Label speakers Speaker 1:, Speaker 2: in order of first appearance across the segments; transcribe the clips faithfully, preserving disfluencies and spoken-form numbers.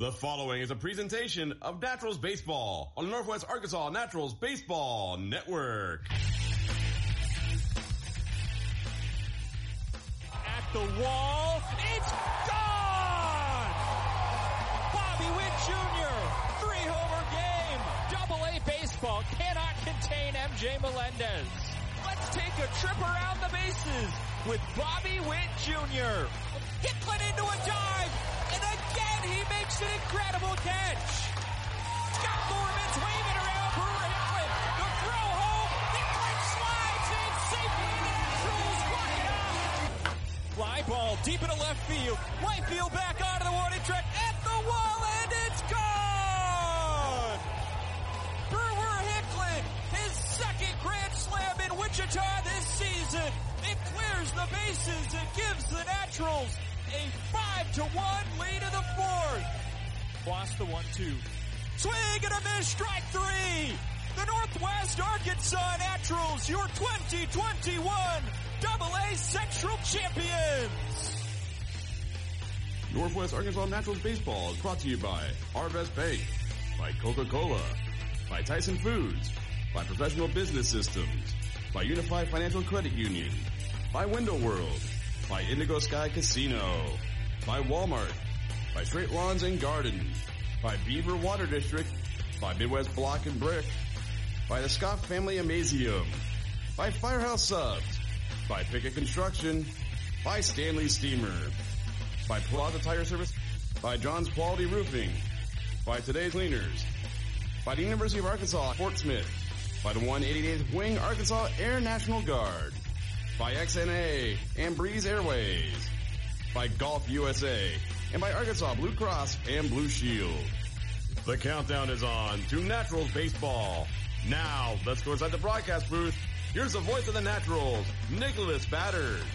Speaker 1: The following is a presentation of Naturals Baseball on the Northwest Arkansas Naturals Baseball Network.
Speaker 2: At the wall, it's gone! Bobby Witt Junior, three-homer game. Double A baseball cannot contain M J Melendez. Let's take a trip around the bases with Bobby Witt Junior Hicklin into a dive, and again he makes an incredible catch. Scott Thorman's waving around Brewer Hicklin. The throw home, Hicklin slides in safely, and the Naturals walk it off. Fly ball deep into left field. Right field back onto the warning track at the wall, and it's gone! Brewer Hicklin, his second grand slam in Wichita this season. It clears the bases and gives the Naturals a five to one lead in the fourth. Lost the one two. Swing and a miss, strike three. The Northwest Arkansas Naturals, your twenty twenty-one Double A Central champions.
Speaker 1: Northwest Arkansas Naturals Baseball is brought to you by Arvest Bank, by Coca-Cola, by Tyson Foods, by Professional Business Systems, by Unified Financial Credit Union, by Window World, by Indigo Sky Casino, by Walmart, by Straight Lawns and Garden, by Beaver Water District, by Midwest Block and Brick, by the Scott Family Amazium, by Firehouse Subs, by Pickett Construction, by Stanley Steamer, by Plaza Tire Service, by John's Quality Roofing, by Today's Cleaners, by the University of Arkansas Fort Smith, by the one eighty-eighth Wing Arkansas Air National Guard, by X N A and Breeze Airways, by Golf U S A, and by Arkansas Blue Cross and Blue Shield. The countdown is on to Naturals Baseball. Now, let's go inside the broadcast booth. Here's the voice of the Naturals, Nicholas Batters.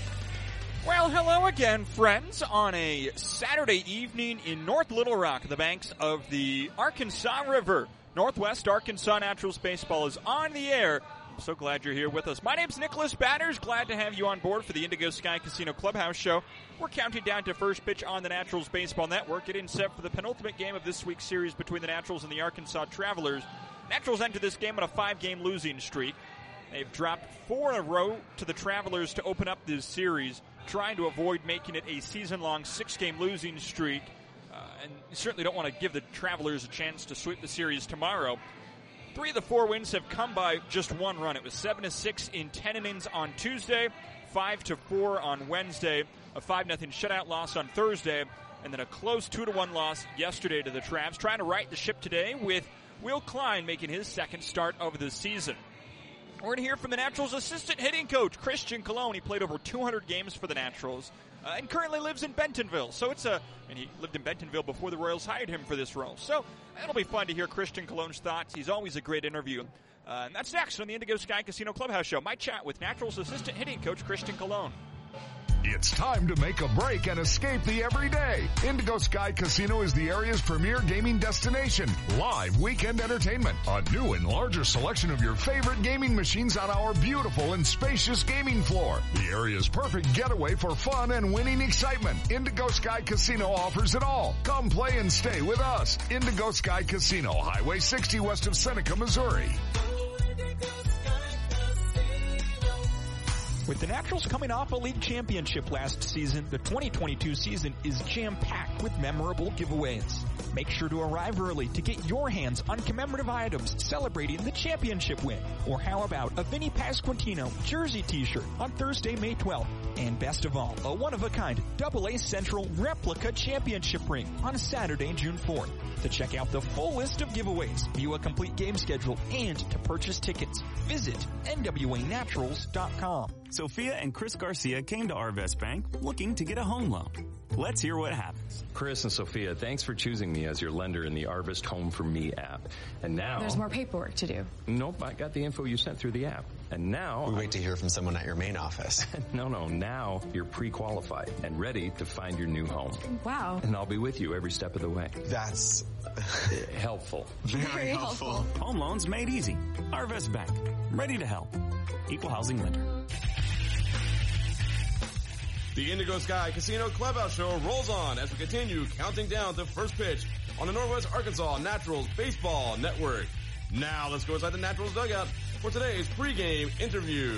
Speaker 2: Well, hello again, friends, on a Saturday evening in North Little Rock, the banks of the Arkansas River. Northwest Arkansas Naturals Baseball is on the air. I'm so glad you're here with us. My name's Nicholas Batters. Glad to have you on board for the Indigo Sky Casino Clubhouse Show. We're counting down to first pitch on the Naturals Baseball Network, getting set for the penultimate game of this week's series between the Naturals and the Arkansas Travelers. Naturals enter this game on a five-game losing streak. They've dropped four in a row to the Travelers to open up this series, trying to avoid making it a season-long six-game losing streak. Uh, and you certainly don't want to give the Travelers a chance to sweep the series tomorrow. Three of the four wins have come by just one run. It was seven to six in ten innings on Tuesday, five to four on Wednesday, a five nothing shutout loss on Thursday, and then a close two to one loss yesterday to the Travs. Trying to right the ship today with Will Klein making his second start of the season. We're going to hear from the Naturals' assistant hitting coach, Christian Colon. He played over two hundred games for the Naturals uh, and currently lives in Bentonville. So it's a, and he lived in Bentonville before the Royals hired him for this role. So it'll be fun to hear Christian Colon's thoughts. He's always a great interview. Uh, and that's next on the Indigo Sky Casino Clubhouse Show. My chat with Naturals' assistant hitting coach, Christian Colon.
Speaker 3: It's time to make a break and escape the everyday. Indigo Sky Casino is the area's premier gaming destination. Live weekend entertainment. A new and larger selection of your favorite gaming machines on our beautiful and spacious gaming floor. The area's perfect getaway for fun and winning excitement. Indigo Sky Casino offers it all. Come play and stay with us. Indigo Sky Casino, Highway sixty west of Seneca, Missouri.
Speaker 2: With the Naturals coming off a league championship last season, the twenty twenty-two season is jam-packed with memorable giveaways. Make sure to arrive early to get your hands on commemorative items celebrating the championship win. Or how about a Vinny Pasquantino jersey t-shirt on Thursday, May twelfth. And best of all, a one-of-a-kind Double A Central replica championship ring on Saturday, June fourth. To check out the full list of giveaways, view a complete game schedule, and to purchase tickets, visit N W A naturals dot com.
Speaker 4: Sophia and Chris Garcia came to Arvest Bank looking to get a home loan. Let's hear what happens.
Speaker 5: Chris and Sophia, thanks for choosing me as your lender in the Arvest Home for Me app. And now...
Speaker 6: There's more paperwork to do.
Speaker 5: Nope, I got the info you sent through the app. And now...
Speaker 7: We wait to hear from someone at your main office.
Speaker 5: no, no, now you're pre-qualified and ready to find your new home.
Speaker 6: Wow.
Speaker 5: And I'll be with you every step of the way.
Speaker 7: That's...
Speaker 5: helpful.
Speaker 7: Very,
Speaker 6: Very helpful.
Speaker 7: helpful.
Speaker 4: Home loans made easy. Arvest Bank. Ready to help. Equal housing lender.
Speaker 1: The Indigo Sky Casino Clubhouse Show rolls on as we continue counting down to first pitch on the Northwest Arkansas Naturals Baseball Network. Now let's go inside the Naturals dugout for today's pregame interview.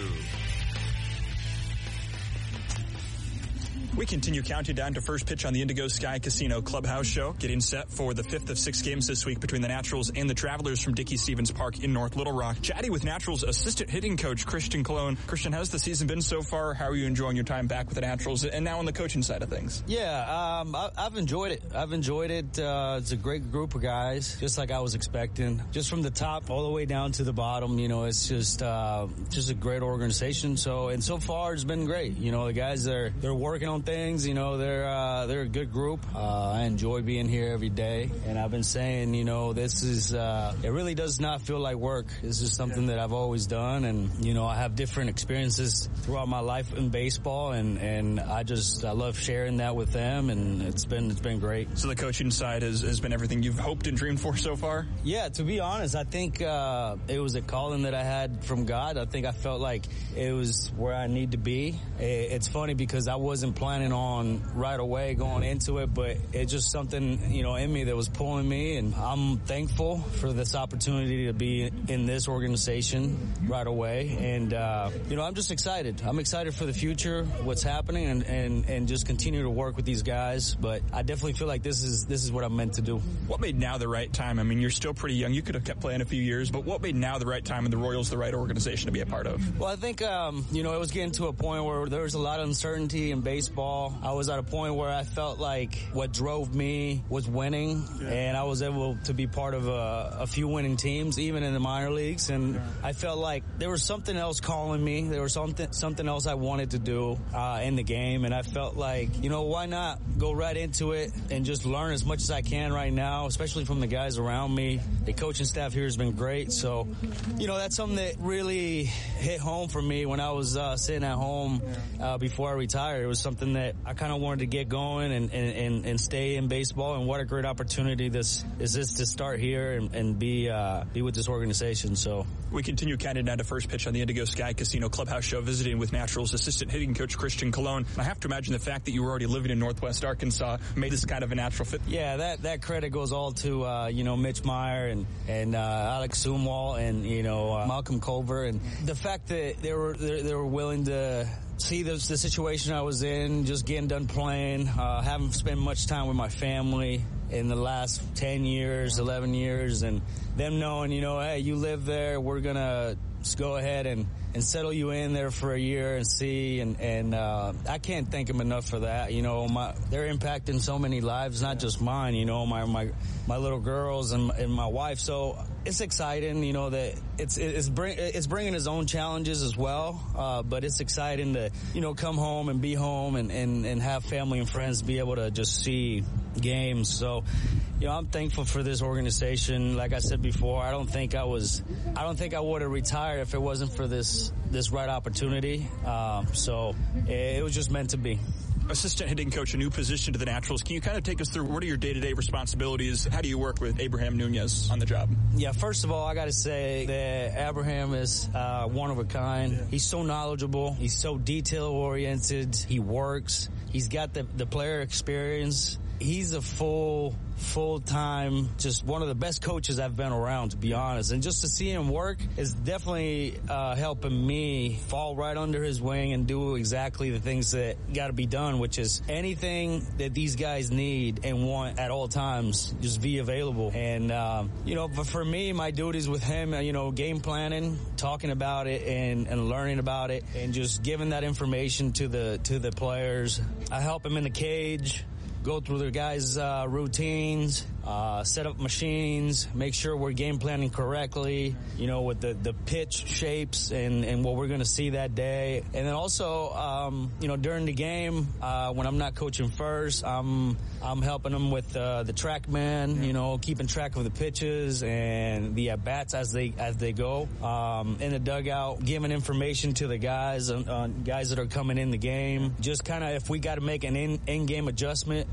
Speaker 6: We continue counting down to first pitch on the Indigo Sky Casino Clubhouse Show, getting set for the fifth of six games this week between the Naturals and the Travelers from Dickey-Stephens Park in North Little Rock. Chatting with Naturals assistant hitting coach Christian Colon. Christian, how's the season been so far? How are you enjoying your time back with the Naturals and now on the coaching side of things?
Speaker 8: Yeah, um, I, I've enjoyed it. I've enjoyed it. Uh, it's a great group of guys, just like I was expecting. Just from the top all the way down to the bottom, you know, it's just uh, just a great organization. So and so far it's been great. You know, the guys are they're working on things. You know, they're uh, they're a good group. Uh, I enjoy being here every day, and I've been saying, you know, this is uh, it really does not feel like work. This is something that I've always done, and you know, I have different experiences throughout my life in baseball, and, and I just I love sharing that with them, and it's been it's been great.
Speaker 6: So the coaching side has, has been everything you've hoped and dreamed for so far?
Speaker 8: Yeah, to be honest, I think uh, it was a calling that I had from God. I think I felt like it was where I need to be. It's funny because I wasn't planning on right away going into it, but it's just something, you know, in me that was pulling me, and I'm thankful for this opportunity to be in this organization right away. And, uh, you know, I'm just excited. I'm excited for the future, what's happening, and, and, and just continue to work with these guys. But I definitely feel like this is this is what I'm meant to do.
Speaker 6: What made now the right time? I mean, you're still pretty young. You could have kept playing a few years, but what made now the right time and the Royals the right organization to be a part of?
Speaker 8: Well, I think, um, you know, it was getting to a point where there was a lot of uncertainty in baseball. I was at a point where I felt like what drove me was winning, yeah. and I was able to be part of a, a few winning teams, even in the minor leagues, and yeah. I felt like there was something else calling me. There was something something else I wanted to do uh, in the game, and I felt like, you know, why not go right into it and just learn as much as I can right now, especially from the guys around me. The coaching staff here has been great, so, you know, that's something that really hit home for me when I was uh, sitting at home uh, before I retired. It was something that I kind of wanted to get going and, and, and stay in baseball, and what a great opportunity this is this to start here and, and be uh, be with this organization. So
Speaker 6: we continue counting down to first pitch on the Indigo Sky Casino Clubhouse Show, visiting with Naturals assistant hitting coach Christian Colon. I have to imagine the fact that you were already living in Northwest Arkansas made this kind of a natural fit.
Speaker 8: Yeah, that, that credit goes all to uh, you know, Mitch Meyer and and uh, Alex Sumwalt and you know uh, Malcolm Culver, and the fact that they were they, they were willing to see the, the situation I was in, just getting done playing, uh, haven't spent much time with my family in the last ten years, eleven years, and them knowing, you know, hey, you live there, we're going to go ahead and, and settle you in there for a year and see, and, and uh, I can't thank them enough for that. You know, my, they're impacting so many lives, not just mine, you know, my, my, my little girls and, and my wife. So it's exciting, you know, that it's, it's, bring, it's bringing its own challenges as well, uh, but it's exciting to, you know, come home and be home and, and, and have family and friends be able to just see games. So, you know, I'm thankful for this organization. Like I said before, I don't think I was, I don't think I would have retired if it wasn't for this, this right opportunity. Uh, so it, it was just meant to be.
Speaker 6: Assistant hitting coach, a new position to the Naturals. Can you kind of take us through what are your day-to-day responsibilities? How do you work with Abraham Nunez on the job?
Speaker 8: Yeah, first of all, I got to say that Abraham is uh, one of a kind. Yeah. He's so knowledgeable. He's so detail-oriented. He works. He's got the, the player experience. He's a full, full-time, just one of the best coaches I've been around, to be honest. And just to see him work is definitely uh, helping me fall right under his wing and do exactly the things that got to be done, which is anything that these guys need and want at all times, just be available. And, um, you know, but for me, my duties with him, you know, game planning, talking about it and, and learning about it, and just giving that information to the to the players. I help him in the cage, go through their guys' uh, routines, uh, set up machines, make sure we're game planning correctly, you know, with the, the pitch shapes and, and what we're going to see that day. And then also, um, you know, during the game, uh, when I'm not coaching first, I'm, I'm helping them with uh, the track man, you know, keeping track of the pitches and the at-bats as they as they go. Um, in the dugout, giving information to the guys, on, on guys that are coming in the game. Just kind of, if we got to make an in, in-game adjustment,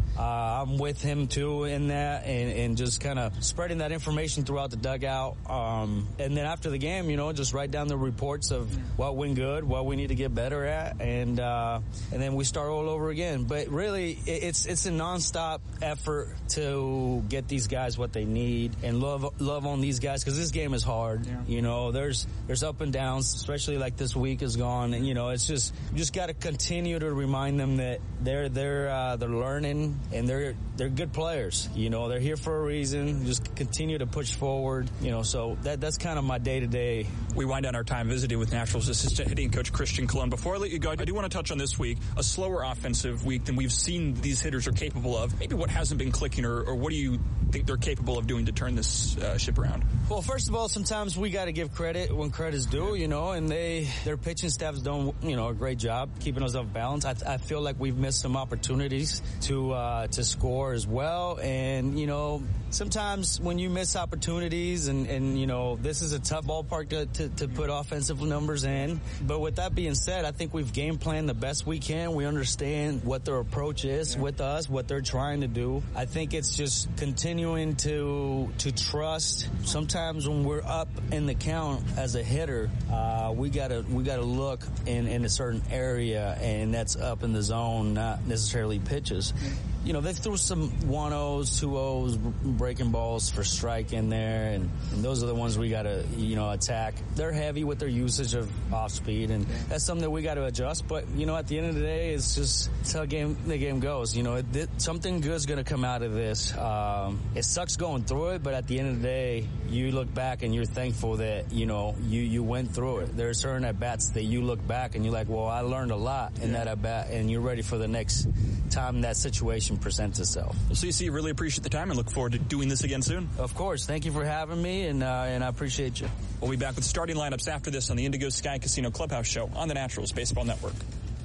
Speaker 8: Uh, I'm with him, too, in that, and, and just kind of spreading that information throughout the dugout. Um, and then after the game, you know, just write down the reports of what went good, what we need to get better at, and uh, and then we start all over again. But really, it's it's a nonstop effort to get these guys what they need and love love on these guys, because this game is hard. Yeah. You know, there's there's up and downs, especially like this week is gone, and you know, it's just you just got to continue to remind them that they're they're uh, they're learning and they're they're good players. You know, they're here for a reason. Just continue to push forward. You know, so that that's kind of my day to day.
Speaker 6: We wind down our time visiting with Naturals assistant hitting coach Christian Colon. Before I let you go, I do want to touch on this week, a slower offensive week than we've seen these hitters are capable of. Maybe what hasn't been clicking, or, or what do you think they're capable of doing to turn this uh, ship around?
Speaker 8: Well, first of all, sometimes we got to give credit when credit's due, you know, and they their pitching staff's done, you know, a great job keeping us off balance. I, I feel like we've missed some opportunities to uh, to score as well, and you know, sometimes when you miss opportunities, and, and you know, this is a tough ballpark to, to, to put offensive numbers in. But with that being said, I think we've game planned the best we can. We understand what their approach is yeah. with us, what they're trying to do. I think it's just continuing to to trust. Sometimes when we're up in the count as a hitter, uh, we gotta we gotta look in, in a certain area, and that's up in the zone, not necessarily pitches. You know, they threw some one ohs, two ohs, breaking balls for strike in there, and, and those are the ones we got to, you know, attack. They're heavy with their usage of off speed, and that's something that we got to adjust. But, you know, at the end of the day, it's just it's how game, the game goes. You know, it, it, something good's going to come out of this. Um, it sucks going through it, but at the end of the day, you look back and you're thankful that, you know, you, you went through it. There are certain at-bats that you look back and you're like, well, I learned a lot in yeah. that at-bat, and you're ready for the next time that situation presents itself.
Speaker 6: Well, C C, really appreciate the time and look forward to doing this again soon.
Speaker 8: Of course. Thank you for having me, and uh, and I appreciate you.
Speaker 6: We'll be back with starting lineups after this on the Indigo Sky Casino Clubhouse Show on the Naturals Baseball Network.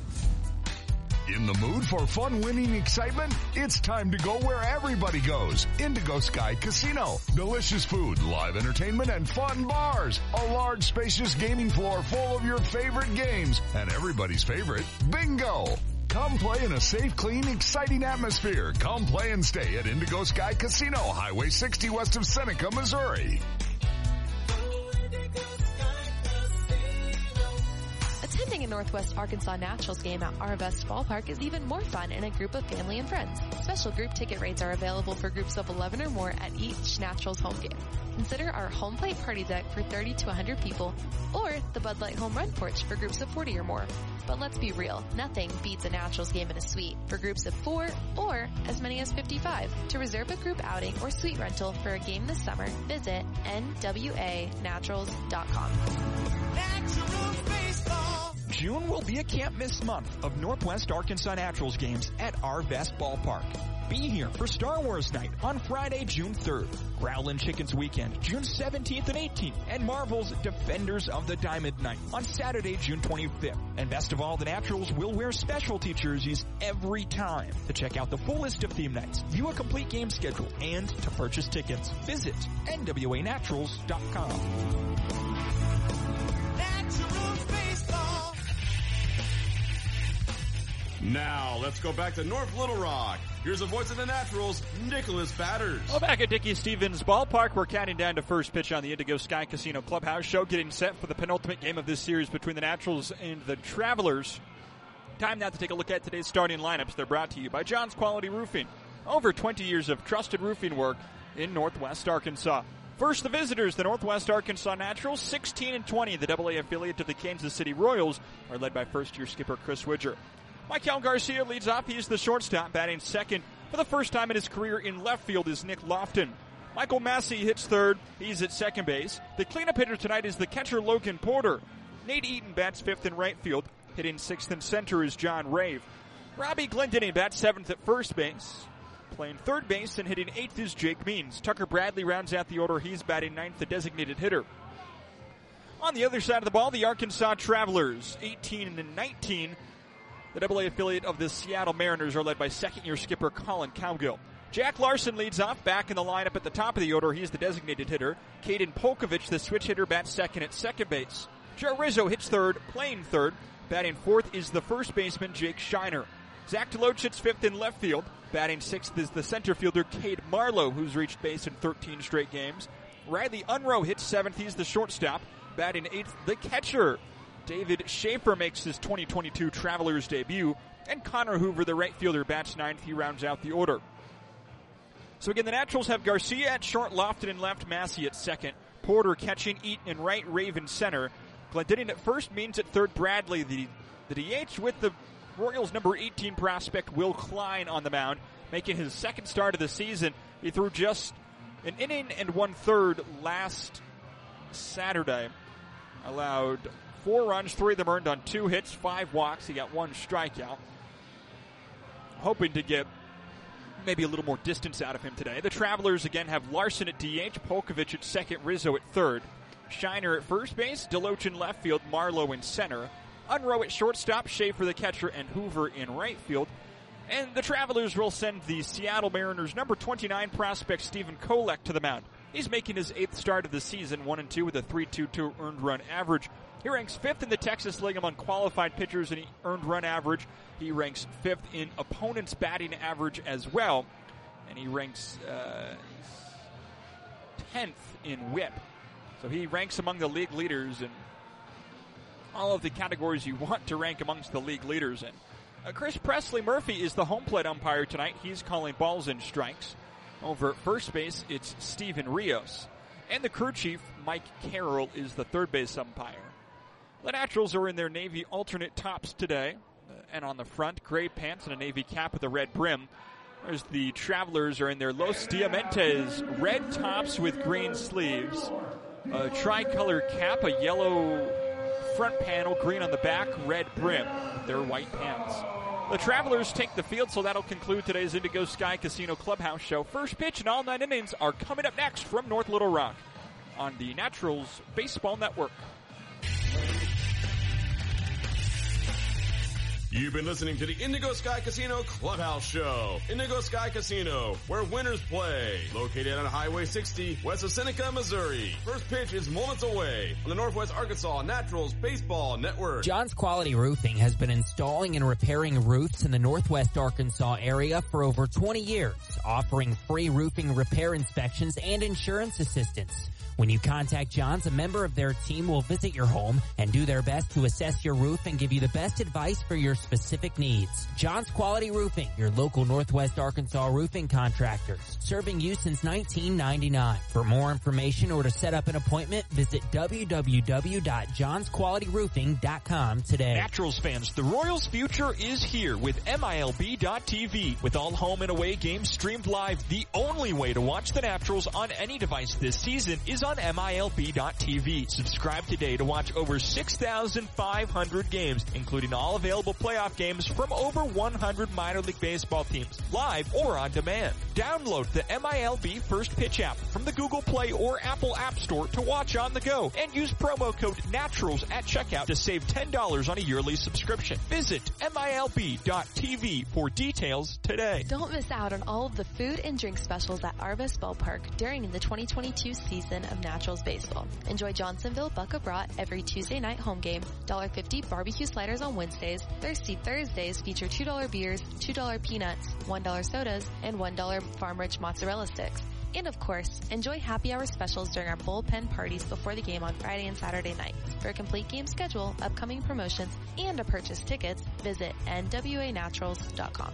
Speaker 3: In the mood for fun, winning excitement? It's time to go where everybody goes. Indigo Sky Casino. Delicious food, live entertainment, and fun bars. A large, spacious gaming floor full of your favorite games. And everybody's favorite, bingo. Come play in a safe, clean, exciting atmosphere. Come play and stay at Indigo Sky Casino, Highway sixty west of Seneca, Missouri.
Speaker 9: Attending a Northwest Arkansas Naturals game at Arvest Ballpark is even more fun in a group of family and friends. Special group ticket rates are available for groups of eleven or more at each Naturals home game. Consider our home plate party deck for thirty to one hundred people, or the Bud Light home run porch for groups of forty or more. But let's be real, nothing beats a Naturals game in a suite for groups of four or as many as fifty-five. To reserve a group outing or suite rental for a game this summer, visit N W A naturals dot com.
Speaker 2: Naturals Baseball. June will be a can't-miss month of Northwest Arkansas Naturals games at Arvest Ballpark. Be here for Star Wars Night on Friday, June third, Growlin' Chickens Weekend, June seventeenth and eighteenth, and Marvel's Defenders of the Diamond Night on Saturday, June twenty-fifth. And best of all, the Naturals will wear specialty jerseys every time. To check out the full list of theme nights, view a complete game schedule, and to purchase tickets, visit N W A naturals dot com.
Speaker 1: Naturals Baseball. Now, let's go back to North Little Rock. Here's the voice of the Naturals, Nicholas Batters.
Speaker 2: Well, back at Dickey Stevens Ballpark, we're counting down to first pitch on the Indigo Sky Casino Clubhouse Show, getting set for the penultimate game of this series between the Naturals and the Travelers. Time now to take a look at today's starting lineups. They're brought to you by John's Quality Roofing. Over twenty years of trusted roofing work in Northwest Arkansas. First, the visitors, the Northwest Arkansas Naturals, sixteen and twenty. The double A affiliate of the Kansas City Royals are led by first-year skipper Chris Widger. Michael Garcia leads off. He's the shortstop, batting second. For the first time in his career in left field is Nick Lofton. Michael Massey hits third. He's at second base. The cleanup hitter tonight is the catcher Logan Porter. Nate Eaton bats fifth in right field. Hitting sixth in center is John Rave. Robbie Glendinning bats seventh at first base. Playing third base and hitting eighth is Jake Means. Tucker Bradley rounds out the order. He's batting ninth, the designated hitter. On the other side of the ball, the Arkansas Travelers, eighteen and nineteen. The double A affiliate of the Seattle Mariners are led by second-year skipper Colin Cowgill. Jack Larson leads off, back in the lineup at the top of the order. He's the designated hitter. Caden Polkovich, the switch hitter, bats second at second base. Joe Rizzo hits third, playing third. Batting fourth is the first baseman, Jake Shiner. Zach Delocit's fifth in left field. Batting sixth is the center fielder Cade Marlowe, who's reached base in thirteen straight games. Riley Unroe hits seventh. He's the shortstop. Batting eighth, the catcher David Schaefer makes his twenty twenty-two Travelers debut. And Connor Hoover, the right fielder, bats ninth. He rounds out the order. So again, the Naturals have Garcia at short, Lofton in left, Massey at second, Porter catching, Eaton in right, Raven center, Glendinning at first, Means at third, Bradley the, the D H with the Royals' number eighteen prospect Will Klein on the mound, making his second start of the season. He threw just an inning and one-third last Saturday. Allowed four runs, three of them earned on two hits, five walks. He got one strikeout. Hoping to get maybe a little more distance out of him today. The Travelers again have Larson at D H, Polkovich at second, Rizzo at third, Shiner at first base, Deloach in left field, Marlowe in center, Unroe at shortstop, Schaefer the catcher, and Hoover in right field. And the Travelers will send the Seattle Mariners' number twenty-nine prospect Stephen Kolek to the mound. He's making his eighth start of the season, one and two with a three point two two earned run average. He ranks fifth in the Texas League among qualified pitchers in earned run average. He ranks fifth in opponents' batting average as well. And he ranks uh, tenth in whip. So he ranks among the league leaders in all of the categories you want to rank amongst the league leaders in. Uh, Chris Presley Murphy is the home plate umpire tonight. He's calling balls and strikes. Over at first base, it's Steven Rios. And the crew chief, Mike Carroll, is the third base umpire. The Naturals are in their Navy alternate tops today. Uh, and on the front, gray pants and a Navy cap with a red brim. Whereas the Travelers are in their Los Diamantes red tops with green sleeves. A tricolor cap, a yellow front panel, green on the back, red brim. Their white pants. The Travelers take the field, so that'll conclude today's Indigo Sky Casino Clubhouse Show. First pitch and all nine innings are coming up next from North Little Rock on the Naturals Baseball Network.
Speaker 1: You've been listening to the Indigo Sky Casino Clubhouse Show. Indigo Sky Casino, where winners play. Located on Highway sixty, west of Seneca, Missouri. First pitch is moments away on the Northwest Arkansas Naturals Baseball Network.
Speaker 10: John's Quality Roofing has been installing and repairing roofs in the Northwest Arkansas area for over twenty years, offering free roofing repair inspections and insurance assistance. When you contact John's, a member of their team will visit your home and do their best to assess your roof and give you the best advice for your specific needs. John's Quality Roofing, your local Northwest Arkansas roofing contractors, serving you since nineteen ninety-nine. For more information or to set up an appointment, visit w w w dot johns quality roofing dot com today.
Speaker 11: Naturals fans, the Royals' future is here with M I L B dot T V. With all home and away games streamed live, the only way to watch the Naturals on any device this season is on M I L B dot T V. Subscribe today to watch over six thousand five hundred games, including all available playoff games from over one hundred minor league baseball teams, live or on demand. Download the M I L B First Pitch app from the Google Play or Apple App Store to watch on the go, and use promo code NATURALS at checkout to save ten dollars on a yearly subscription. Visit M I L B dot T V for details today.
Speaker 9: Don't miss out on all of the food and drink specials at Arvest Ballpark during the twenty twenty-two season of Naturals Baseball. Enjoy Johnsonville Buck of Brat every Tuesday night home game, one dollar fifty barbecue sliders on Wednesdays, Thirsty Thursdays feature two dollar beers, two dollar peanuts, one dollar sodas, and one dollar Farm Rich mozzarella sticks. And of course, enjoy happy hour specials during our bullpen parties before the game on Friday and Saturday night. For a complete game schedule, upcoming promotions, and to purchase tickets, visit N W A naturals dot com.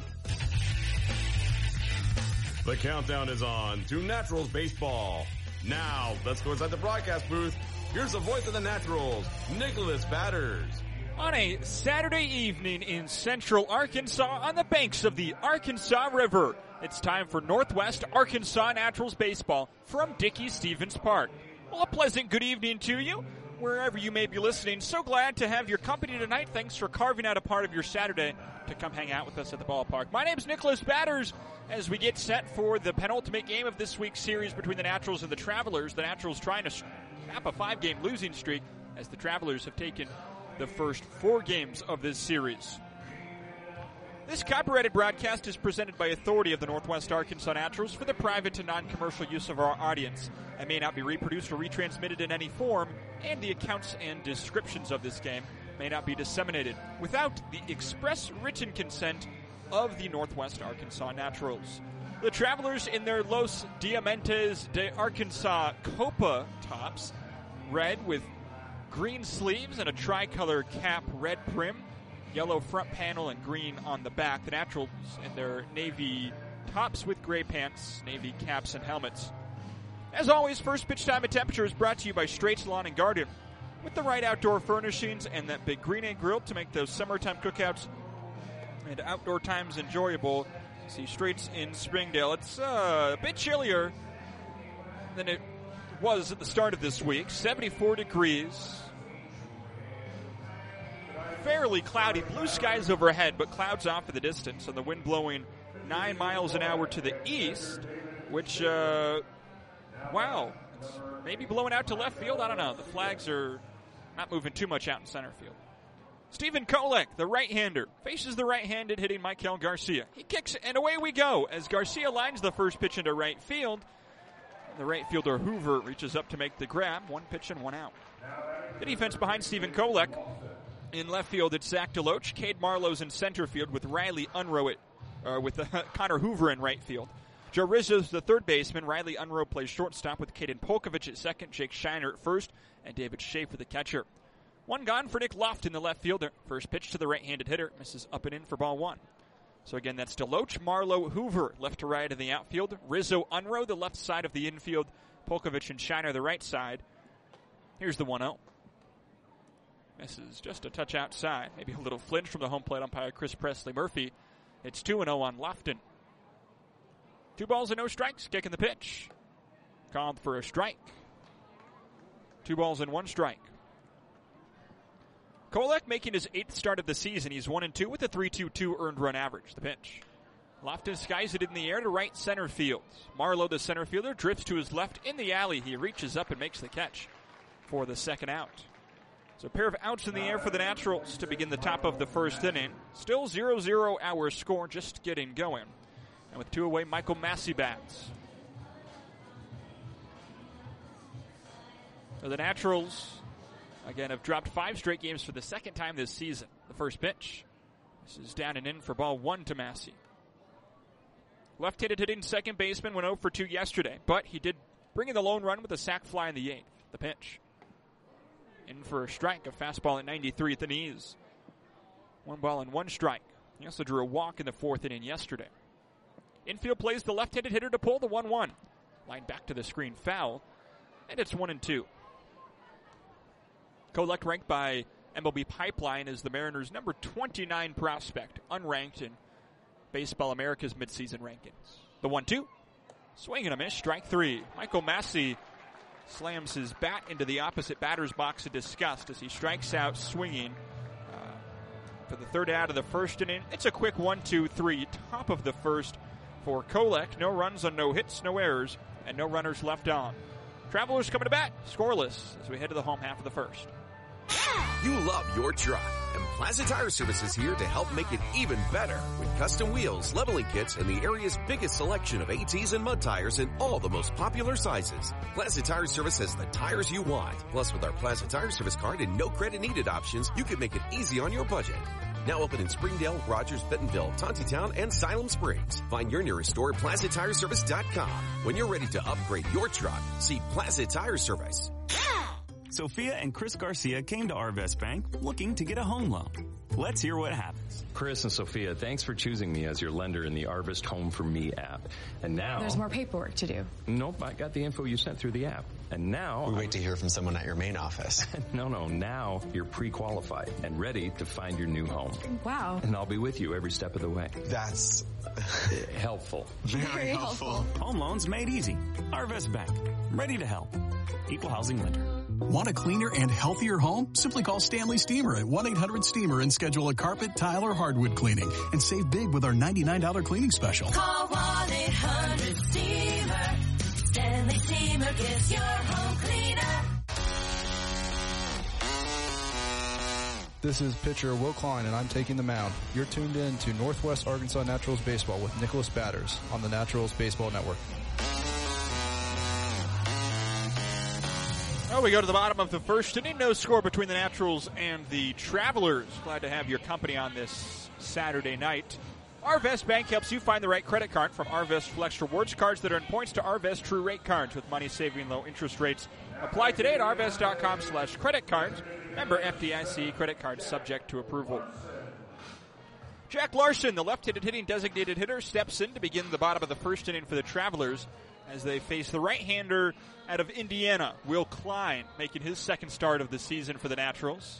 Speaker 1: The countdown is on to Naturals Baseball. Now, let's go inside the broadcast booth. Here's the voice of the Naturals, Nicholas Batters.
Speaker 2: On a Saturday evening in central Arkansas on the banks of the Arkansas River, it's time for Northwest Arkansas Naturals Baseball from Dickey-Stevens Park. Well, a pleasant good evening to you, wherever you may be listening. So glad to have your company tonight. Thanks for carving out a part of your Saturday to come hang out with us at the ballpark. My name's Nicholas Batters. As we get set for the penultimate game of this week's series between the Naturals and the Travelers, the Naturals trying to snap a five-game losing streak as the Travelers have taken the first four games of this series. This copyrighted broadcast is presented by authority of the Northwest Arkansas Naturals for the private and non-commercial use of our audience. It may not be reproduced or retransmitted in any form, and the accounts and descriptions of this game may not be disseminated without the express written consent of the Northwest Arkansas Naturals. The Travelers in their Los Diamantes de Arkansas Copa tops, red with green sleeves and a tricolor cap, red prim, yellow front panel and green on the back. The Naturals in their navy tops with gray pants, navy caps and helmets. As always, first pitch time and temperature is brought to you by Straits Lawn and Garden. With the right outdoor furnishings and that big Green Egg Grill to make those summertime cookouts and outdoor times enjoyable. See Straits in Springdale. It's uh, a bit chillier than it was at the start of this week. seventy-four degrees. Fairly cloudy. Blue skies overhead, but clouds off in the distance. And the wind blowing nine miles an hour to the east, which, uh, wow, it's maybe blowing out to left field. I don't know. The flags are not moving too much out in center field. Stephen Kolek, the right-hander, faces the right-handed hitting Michael Garcia. He kicks, and away we go as Garcia lines the first pitch into right field. The right fielder Hoover reaches up to make the grab. One pitch and one out. The defense behind Stephen Kolek. In left field, it's Zach DeLoach. Cade Marlowe's in center field with Riley Unroe at, uh, with uh, Connor Hoover in right field. Joe Rizzo's the third baseman. Riley Unroe plays shortstop with Caden Polkovich at second, Jake Shiner at first, and David Schaefer the catcher. One gone for Nick Lofton, the left fielder. First pitch to the right-handed hitter. Misses up and in for ball one. So again, that's DeLoach, Marlowe, Hoover, left to right of the outfield. Rizzo, Unroe, the left side of the infield. Polkovich and Shiner, the right side. Here's the one oh. Misses just a touch outside. Maybe a little flinch from the home plate umpire, Chris Presley Murphy. It's two and oh on Lofton. Two balls and no strikes. Kicking the pitch. Called for a strike. Two balls and one strike. Kolek making his eighth start of the season. He's one and two with a three two two earned run average. The pitch. Lofton skies it in the air to right center field. Marlowe, the center fielder, drifts to his left in the alley. He reaches up and makes the catch for the second out. So a pair of outs in the air for the Naturals to begin the top of the first inning. Still zero zero our score, just getting going. And with two away, Michael Massey bats. So the Naturals, again, have dropped five straight games for the second time this season. The first pitch. This is down and in for ball one to Massey. Left-handed hitting second baseman went oh for two yesterday, but he did bring in the lone run with a sac fly in the eighth. The pitch. In for a strike, a fastball at ninety-three at the knees. One ball and one strike. He also drew a walk in the fourth inning yesterday. Infield plays the left-handed hitter to pull the one one. Line back to the screen, foul, and it's one and two. Kolek, ranked by M L B Pipeline, is the Mariners' number twenty-nine prospect, unranked in Baseball America's midseason rankings. The one two. Swing and a miss, strike three. Michael Massey slams his bat into the opposite batter's box in disgust as he strikes out swinging uh, for the third out of the first inning. It's a quick one two three, top of the first for Kolek. No runs on no hits, no errors, and no runners left on. Travelers coming to bat, scoreless as we head to the home half of the first.
Speaker 12: You love your truck, and Plaza Tire Service is here to help make it even better with custom wheels, leveling kits, and the area's biggest selection of ATs and mud tires in all the most popular sizes. Plaza Tire Service has the tires you want. Plus, with our Plaza Tire Service card and no credit needed options, you can make it easy on your budget. Now open in Springdale, Rogers, Bentonville, Tontitown, and Siloam Springs. Find your nearest store at plaza tire service dot com. When you're ready to upgrade your truck, see Plaza Tire Service.
Speaker 4: Sophia and Chris Garcia came to Arvest Bank looking to get a home loan. Let's hear what happens.
Speaker 5: Chris and Sophia, thanks for choosing me as your lender in the Arvest Home for Me app. And now...
Speaker 13: There's more paperwork to do.
Speaker 5: Nope, I got the info you sent through the app. And now...
Speaker 7: We wait to hear from someone at your main office.
Speaker 5: no, no, now you're pre-qualified and ready to find your new home.
Speaker 13: Wow.
Speaker 5: And I'll be with you every step of the way.
Speaker 7: That's...
Speaker 5: helpful.
Speaker 13: Very helpful.
Speaker 4: Home loans made easy. Arvest Bank. Ready to help. Equal housing lender.
Speaker 14: Want a cleaner and healthier home? Simply call Stanley Steamer at one eight hundred steamer and schedule a carpet, tile, or hardwood cleaning. And save big with our ninety-nine dollars cleaning special.
Speaker 15: Call one eight hundred steamer. Stanley Steamer gets your home cleaner.
Speaker 16: This is pitcher Will Klein, and I'm taking the mound. You're tuned in to Northwest Arkansas Naturals Baseball with Nicholas Batters on the Naturals Baseball Network.
Speaker 2: Well, we go to the bottom of the first inning. No score between the Naturals and the Travelers. Glad to have your company on this Saturday night. Arvest Bank helps you find the right credit card, from Arvest Flex Rewards cards that earn points to Arvest True Rate cards with money-saving low interest rates. Apply today at arvest.com slash credit cards. Member F D I C, credit cards subject to approval. Jack Larson, the left-handed hitting designated hitter, steps in to begin the bottom of the first inning for the Travelers as they face the right-hander out of Indiana, Will Klein, making his second start of the season for the Naturals.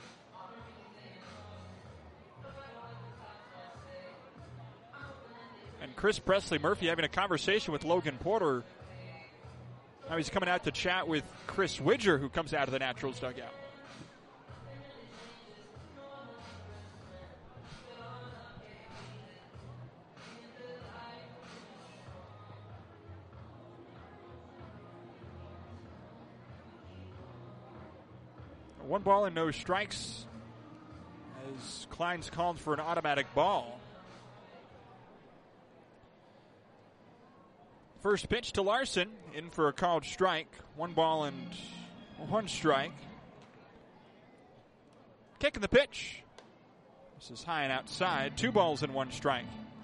Speaker 2: And Chris Presley Murphy having a conversation with Logan Porter. Now he's coming out to chat with Chris Widger, who comes out of the Naturals dugout. One ball and no strikes as Klein's called for an automatic ball. First pitch to Larson, in for a called strike. One ball and one strike. Kicking the pitch. This is high and outside. Two balls and one strike.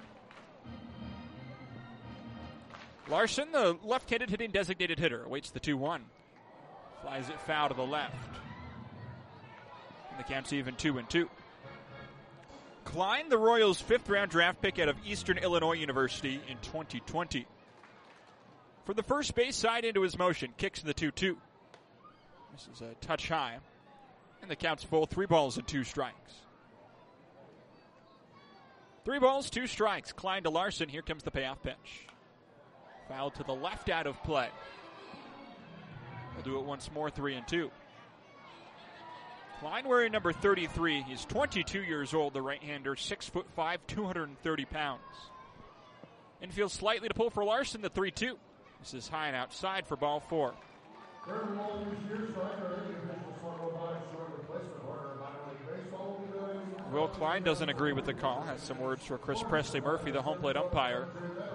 Speaker 2: Larson, the left-handed hitting designated hitter, awaits the two one. Flies it foul to the left. And the count's even two and two. Klein, the Royals' fifth-round draft pick out of Eastern Illinois University in twenty twenty. For the first base side into his motion, kicks in the two two. This is a touch high. And the count's full, three balls and two strikes. Three balls, two strikes. Klein to Larson. Here comes the payoff pitch. Foul to the left, out of play. We'll do it once more, three and two. Klein wearing number thirty-three. He's twenty-two years old, the right-hander, six foot five, two hundred thirty pounds. Infield slightly to pull for Larson, the three two. This is high and outside for ball four. Will Klein doesn't agree with the call. Has some words for Chris Presley Murphy, the home plate umpire.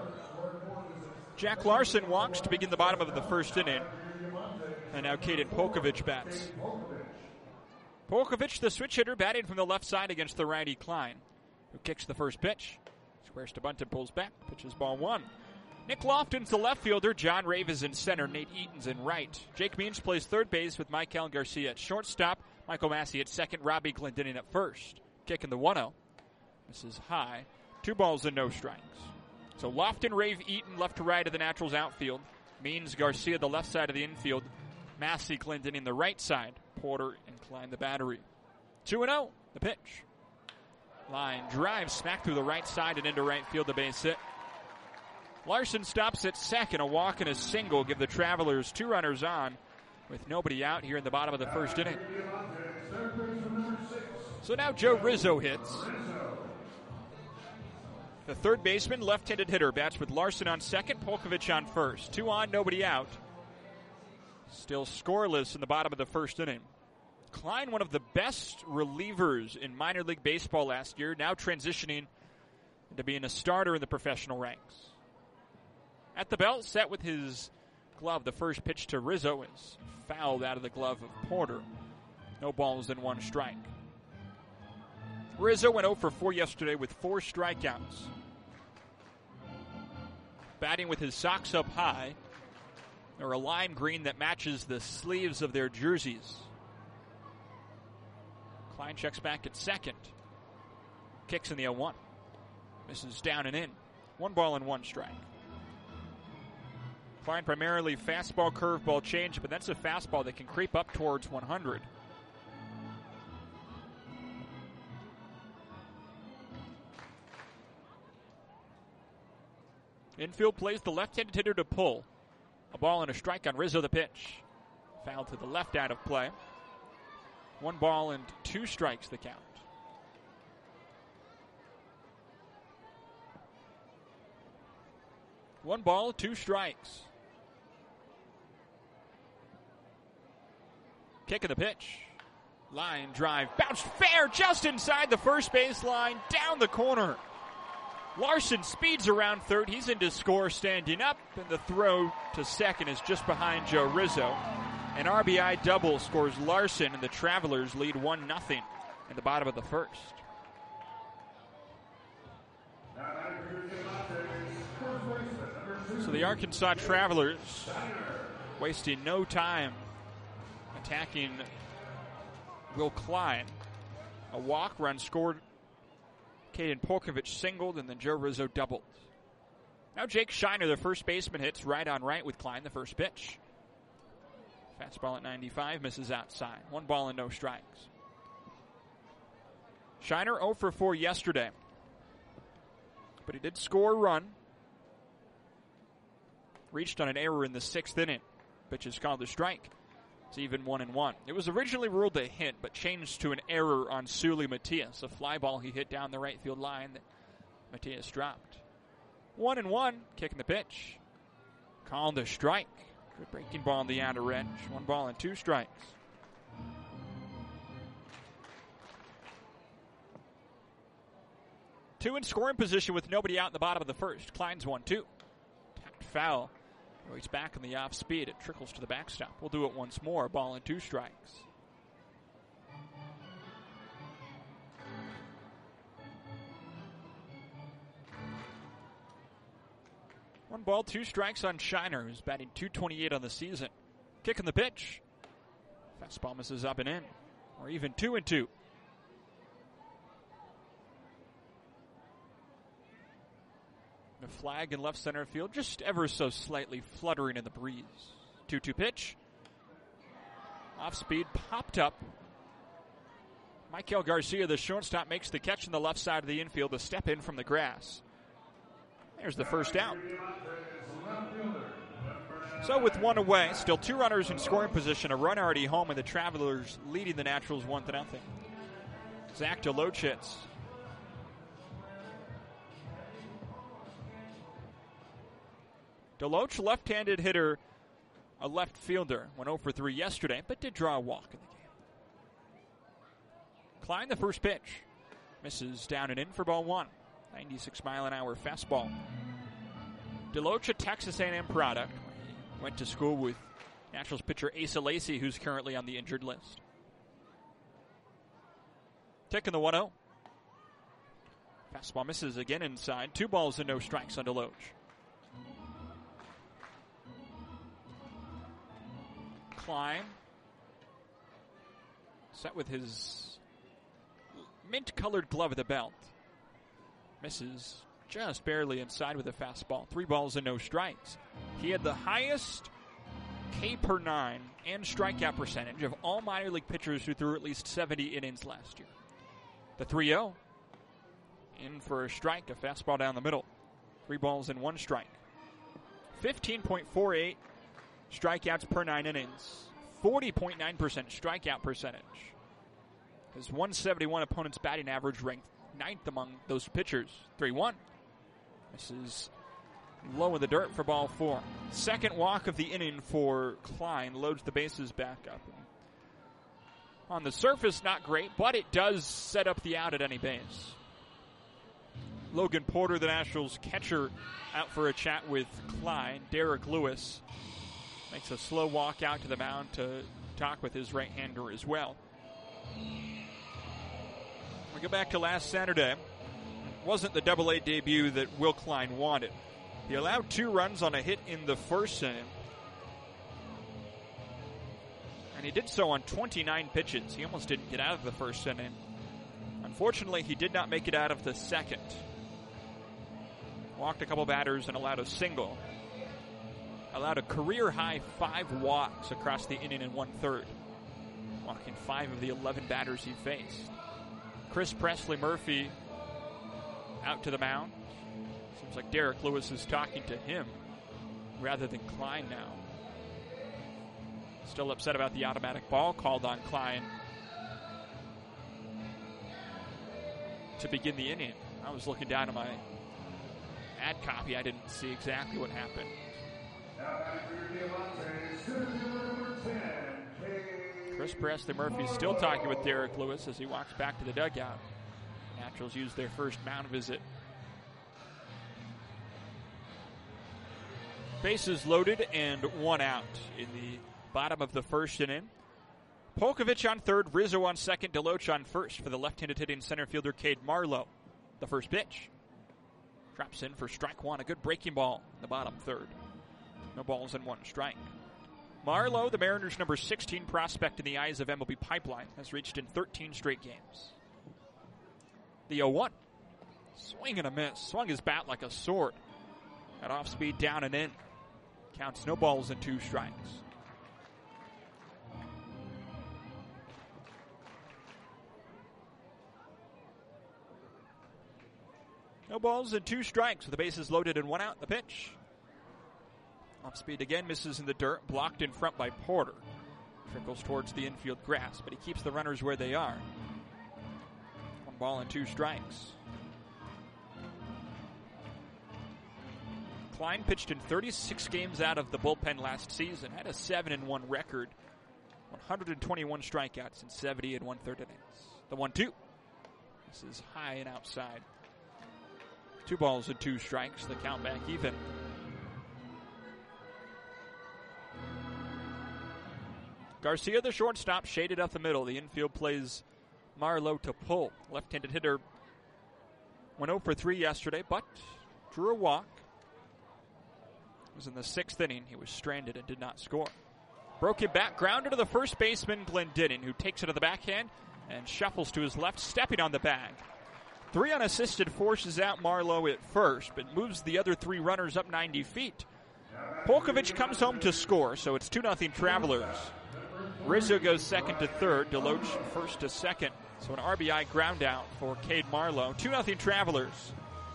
Speaker 2: Jack Larson walks to begin the bottom of the first inning. And now Caden Polkovich bats. Polkovich, the switch hitter, batting from the left side against the righty Klein, who kicks the first pitch. Squares to bunt and pulls back. Pitches ball one. Nick Lofton's the left fielder. John Rave is in center. Nate Eaton's in right. Jake Means plays third base with Michael Garcia at shortstop. Michael Massey at second. Robbie Glendening at first. Kicking the one oh. This is high. Two balls and no strikes. So Lofton, Rave, Eaton left to right of the Naturals outfield. Means, Garcia the left side of the infield. Massey, Glendening the right side. Porter and Klein the battery. two and oh. The pitch. Line drive smack through the right side and into right field, the base hit. Larson stops at second. A walk and a single give the Travelers two runners on with nobody out here in the bottom of the first inning. So now Joe Rizzo hits. The third baseman, left-handed hitter, bats with Larson on second, Polkovich on first. Two on, nobody out. Still scoreless in the bottom of the first inning. Klein, one of the best relievers in minor league baseball last year, now transitioning into being a starter in the professional ranks. At the belt, set with his glove. The first pitch to Rizzo is fouled out of the glove of Porter. No balls and one strike. Rizzo went oh for four yesterday with four strikeouts. Batting with his socks up high. They're a lime green that matches the sleeves of their jerseys. Klein checks back at second. Kicks in the oh one. Misses down and in. One ball and one strike. Klein primarily fastball, curveball, change, but that's a fastball that can creep up towards one hundred. Infield plays the left-handed hitter to pull. A ball and a strike on Rizzo, the pitch. Foul to the left, out of play. One ball and two strikes, the count. One ball, two strikes. Kick of the pitch. Line drive. Bounced fair just inside the first base line. Down the corner. Larson speeds around third. He's into score standing up. And the throw to second is just behind Joe Rizzo. An R B I double scores Larson, and the Travelers lead one nothing in the bottom of the first. So the Arkansas Travelers wasting no time attacking Will Klein. A walk run scored. Caden Polkovich singled, and then Joe Rizzo doubled. Now Jake Shiner, the first baseman, hits right on right with Klein, the first pitch. Fastball at ninety-five, misses outside. One ball and no strikes. Shiner oh for four yesterday, but he did score a run. Reached on an error in the sixth inning. Pitch is called a strike. It's even one and one. It was originally ruled a hit, but changed to an error on Sully Matias. A fly ball he hit down the right field line that Matias dropped. One and one, kicking the pitch. Called a strike. Good breaking ball on the outer edge. One ball and two strikes. Two in scoring position with nobody out in the bottom of the first. Klein's one two. Tapped foul. Oh, he's back on the off speed. It trickles to the backstop. We'll do it once more. Ball and two strikes. One ball, two strikes on Shiner, who's batting two twenty-eight on the season. Kicking the pitch. Fastball misses up and in. Or even two and two. The flag in left center field, just ever so slightly fluttering in the breeze. two two pitch. Off speed, popped up. Michael Garcia, the shortstop, makes the catch on the left side of the infield, a step in from the grass. There's the first out. So with one away, still two runners in scoring position, a run already home, and the Travelers leading the Naturals one to nothing. Zach Delochitz. Deloach, left-handed hitter, a left fielder, went oh for three yesterday, but did draw a walk in the game. Klein, the first pitch, misses down and in for ball one. ninety-six mile an hour fastball. Deloach, a Texas A and M product. He went to school with Naturals pitcher Asa Lacy, who's currently on the injured list. Taking the one oh. Fastball misses again inside. Two balls and no strikes on Deloach. Klein, set with his mint-colored glove at the belt. Misses just barely inside with a fastball. Three balls and no strikes. He had the highest K per nine and strikeout percentage of all minor league pitchers who threw at least seventy innings last year. The three oh. In for a strike, a fastball down the middle. Three balls and one strike. fifteen point four eight strikeouts per nine innings. forty point nine percent strikeout percentage. His one seventy-one opponent's batting average ranked ninth among those pitchers. three one. This is low in the dirt for ball four. Second walk of the inning for Klein. Loads the bases back up. On the surface, not great, but it does set up the out at any base. Logan Porter, the Nationals catcher, out for a chat with Klein. Derek Lewis makes a slow walk out to the mound to talk with his right-hander as well. We go back to last Saturday. Wasn't the double A debut that Will Klein wanted. He allowed two runs on a hit in the first inning. And he did so on twenty-nine pitches. He almost didn't get out of the first inning. Unfortunately, he did not make it out of the second. Walked a couple batters and allowed a single. Allowed a career-high five walks across the inning in one-third. Walking five of the eleven batters he faced. Chris Presley Murphy out to the mound. Seems like Derek Lewis is talking to him rather than Klein now. Still upset about the automatic ball called on Klein to begin the inning. I was looking down at my ad copy. I didn't see exactly what happened. Chris Presley Murphy still talking with Derek Lewis as he walks back to the dugout. Naturals use their first mound visit. Bases loaded and one out in the bottom of the first inning. Polkovich on third, Rizzo on second, Deloach on first for the left-handed hitting center fielder Cade Marlowe. The first pitch. Drops in for strike one, a good breaking ball in the bottom third. No balls and one strike. Marlowe, the Mariners' number sixteen prospect in the eyes of M L B Pipeline, has reached in thirteen straight games. The oh one. Swing and a miss. Swung his bat like a sword. At off speed, down and in. Counts no balls and two strikes. No balls and two strikes with the bases loaded and one out. The pitch. Off speed again, misses in the dirt. Blocked in front by Porter. Trickles towards the infield grass, but he keeps the runners where they are. One ball and two strikes. Klein pitched in thirty-six games out of the bullpen last season. Had a seven and one record. one hundred twenty-one strikeouts in seventy and one-third innings. The one two. This is high and outside. Two balls and two strikes. The count back even. Garcia, the shortstop, shaded up the middle. The infield plays Marlowe to pull. Left-handed hitter went oh for three yesterday, but drew a walk. It was in the sixth inning. He was stranded and did not score. Broke it back, grounded to the first baseman, Glendening, who takes it to the backhand and shuffles to his left, stepping on the bag. Three unassisted forces out Marlowe at first, but moves the other three runners up ninety feet. Polkovich comes home to score, so it's two nothing Travelers. Rizzo goes second to third, Deloach first to second. So an R B I ground out for Cade Marlowe. two nothing Travelers.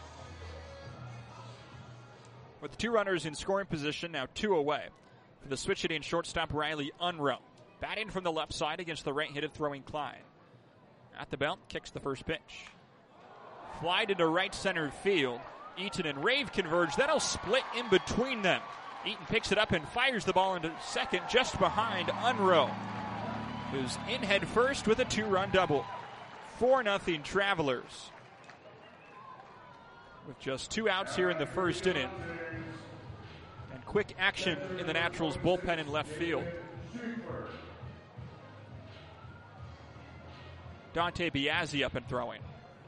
Speaker 2: With two runners in scoring position, now two away. For the switch hitting shortstop Riley Unruh. Batting from the left side against the right-handed throwing Klein. At the belt, kicks the first pitch. Fly to right center field. Eaton and Rave converge. That'll split in between them. Eaton picks it up and fires the ball into second just behind Unruh, who's in head first with a two-run double. four nothing Travelers. With just two outs here in the first inning. And quick action in the Naturals bullpen in left field. Dante Biazzi up and throwing.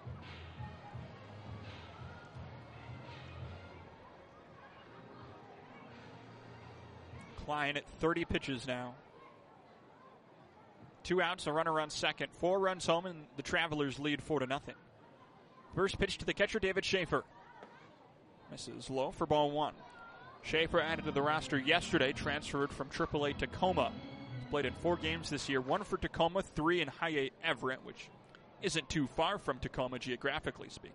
Speaker 2: Klein at thirty pitches now. Two outs, a runner on second. Four runs home, and the Travelers lead four to nothing. First pitch to the catcher, David Schaefer. Misses low for ball one. Schaefer added to the roster yesterday, transferred from triple A Tacoma. He's played in four games this year, one for Tacoma, three in High A Everett, which isn't too far from Tacoma geographically speaking.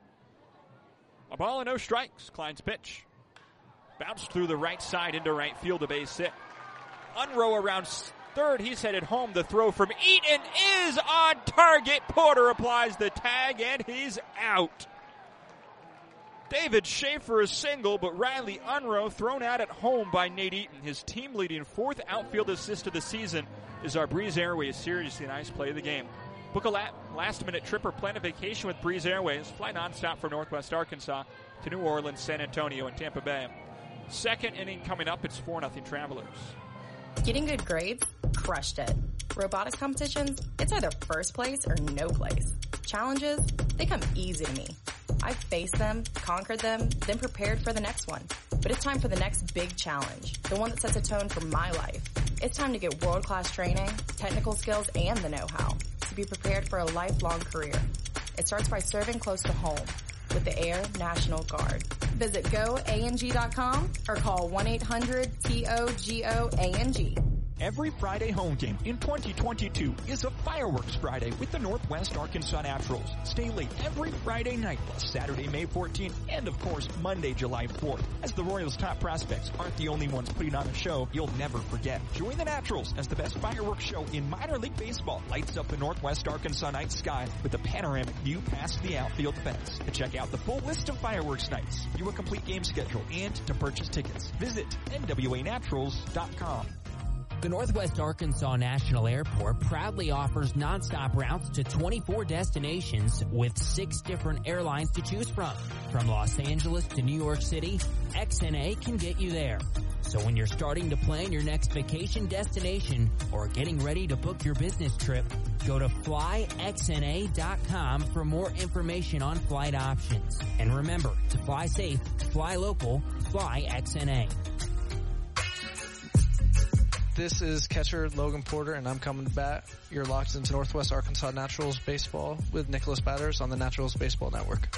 Speaker 2: A ball and no strikes. Klein's pitch. Bounced through the right side into right field, a base hit. Unruh around third. He's headed home. The throw from Eaton is on target. Porter applies the tag, and he's out. David Schaefer is single, but Riley Unruh thrown out at home by Nate Eaton. His team-leading fourth outfield assist of the season is our Breeze Airways seriously nice play of the game. Book a last-minute trip or plan a vacation with Breeze Airways. Fly nonstop from Northwest Arkansas to New Orleans, San Antonio, and Tampa Bay. Second inning coming up, it's four nothing Travelers.
Speaker 17: Getting good grades? Crushed it. Robotics competitions? It's either first place or no place. Challenges? They come easy to me. I've faced them, conquered them, then prepared for the next one. But it's time for the next big challenge, the one that sets a tone for my life. It's time to get world-class training, technical skills, and the know-how to be prepared for a lifelong career. It starts by serving close to home with the Air National Guard. Visit go A N G dot com or call one eight hundred T O G O A N G.
Speaker 11: Every Friday home game in twenty twenty-two is a Fireworks Friday with the Northwest Arkansas Naturals. Stay late every Friday night, plus Saturday, May fourteenth, and of course, Monday, July fourth. As the Royals' top prospects aren't the only ones putting on a show you'll never forget. Join the Naturals as the best fireworks show in minor league baseball lights up the Northwest Arkansas night sky with a panoramic view past the outfield fence. To check out the full list of fireworks nights, view a complete game schedule, and to purchase tickets, visit N W A naturals dot com.
Speaker 10: The Northwest Arkansas National Airport proudly offers nonstop routes to twenty-four destinations with six different airlines to choose from. From Los Angeles to New York City, X N A can get you there. So when you're starting to plan your next vacation destination or getting ready to book your business trip, go to fly X N A dot com for more information on flight options. And remember, to fly safe, fly local, fly X N A.
Speaker 18: This is catcher Logan Porter, and I'm coming back. You're locked into Northwest Arkansas Naturals Baseball with Nicholas Batters on the Naturals Baseball Network.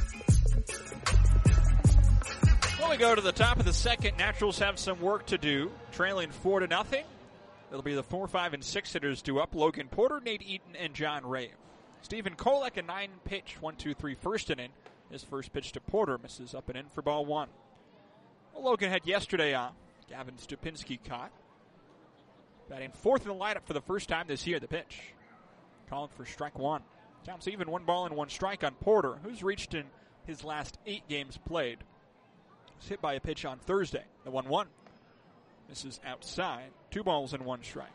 Speaker 2: Well, we go to the top of the second. Naturals have some work to do, trailing four to nothing. It'll be the four, five, and six hitters due up. Logan Porter, Nate Eaton, and John Rave. Stephen Kolek, a nine-pitch, one, two, three first inning. His first pitch to Porter misses up and in for ball one. Well, Logan had yesterday off. Gavin Stupinski caught. Batting fourth in the lineup for the first time this year, the pitch. Calling for strike one. Counts even one ball and one strike on Porter, who's reached in his last eight games played. Was hit by a pitch on Thursday, the one one. Misses outside. Two balls and one strike.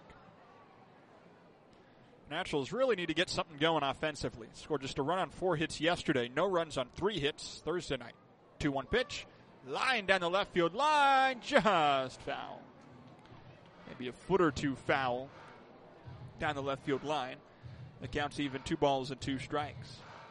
Speaker 2: Naturals really need to get something going offensively. Scored just a run on four hits yesterday. No runs on three hits Thursday night. two one pitch. Line down the left field line. Just foul. Maybe a foot or two foul down the left field line. The count's even two balls and two strikes.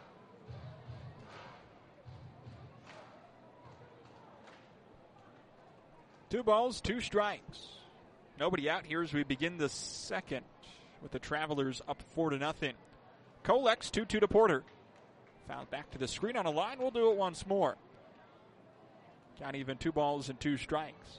Speaker 2: Two balls, two strikes. Nobody out here as we begin the second with the Travelers up four to nothing. Kolex two two to Porter. Fouled back to the screen on a line. We'll do it once more. Count even two balls and two strikes.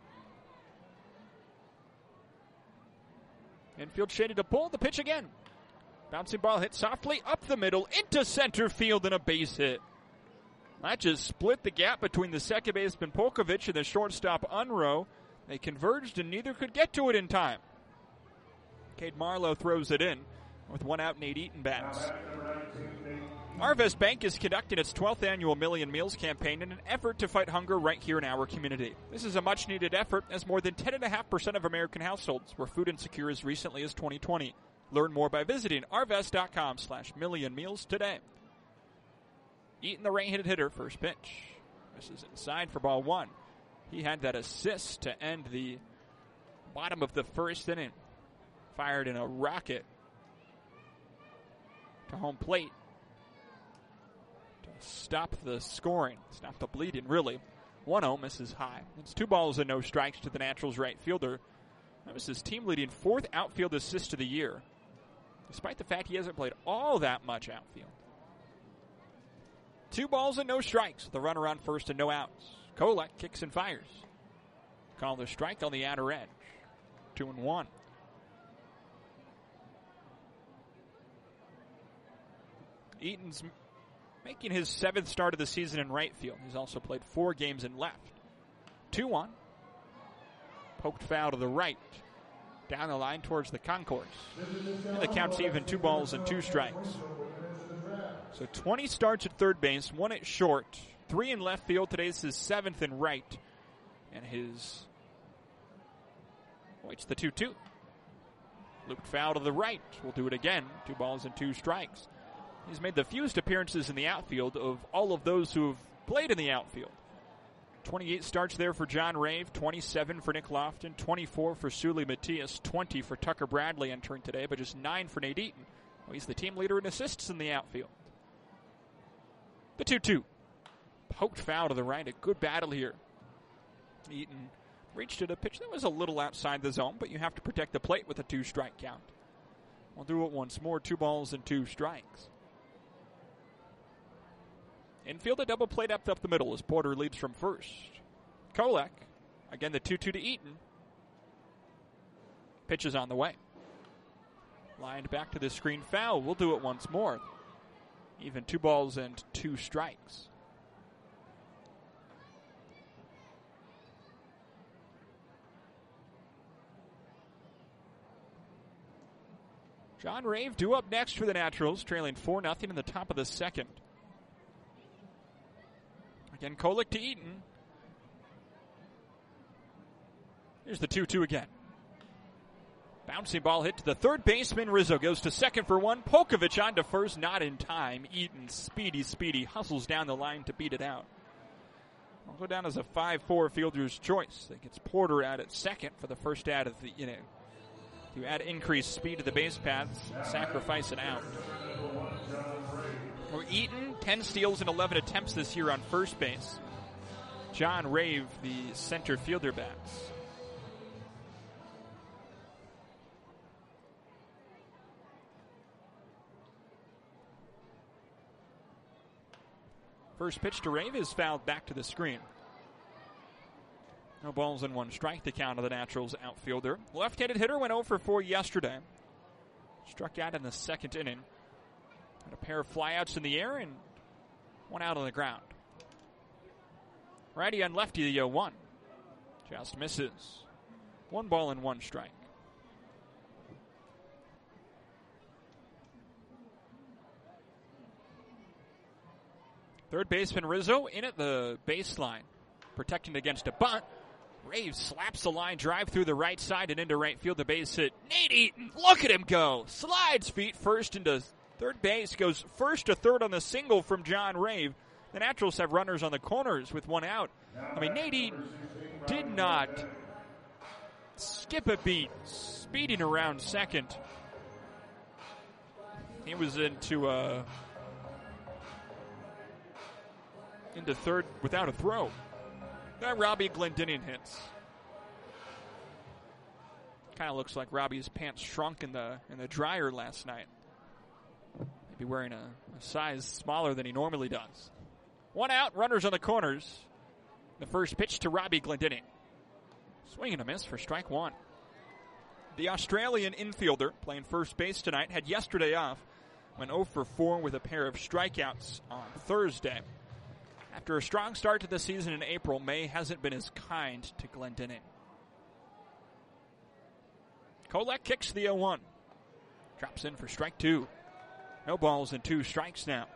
Speaker 2: Infield shaded to pull. The pitch again. Bouncing ball hit softly up the middle into center field and a base hit. That just split the gap between the second baseman Polkovich and the shortstop Unroe. They converged and neither could get to it in time. Cade Marlowe throws it in with one out. Nate Eaton bats. Arvest Bank is conducting its twelfth annual Million Meals campaign in an effort to fight hunger right here in our community. This is a much-needed effort as more than ten point five percent of American households were food insecure as recently as twenty twenty. Learn more by visiting arvest.com slash million meals today. Eaton, the right-handed hitter, first pitch. Misses inside for ball one. He had that assist to end the bottom of the first inning. Fired in a rocket to home plate to stop the scoring, stop the bleeding, really. one oh misses high. It's two balls and no strikes to the Naturals right fielder. That was his team-leading fourth outfield assist of the year, despite the fact he hasn't played all that much outfield. Two balls and no strikes. The runner on first and no outs. Kolek kicks and fires. Call the strike on the outer edge. Two and one. Eaton's making his seventh start of the season in right field. He's also played four games in left. two one. Poked foul to the right. Down the line towards the concourse. And the count's even, two balls and two strikes. So twenty starts at third base, one at short, three in left field. Today's his seventh in right. And his, oh, it's the two two. Looped foul to the right. We'll do it again. Two balls and two strikes. He's made the fewest appearances in the outfield of all of those who have played in the outfield. twenty-eight starts there for John Rave, twenty-seven for Nick Lofton, twenty-four for Sully Matias, twenty for Tucker Bradley entering today, but just nine for Nate Eaton. Well, he's the team leader in assists in the outfield. The two two. Poked foul to the right. A good battle here. Eaton reached at a pitch that was a little outside the zone, but you have to protect the plate with a two-strike count. We'll do it once more. Two balls and two strikes. Infield, a double play depth up the middle as Porter leads from first. Kolek, again the two two to Eaton. Pitch is on the way. Lined back to the screen, foul. We'll do it once more. Even two balls and two strikes. John Rave due up next for the Naturals, trailing four nothing in the top of the second. Again, Kolek to Eaton. Here's the two two again. Bouncing ball hit to the third baseman. Rizzo goes to second for one. Polkovich on to first, not in time. Eaton, speedy, speedy, hustles down the line to beat it out. I'll go down as a five four fielder's choice. That gets Porter out at second for the first out of the inning. To add increased speed to the base paths, sacrifice it out. For Eaton, ten steals and eleven attempts this year on first base. John Rave, the center fielder, bats. First pitch to Rave is fouled back to the screen. No balls and one strike to count of the Naturals outfielder. Left-handed hitter went oh for four yesterday. Struck out in the second inning. Had a pair of flyouts in the air and one out on the ground. Righty and lefty, the oh one. Just misses. One ball and one strike. Third baseman Rizzo in at the baseline, protecting against a bunt. Rave slaps the line drive through the right side and into right field. The base hit. Nate Eaton, look at him go. Slides feet first into third base. Goes first to third on the single from John Rave. The Naturals have runners on the corners with one out. I mean, Nate Eaton did not skip a beat, speeding around second. He was into uh, into third without a throw. That Robbie Glendinning hits. Kind of looks like Robbie's pants shrunk in the in the dryer last night. Maybe wearing a, a size smaller than he normally does. One out, runners on the corners. The first pitch to Robbie Glendinning. Swing and a miss for strike one. The Australian infielder playing first base tonight had yesterday off. Went oh for four with a pair of strikeouts on Thursday. After a strong start to the season in April, May hasn't been as kind to Glendinning. Kolek kicks the oh one. Drops in for strike two. No balls and two strikes now.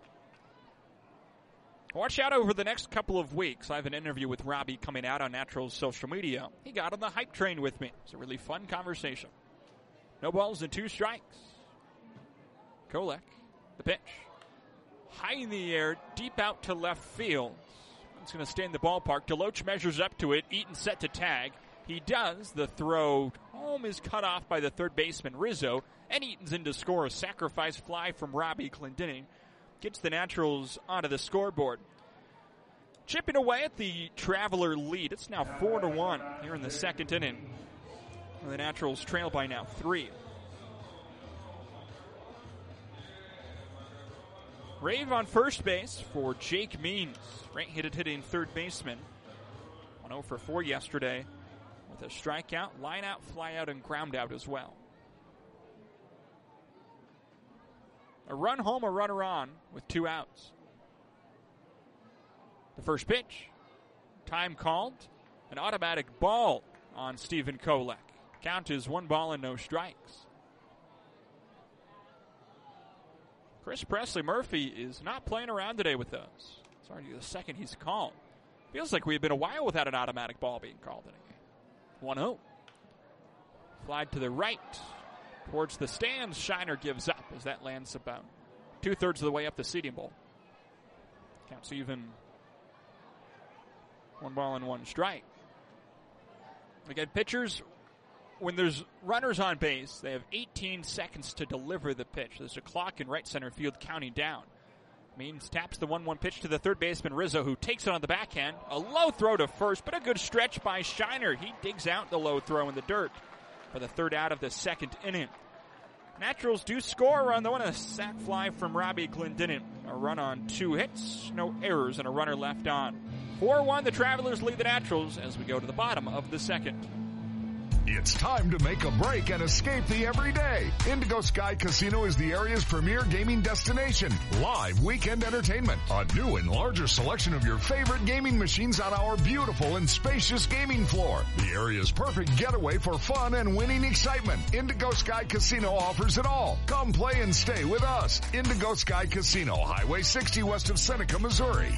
Speaker 2: Watch out over the next couple of weeks. I have an interview with Robbie coming out on Naturals social media. He got on the hype train with me. It's a really fun conversation. No balls and two strikes. Kolek, the pitch. High in the air, deep out to left field. It's going to stay in the ballpark. Deloach measures up to it. Eaton set to tag. He does. The throw home is cut off by the third baseman, Rizzo. And Eaton's in to score a sacrifice fly from Robbie Glendinning. Gets the Naturals onto the scoreboard. Chipping away at the Traveler lead. It's now four to one here in the second inning. The Naturals trail by now three. Rave on first base for Jake Means. Right-handed hitting third baseman. one oh for four yesterday with a strikeout, line out, fly out, and ground out as well. A run home, a runner on with two outs. The first pitch. Time called. An automatic ball on Stephen Kolek. Count is one ball and no strikes. Chris Presley Murphy is not playing around today with those. It's already the second he's called. Feels like we've been a while without an automatic ball being called in a game. one oh. Flied to the right. Towards the stands, Shiner gives up as that lands about two-thirds of the way up the seating bowl. Counts even. One ball and one strike. Again, pitchers, when there's runners on base, they have eighteen seconds to deliver the pitch. There's a clock in right center field counting down. Means taps the one one pitch to the third baseman, Rizzo, who takes it on the backhand. A low throw to first, but a good stretch by Shiner. He digs out the low throw in the dirt for the third out of the second inning. Naturals do score a run, though, and a sac fly from Robbie Glendinning. A run on two hits, no errors, and a runner left on. four one, the Travelers lead the Naturals as we go to the bottom of the second.
Speaker 3: It's time to make a break and escape the everyday. Indigo Sky Casino is the area's premier gaming destination. Live weekend entertainment. A new and larger selection of your favorite gaming machines on our beautiful and spacious gaming floor. The area's perfect getaway for fun and winning excitement. Indigo Sky Casino offers it all. Come play and stay with us. Indigo Sky Casino, Highway sixty west of Seneca, Missouri.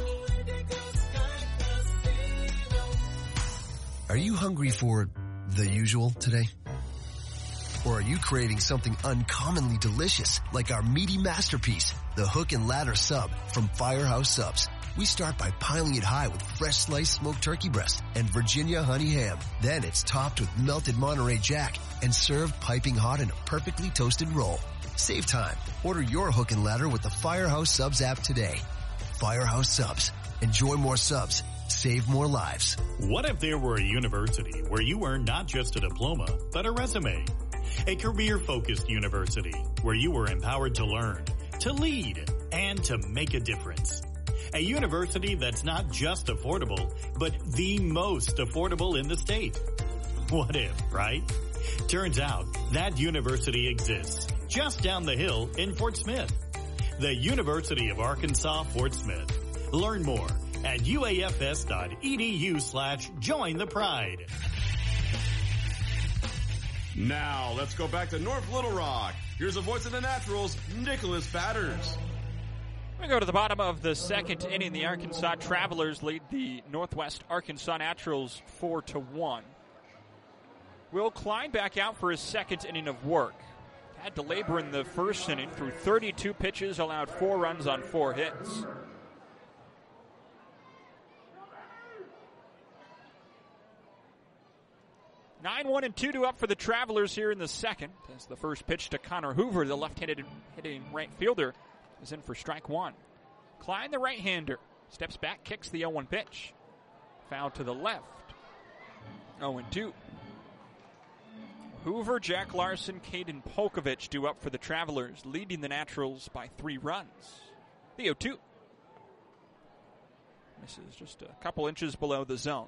Speaker 19: Are you hungry for the usual today? Or are you craving something uncommonly delicious like our meaty masterpiece, the Hook and Ladder Sub from Firehouse Subs? We start by piling it high with fresh sliced smoked turkey breast and Virginia honey ham. Then it's topped with melted Monterey Jack and served piping hot in a perfectly toasted roll. Save time. Order your Hook and Ladder with the Firehouse Subs app today. Firehouse Subs. Enjoy more subs. Save more lives.
Speaker 20: What if there were a university where you earned not just a diploma, but a resume? A career-focused university where you were empowered to learn, to lead, and to make a difference. A university that's not just affordable, but the most affordable in the state. What if, right? Turns out that university exists just down the hill in Fort Smith. The University of Arkansas, Fort Smith. Learn more at uafs.edu slash join the pride.
Speaker 1: Now, let's go back to North Little Rock. Here's the voice of the Naturals, Nicholas Batters.
Speaker 2: We go to the bottom of the second inning. The Arkansas Travelers lead the Northwest Arkansas Naturals four to one. Will Klein back out for his second inning of work. Had to labor in the first inning through thirty-two pitches, allowed four runs on four hits. nine one and two to up for the Travelers here in the second. As the first pitch to Connor Hoover, the left-handed hitting right fielder, is in for strike one. Klein, the right-hander, steps back, kicks the oh one pitch. Foul to the left. oh and two. Hoover, Jack Larson, Caden Polkovich due up for the Travelers, leading the Naturals by three runs. The oh two. Misses just a couple inches below the zone.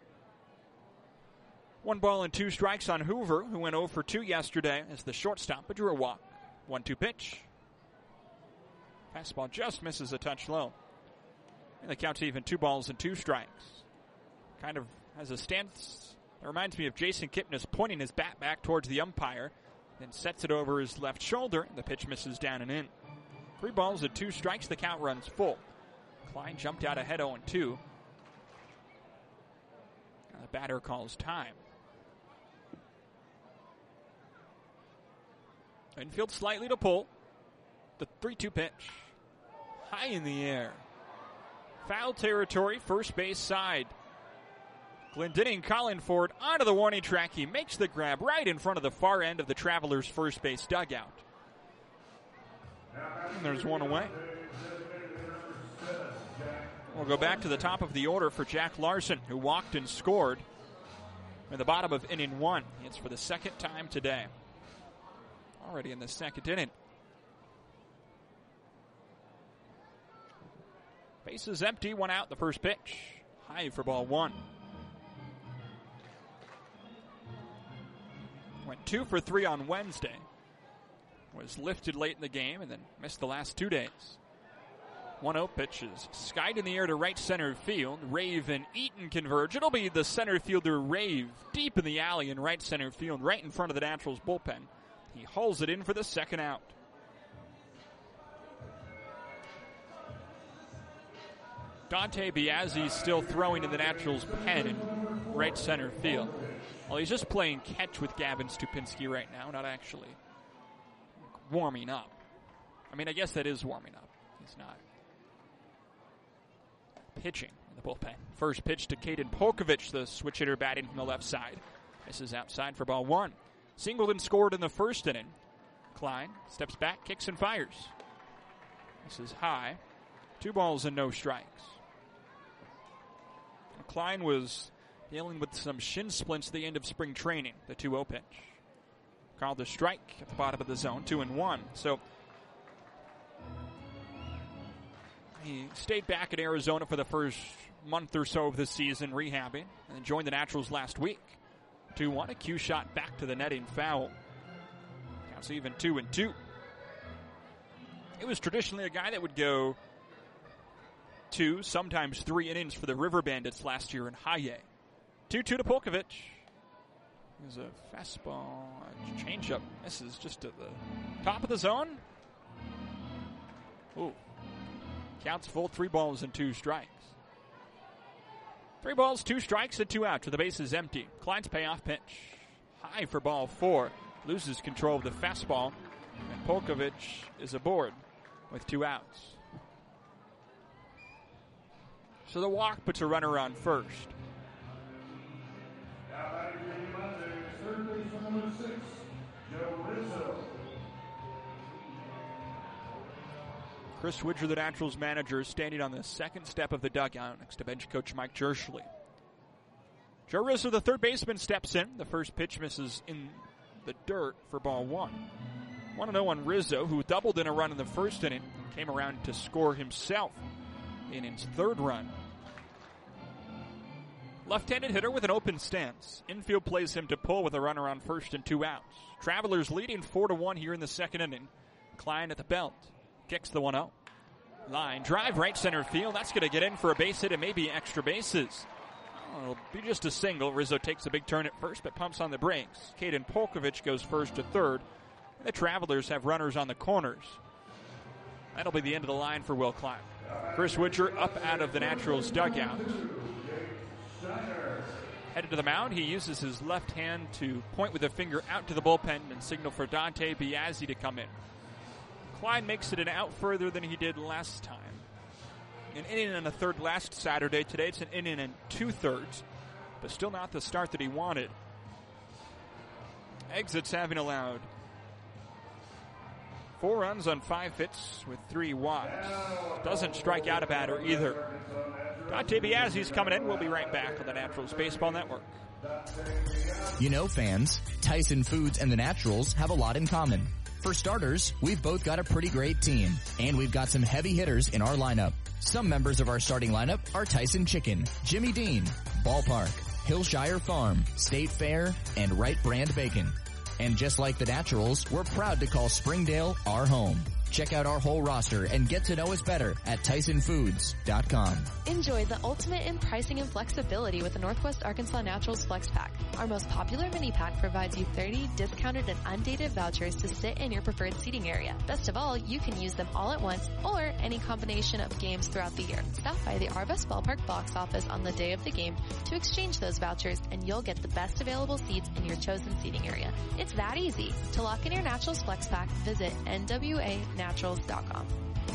Speaker 2: One ball and two strikes on Hoover, who went oh for two yesterday as the shortstop, but drew a walk. one two pitch. Fastball just misses a touch low. And the count's even two balls and two strikes. Kind of has a stance that reminds me of Jason Kipnis pointing his bat back towards the umpire, then sets it over his left shoulder, and the pitch misses down and in. Three balls and two strikes, the count runs full. Klein jumped out ahead oh and two. The batter calls time. Infield slightly to pull. The three two pitch. High in the air. Foul territory, first base side. Glendenning calling for it onto the warning track. He makes the grab right in front of the far end of the Travelers' first base dugout. And there's one away. We'll go back to the top of the order for Jack Larson, who walked and scored in the bottom of inning one. It's for the second time today. Already in the second inning. Bases empty, one out, the first pitch. High for ball one. Went two for three on Wednesday. Was lifted late in the game and then missed the last two days. one oh pitch is skied in the air to right center field. Rave and Eaton converge. It'll be the center fielder Rave deep in the alley in right center field, right in front of the Naturals bullpen. He hauls it in for the second out. Dante Biazzi still throwing in the Naturals' pen in right center field. Well, he's just playing catch with Gavin Stupinski right now, not actually warming up. I mean, I guess that is warming up. He's not pitching in the bullpen. First pitch to Caden Polkovich, the switch hitter batting from the left side. This is outside for ball one. Singleton scored in the first inning. Klein steps back, kicks and fires. This is high. Two balls and no strikes. Klein was dealing with some shin splints at the end of spring training, the two oh pitch. Called a strike at the bottom of the zone, two and one. So he stayed back in Arizona for the first month or so of the season, rehabbing, and then joined the Naturals last week. two one, a cue shot back to the netting, foul. Counts even two and two. It was traditionally a guy that would go two, sometimes three innings for the River Bandits last year in high A. two two to Polkovich. There's a fastball, a changeup, misses just to the top of the zone. Ooh. Counts full, three balls and two strikes. Three balls, two strikes, and two out to the bases empty. Klein's payoff pitch. High for ball four. Loses control of the fastball. And Polkovich is aboard with two outs. So the walk puts a runner on first. Chris Widger, the Naturals manager, is standing on the second step of the dugout next to bench coach Mike Jerschley. Joe Rizzo, the third baseman, steps in. The first pitch misses in the dirt for ball one. one oh on Rizzo, who doubled in a run in the first inning and came around to score himself inning's third run. Left-handed hitter with an open stance. Infield plays him to pull with a runner on first and two outs. Travelers leading four to one here in the second inning. Klein at the belt. Kicks the one oh. Line drive right center field. That's going to get in for a base hit and maybe extra bases. Oh, it'll be just a single. Rizzo takes a big turn at first but pumps on the brakes. Caden Polkovich goes first to third. And the Travelers have runners on the corners. That'll be the end of the line for Will Klein. Chris Witcher up out of the Naturals dugout. Headed to the mound, he uses his left hand to point with a finger out to the bullpen and signal for Dante Biazzi to come in. Klein makes it an out further than he did last time. An inning and a third last Saturday. Today it's an inning and two-thirds, but still not the start that he wanted. Exits having allowed four runs on five hits with three walks. Doesn't strike out a batter either. Dante Biazzi's coming in. We'll be right back on the Naturals Baseball Network.
Speaker 21: You know, fans, Tyson Foods and the Naturals have a lot in common. For starters, we've both got a pretty great team, and we've got some heavy hitters in our lineup. Some members of our starting lineup are Tyson Chicken, Jimmy Dean, Ballpark, Hillshire Farm, State Fair, and Wright Brand Bacon. And just like the Naturals, we're proud to call Springdale our home. Check out our whole roster and get to know us better at Tyson Foods dot com.
Speaker 9: Enjoy the ultimate in pricing and flexibility with the Northwest Arkansas Naturals Flex Pack. Our most popular mini pack provides you thirty discounted and undated vouchers to sit in your preferred seating area. Best of all, you can use them all at once or any combination of games throughout the year. Stop by the Arvest Ballpark box office on the day of the game to exchange those vouchers, and you'll get the best available seats in your chosen seating area. It's that easy. To lock in your Naturals Flex Pack, visit N W A naturals dot com.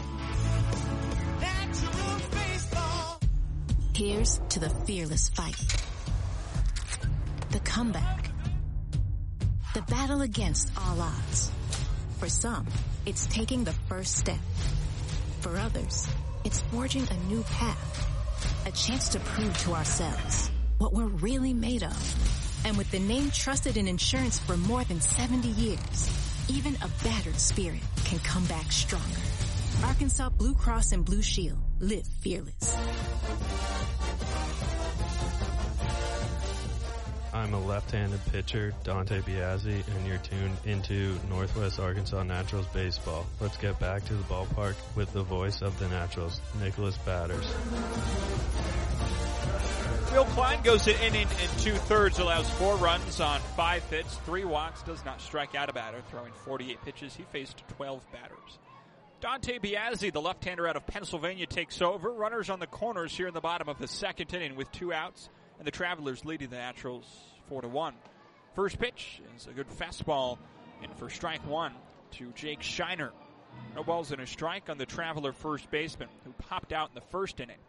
Speaker 22: Here's to the fearless fight, the comeback, the battle against all odds. For some, it's taking the first step. For others, it's forging a new path, a chance to prove to ourselves what we're really made of. And with the name trusted in insurance for more than seventy years, even a battered spirit can come back stronger. Arkansas Blue Cross and Blue Shield. Live fearless.
Speaker 23: I'm a left-handed pitcher, Dante Biazzi, and you're tuned into Northwest Arkansas Naturals Baseball. Let's get back to the ballpark with the voice of the Naturals, Nicholas Batters.
Speaker 2: Will Klein goes an inning and two-thirds, allows four runs on five hits, three walks, does not strike out a batter, throwing forty-eight pitches. He faced twelve batters. Dante Biazzi, the left-hander out of Pennsylvania, takes over. Runners on the corners here in the bottom of the second inning with two outs, and the Travelers leading the Naturals four to one. First pitch is a good fastball in for strike one to Jake Shiner. No balls and a strike on the Traveler first baseman, who popped out in the first inning.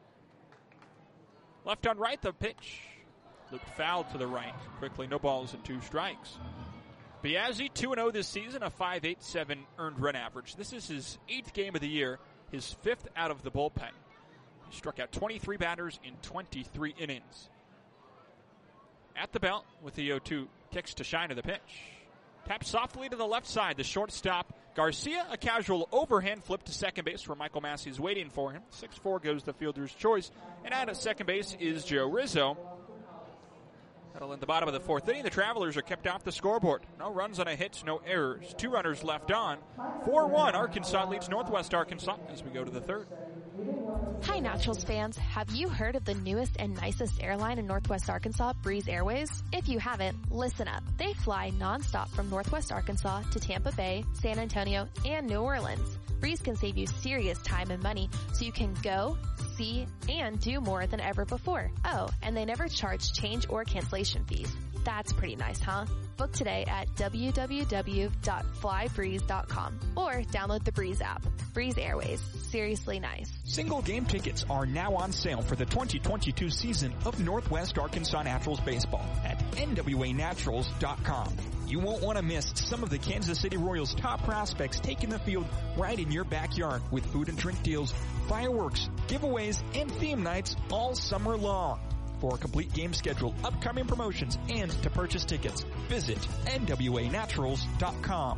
Speaker 2: Left on right, the pitch. Looped foul to the right. Quickly, no balls and two strikes. Biazzi, two and oh this season, a five eight seven earned run average. This is his eighth game of the year, his fifth out of the bullpen. He struck out twenty-three batters in twenty-three innings. At the belt with the oh two, kicks to Shiner the pitch. Taps softly to the left side, the shortstop Garcia, a casual overhand flip to second base where Michael Massey is waiting for him. six four goes the fielder's choice. And out at second base is Joe Rizzo. That'll end the bottom of the fourth inning. The Travelers are kept off the scoreboard. No runs on a hit, no errors. Two runners left on. four one, Arkansas leads Northwest Arkansas as we go to the third.
Speaker 9: Hi, Naturals fans. Have you heard of the newest and nicest airline in Northwest Arkansas, Breeze Airways? If you haven't, listen up. They fly nonstop from Northwest Arkansas to Tampa Bay, San Antonio, and New Orleans. Breeze can save you serious time and money so you can go, see, and do more than ever before. Oh, and they never charge change or cancellation fees. That's pretty nice, huh? Book today at w w w dot fly breeze dot com or download the Breeze app. Breeze Airways. Seriously nice.
Speaker 6: Single game tickets are now on sale for the twenty twenty-two season of Northwest Arkansas Naturals Baseball at N W A naturals dot com. You won't want to miss some of the Kansas City Royals' top prospects taking the field right in your backyard with food and drink deals, fireworks, giveaways, and theme nights all summer long. For a complete game schedule, upcoming promotions, and to purchase tickets, visit N W A naturals dot com.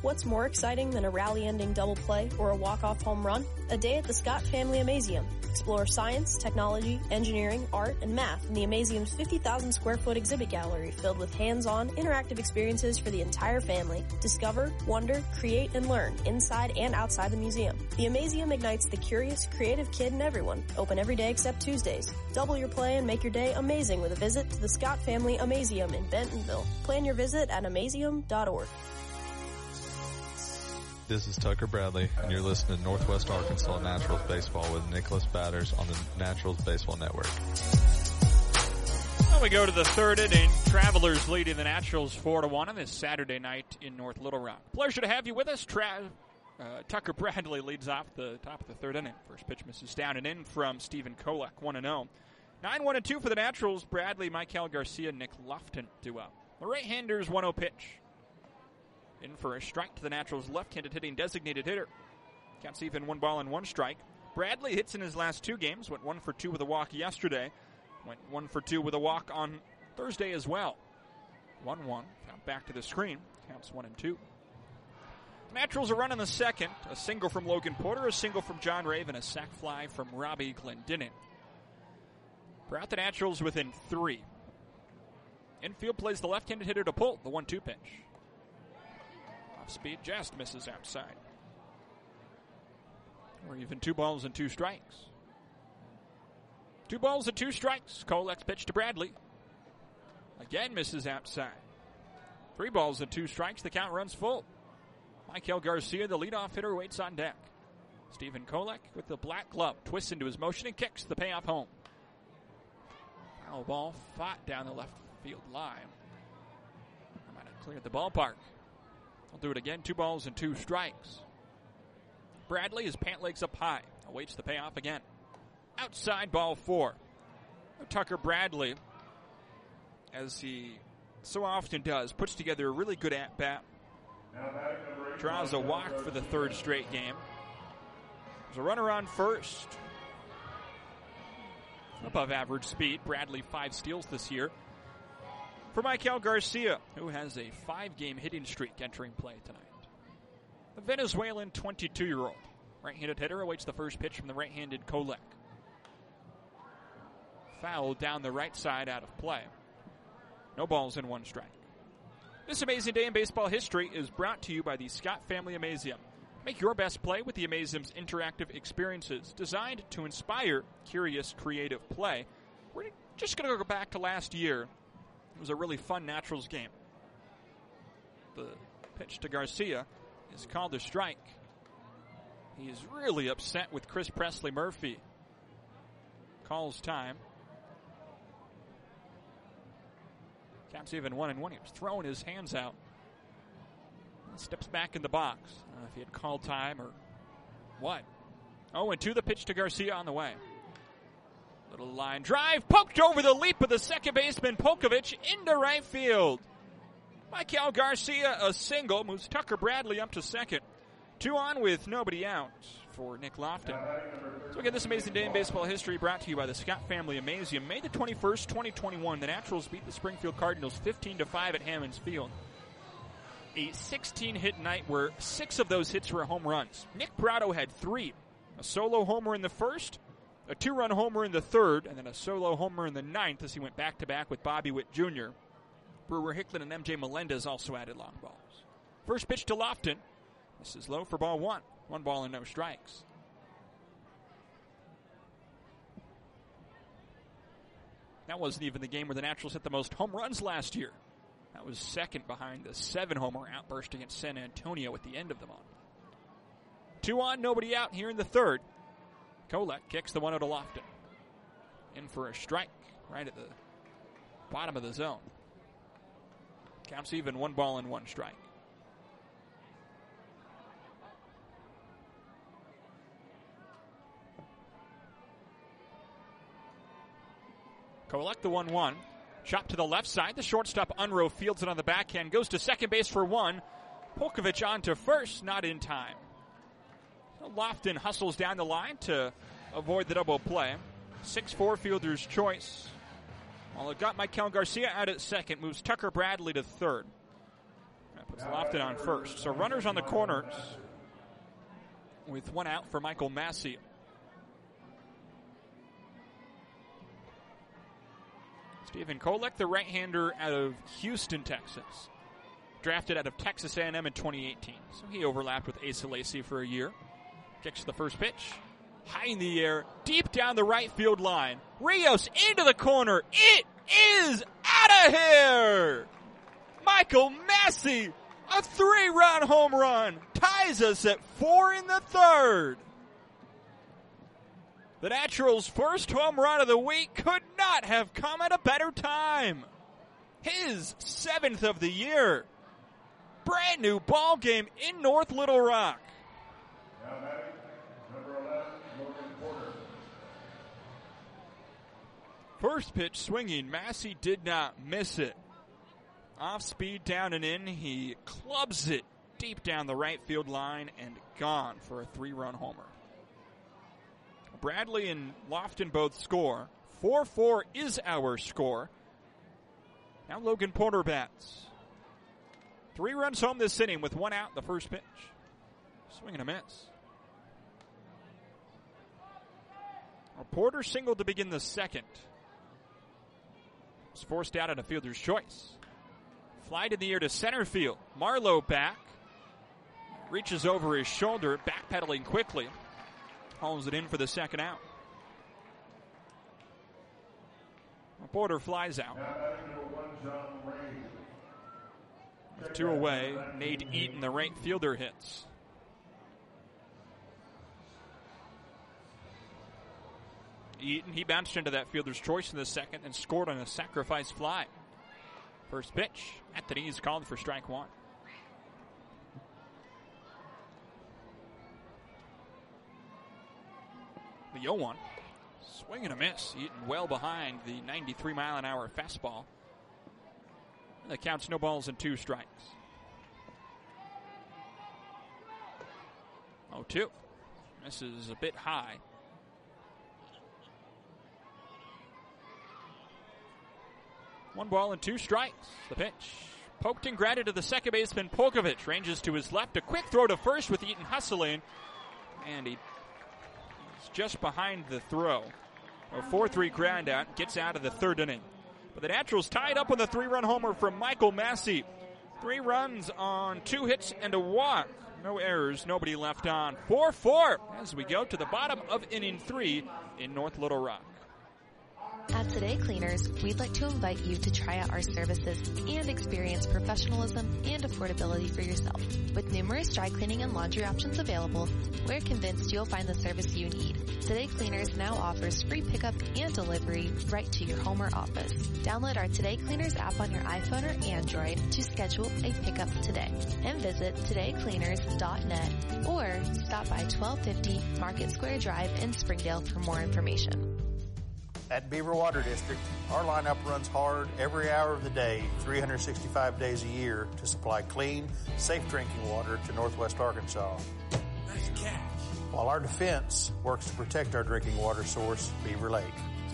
Speaker 7: What's more exciting than a rally-ending double play or a walk-off home run? A day at the Scott Family Amazeum. Explore science, technology, engineering, art, and math in the Amazeum's fifty thousand square foot exhibit gallery filled with hands-on, interactive experiences for the entire family. Discover, wonder, create, and learn inside and outside the museum. The Amazeum ignites the curious, creative kid in everyone. Open every day except Tuesdays. Double your play and make your day amazing with a visit to the Scott Family Amazeum in Bentonville. Plan your visit at amazeum dot org.
Speaker 8: This is Tucker Bradley, and you're listening to Northwest Arkansas Naturals Baseball with Nicholas Batters on the Naturals Baseball Network.
Speaker 2: Well, we go to the third inning. Travelers leading the Naturals four to one on this Saturday night in North Little Rock. Pleasure to have you with us. Tra- uh, Tucker Bradley leads off the top of the third inning. First pitch misses down and in from Stephen Kolek, one and oh. nine one and two for the Naturals. Bradley, Michael Garcia, Nick Lofton do up. The right-hander's one oh pitch. In for a strike to the Naturals' left-handed hitting designated hitter. Counts even one ball and one strike. Bradley hits in his last two games. Went one for two with a walk yesterday. Went one for two with a walk on Thursday as well. one one. Count back to the screen. Counts one and two. The Naturals are running the second. A single from Logan Porter, a single from John Raven, a sac fly from Robbie Glendinning. Brought the Naturals within three. Infield plays the left-handed hitter to pull the one two pitch. Speed just misses outside. Or even two balls and two strikes. Two balls and two strikes. Kolek's pitch to Bradley. Again misses outside. Three balls and two strikes. The count runs full. Michael Garcia, the leadoff hitter, waits on deck. Stephen Kolek with the black glove twists into his motion and kicks the payoff home. Foul ball fought down the left field line. I might have cleared the ballpark. I'll do it again. Two balls and two strikes. Bradley, his pant legs up high, awaits the payoff again. Outside, ball four. Tucker Bradley, as he so often does, puts together a really good at-bat. Draws a walk for the third straight game. There's a runner on first. Above average speed. Bradley, five steals this year. For Michael Garcia, who has a five-game hitting streak entering play tonight. The Venezuelan twenty-two-year-old right-handed hitter awaits the first pitch from the right-handed Kolek. Foul down the right side, out of play. No balls and one strike. This amazing day in baseball history is brought to you by the Scott Family Amazeum. Make your best play with the Amazeum's interactive experiences designed to inspire curious, creative play. We're just going to go back to last year. It was a really fun Naturals game. The pitch to Garcia is called a strike. He is really upset with Chris Presley Murphy. Calls time. Counts even one and one. He was throwing his hands out. Steps back in the box. I don't know if he had called time or what. Oh, and two, the pitch to Garcia on the way. Little line drive, poked over the leap of the second baseman, Polkovich, into right field. Michael Garcia, a single, moves Tucker Bradley up to second. Two on with nobody out for Nick Lofton. So again, this amazing day in baseball history brought to you by the Scott Family Amazeum. May the twenty-first, twenty twenty-one, the Naturals beat the Springfield Cardinals fifteen to five at Hammonds Field. A sixteen-hit night where six of those hits were home runs. Nick Prado had three. A solo homer in the first, a two-run homer in the third, and then a solo homer in the ninth as he went back-to-back with Bobby Witt Junior Brewer Hicklin and M J Melendez also added long balls. First pitch to Lofton. This is low for ball one. One ball and no strikes. That wasn't even the game where the Naturals hit the most home runs last year. That was second behind the seven-homer outburst against San Antonio at the end of the month. Two on, nobody out here in the third. Kolek kicks the one oh to Lofton. In for a strike right at the bottom of the zone. Counts even, one ball and one strike. Kolek, the one one. Shot to the left side. The shortstop, Unruh, fields it on the backhand. Goes to second base for one. Polkovich on to first, not in time. So Lofton hustles down the line to avoid the double play. six four fielder's choice. While it got Michael Garcia out at second, moves Tucker Bradley to third. It's lofted on first. So runners on the corners with one out for Michael Massey. Stephen Kolek, the right-hander out of Houston, Texas. Drafted out of Texas A and M in twenty eighteen. So he overlapped with Asa Lacy for a year. Kicks the first pitch. High in the air, deep down the right field line. Rios into the corner. It is out of here! Michael Massey, a three-run home run, ties us at four in the third. The Naturals' first home run of the week could not have come at a better time. His seventh of the year. Brand new ball game in North Little Rock. First pitch swinging, Massey did not miss it. Off speed, down and in, he clubs it deep down the right field line and gone for a three-run homer. Bradley and Lofton both score. four four is our score. Now Logan Porter bats. Three runs home this inning with one out the first pitch. Swing and a miss. Well, Porter singled to begin the second. Was forced out at a fielder's choice. Fly to the air to center field. Marlowe back. Reaches over his shoulder, backpedaling quickly. Hauls it in for the second out. Porter flies out. With two away, Nate Eaton, the right fielder, hits. Eaton, he bounced into that fielder's choice in the second and scored on a sacrifice fly. First pitch at the knees, called for strike one. The oh one. Swing and a miss. Eaton well behind the ninety-three mile an hour fastball. And that counts no balls and two strikes. oh two. This is a bit high. One ball and two strikes. The pitch. Poked and grounded to the second baseman. Polkovich ranges to his left. A quick throw to first with Eaton hustling. And he just behind the throw. A four three ground out, gets out of the third inning. But the Naturals tied up with a three-run homer from Michael Massey. Three runs on two hits and a walk. No errors, nobody left on. four four as we go to the bottom of inning three in North Little Rock.
Speaker 9: At Today Cleaners, we'd like to invite you to try out our services and experience professionalism and affordability for yourself. With numerous dry cleaning and laundry options available, we're convinced you'll find the service you need. Today Cleaners now offers free pickup and delivery right to your home or office. Download our Today Cleaners app on your iPhone or Android to schedule a pickup today. And visit today cleaners dot net or stop by twelve fifty Market Square Drive in Springdale for more information.
Speaker 5: At Beaver Water District, our lineup runs hard every hour of the day, three hundred sixty-five days a year to supply clean, safe drinking water to Northwest Arkansas.
Speaker 15: Nice catch.
Speaker 5: While our defense works to protect our drinking water source, Beaver Lake.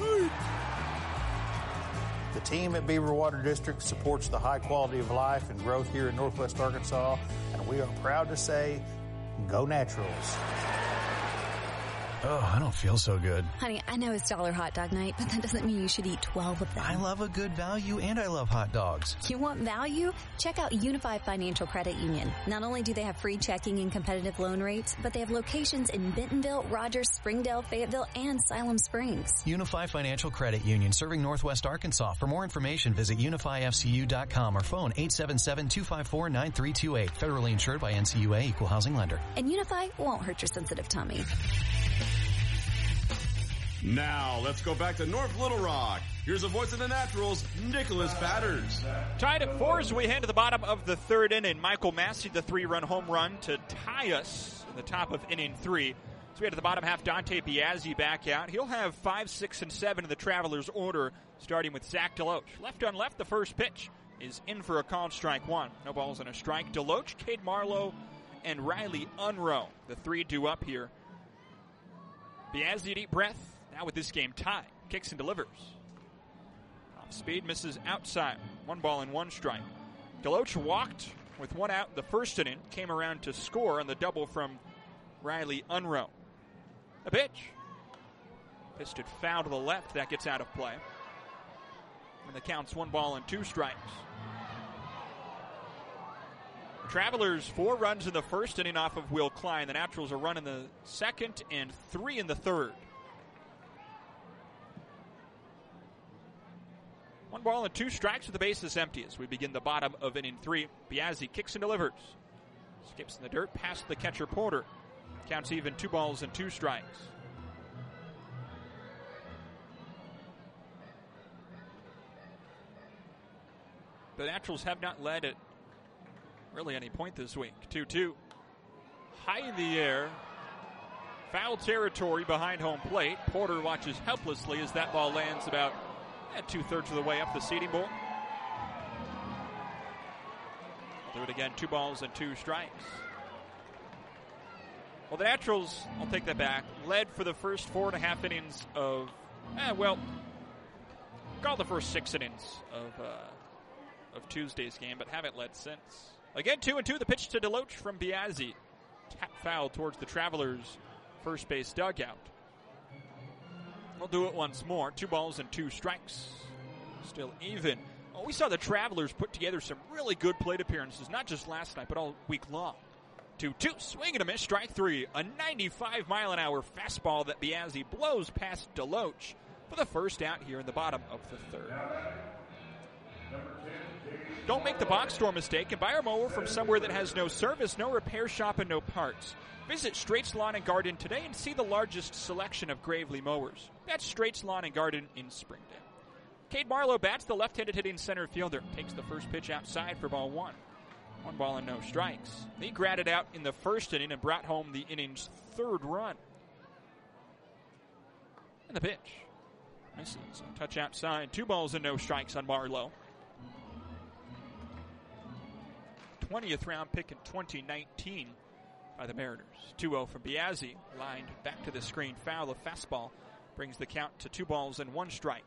Speaker 5: The team at Beaver Water District supports the high quality of life and growth here in Northwest Arkansas, and we are proud to say, go Naturals.
Speaker 12: Oh, I don't feel so good.
Speaker 13: Honey, I know it's Dollar Hot Dog Night, but that doesn't mean you should eat twelve of them.
Speaker 12: I love a good value and I love hot dogs.
Speaker 13: You want value? Check out Unify Financial Credit Union. Not only do they have free checking and competitive loan rates, but they have locations in Bentonville, Rogers, Springdale, Fayetteville, and Siloam Springs.
Speaker 12: Unify Financial Credit Union, serving Northwest Arkansas. For more information, visit unify f c u dot com or phone eight seven seven, two five four, nine three two eight. Federally insured by N C U A, Equal Housing Lender.
Speaker 13: And Unify won't hurt your sensitive tummy.
Speaker 1: Now, let's go back to North Little Rock. Here's the voice of the Naturals, Nicholas Batters.
Speaker 2: Tied at four as we head to the bottom of the third inning. Michael Massey, the three-run home run to tie us in the top of inning three. So we head to the bottom half, Dante Biazzi back out. He'll have five, six, and seven in the Travelers' order, starting with Zach Deloach. Left on left, the first pitch is in for a called strike one. No balls and a strike. Deloach, Cade Marlowe, and Riley Unroe. The three due up here. Biazzi, deep breath. Now with this game tied, kicks and delivers. Off speed, misses outside. One ball and one strike. Deloach walked with one out in the first inning, came around to score on the double from Riley Unroe. A pitch. Pisted foul to the left. That gets out of play. And the count's one ball and two strikes. Travelers, four runs in the first inning off of Will Klein. The Naturals a run in the second and three in the third. One ball and two strikes with the bases empty as we begin the bottom of inning three. Biazzi kicks and delivers. Skips in the dirt past the catcher Porter. Counts even, two balls and two strikes. The Naturals have not led at really any point this week. two two. High in the air. Foul territory behind home plate. Porter watches helplessly as that ball lands about eh, two-thirds of the way up the seating bowl. I'll do it again. Two balls and two strikes. Well, the Naturals, I'll take that back, led for the first four and a half innings of, eh, well, call the first six innings of uh, of Tuesday's game, but haven't led since. Again, two and two. The pitch to Deloach from Biazzi. Tap foul towards the Travelers' first base dugout. We'll do it once more. Two balls and two strikes. Still even. Oh, we saw the Travelers put together some really good plate appearances, not just last night, but all week long. two two. Swing and a miss. Strike three. A ninety-five mile an hour fastball that Biazzi blows past Deloach for the first out here in the bottom of the third. Don't make the box store mistake and buy a mower from somewhere that has no service, no repair shop, and no parts. Visit Straits Lawn and Garden today and see the largest selection of Gravely mowers. That's Straits Lawn and Garden in Springdale. Cade Marlowe bats, the left-handed hitting center fielder. Takes the first pitch outside for ball one. One ball and no strikes. He gratted out in the first inning and brought home the inning's third run. And the pitch. Misses. A touch outside. Two balls and no strikes on Marlowe. twentieth round pick in twenty nineteen by the Mariners. two oh from Biazzi. Lined back to the screen. Foul. A fastball brings the count to two balls and one strike.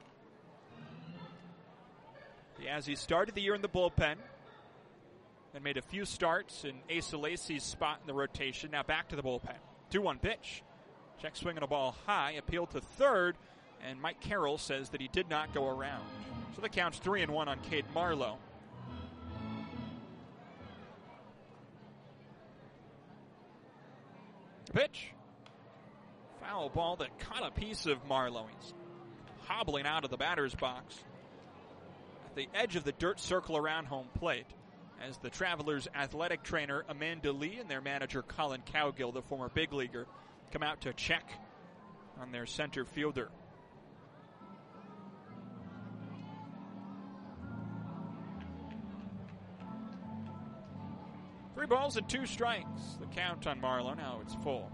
Speaker 2: Biazzi started the year in the bullpen and made a few starts in Asa Lacy's spot in the rotation. Now back to the bullpen. two one pitch. Check swing on a ball high. Appeal to third. And Mike Carroll says that he did not go around. So the count's three and one on Cade Marlowe. Pitch. Foul ball that caught a piece of Marlowe. He's hobbling out of the batter's box at the edge of the dirt circle around home plate as the Travelers' athletic trainer Amanda Lee and their manager Colin Cowgill, the former big leaguer, come out to check on their center fielder. Three balls and two strikes. The count on Marlowe. Now it's full.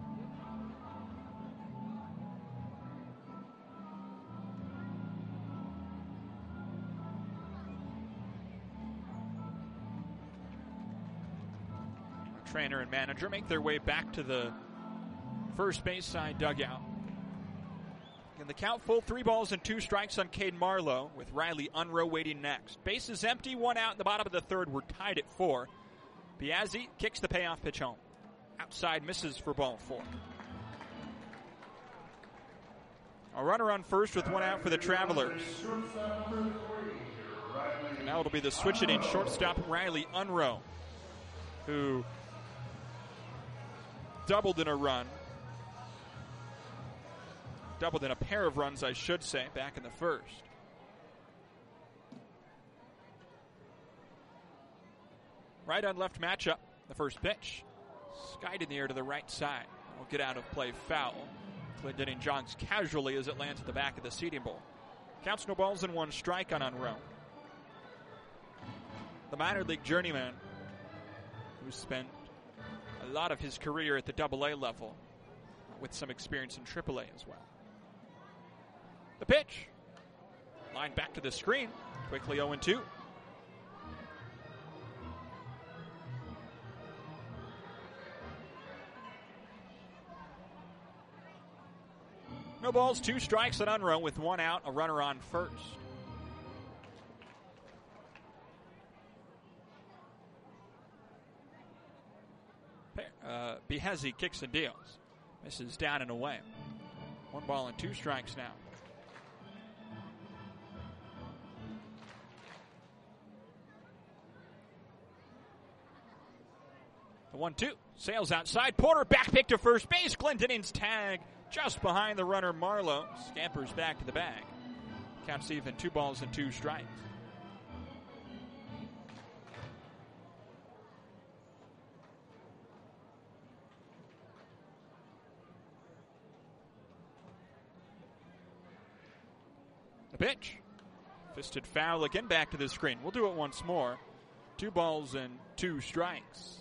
Speaker 2: Our trainer and manager make their way back to the first base side dugout. And the count full. Three balls and two strikes on Cade Marlowe with Riley Unroe waiting next. Bases empty. One out in the bottom of the third. We're tied at four. Biazzi kicks the payoff pitch home. Outside misses for ball four. A runner on first with one out for the Travelers. And now it'll be the switch hitting shortstop Riley Unroe, who doubled in a run. Doubled in a pair of runs, I should say, back in the first. Right on left matchup. The first pitch. Skied in the air to the right side. Will get out of play foul. Clendening jogs casually as it lands at the back of the seating bowl. Counts no balls and one strike on Unroe. The minor league journeyman who spent a lot of his career at the double A level with some experience in triple A as well. The pitch. Line back to the screen. Quickly oh and two. No balls, two strikes on Unroe with one out, a runner on first. Uh, Biazzi kicks and deals. Misses down and away. One ball and two strikes now. The one two. Sails outside. Porter back pick to first base. Glendenin's tag just behind the runner Marlowe. Scampers back to the bag. Counts even, two balls and two strikes. The pitch. Fisted foul again back to the screen. We'll do it once more. Two balls and two strikes.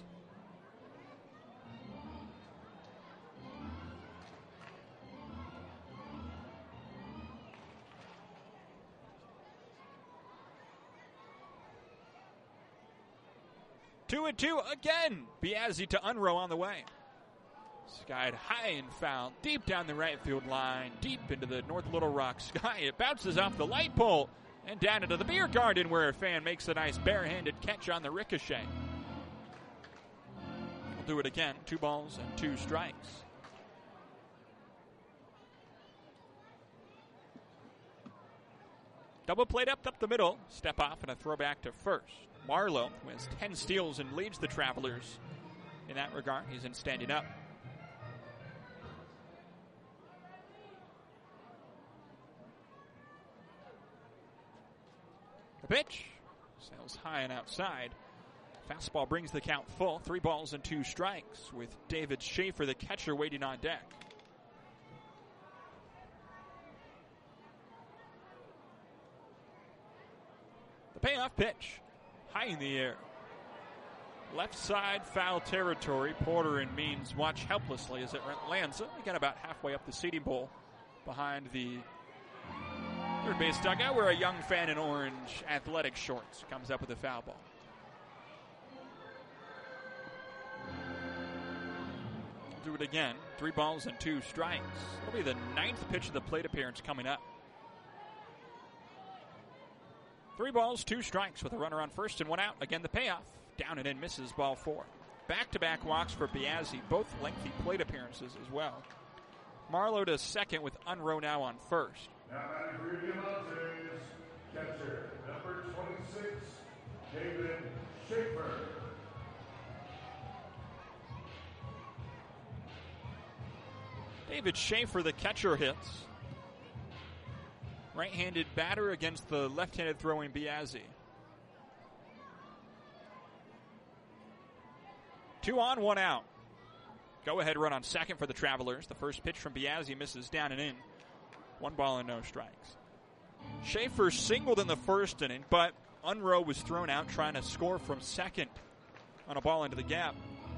Speaker 2: Two and two again. Biazzi to Unruh on the way. Skied high and foul, deep down the right field line, deep into the North Little Rock sky. It bounces off the light pole and down into the beer garden where a fan makes a nice barehanded catch on the ricochet. We'll do it again. Two balls and two strikes. Double played up up the middle. Step off and a throw back to first. Marlowe, who has ten steals and leads the Travelers in that regard. He's in standing up. The pitch sails high and outside. Fastball brings the count full. Three balls and two strikes with David Schaefer, the catcher, waiting on deck. The payoff pitch. High in the air. Left side foul territory. Porter and Means watch helplessly as it lands again about halfway up the seating bowl behind the third base dugout where a young fan in orange athletic shorts comes up with a foul ball. Do it again. Three balls and two strikes. It'll be the ninth pitch of the plate appearance coming up. Three balls, two strikes with a runner on first and one out. Again, the payoff. Down and in, misses ball four. Back-to-back walks for Biazzi, both lengthy plate appearances as well. Marlowe to second with Unruh now on first.
Speaker 3: Now batting for your Diamantes, catcher, number twenty-six, David Schaefer.
Speaker 2: David Schaefer, the catcher, hits. Right-handed batter against the left-handed throwing Biazzi. Two on, one out. Go-ahead run on second for the Travelers. The first pitch from Biazzi misses down and in. One ball and no strikes. Schaefer singled in the first inning, but Unruh was thrown out trying to score from second on a ball into the gap.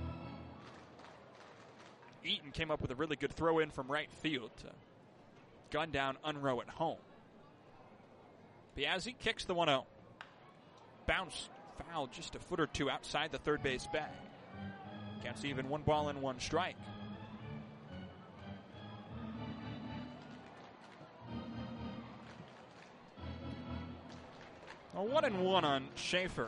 Speaker 2: Eaton came up with a really good throw-in from right field to gun down Unruh at home. Biazzi kicks the one oh. Bounce foul just a foot or two outside the third base bag. Counts even, one ball and one strike. A one and one on Schaefer.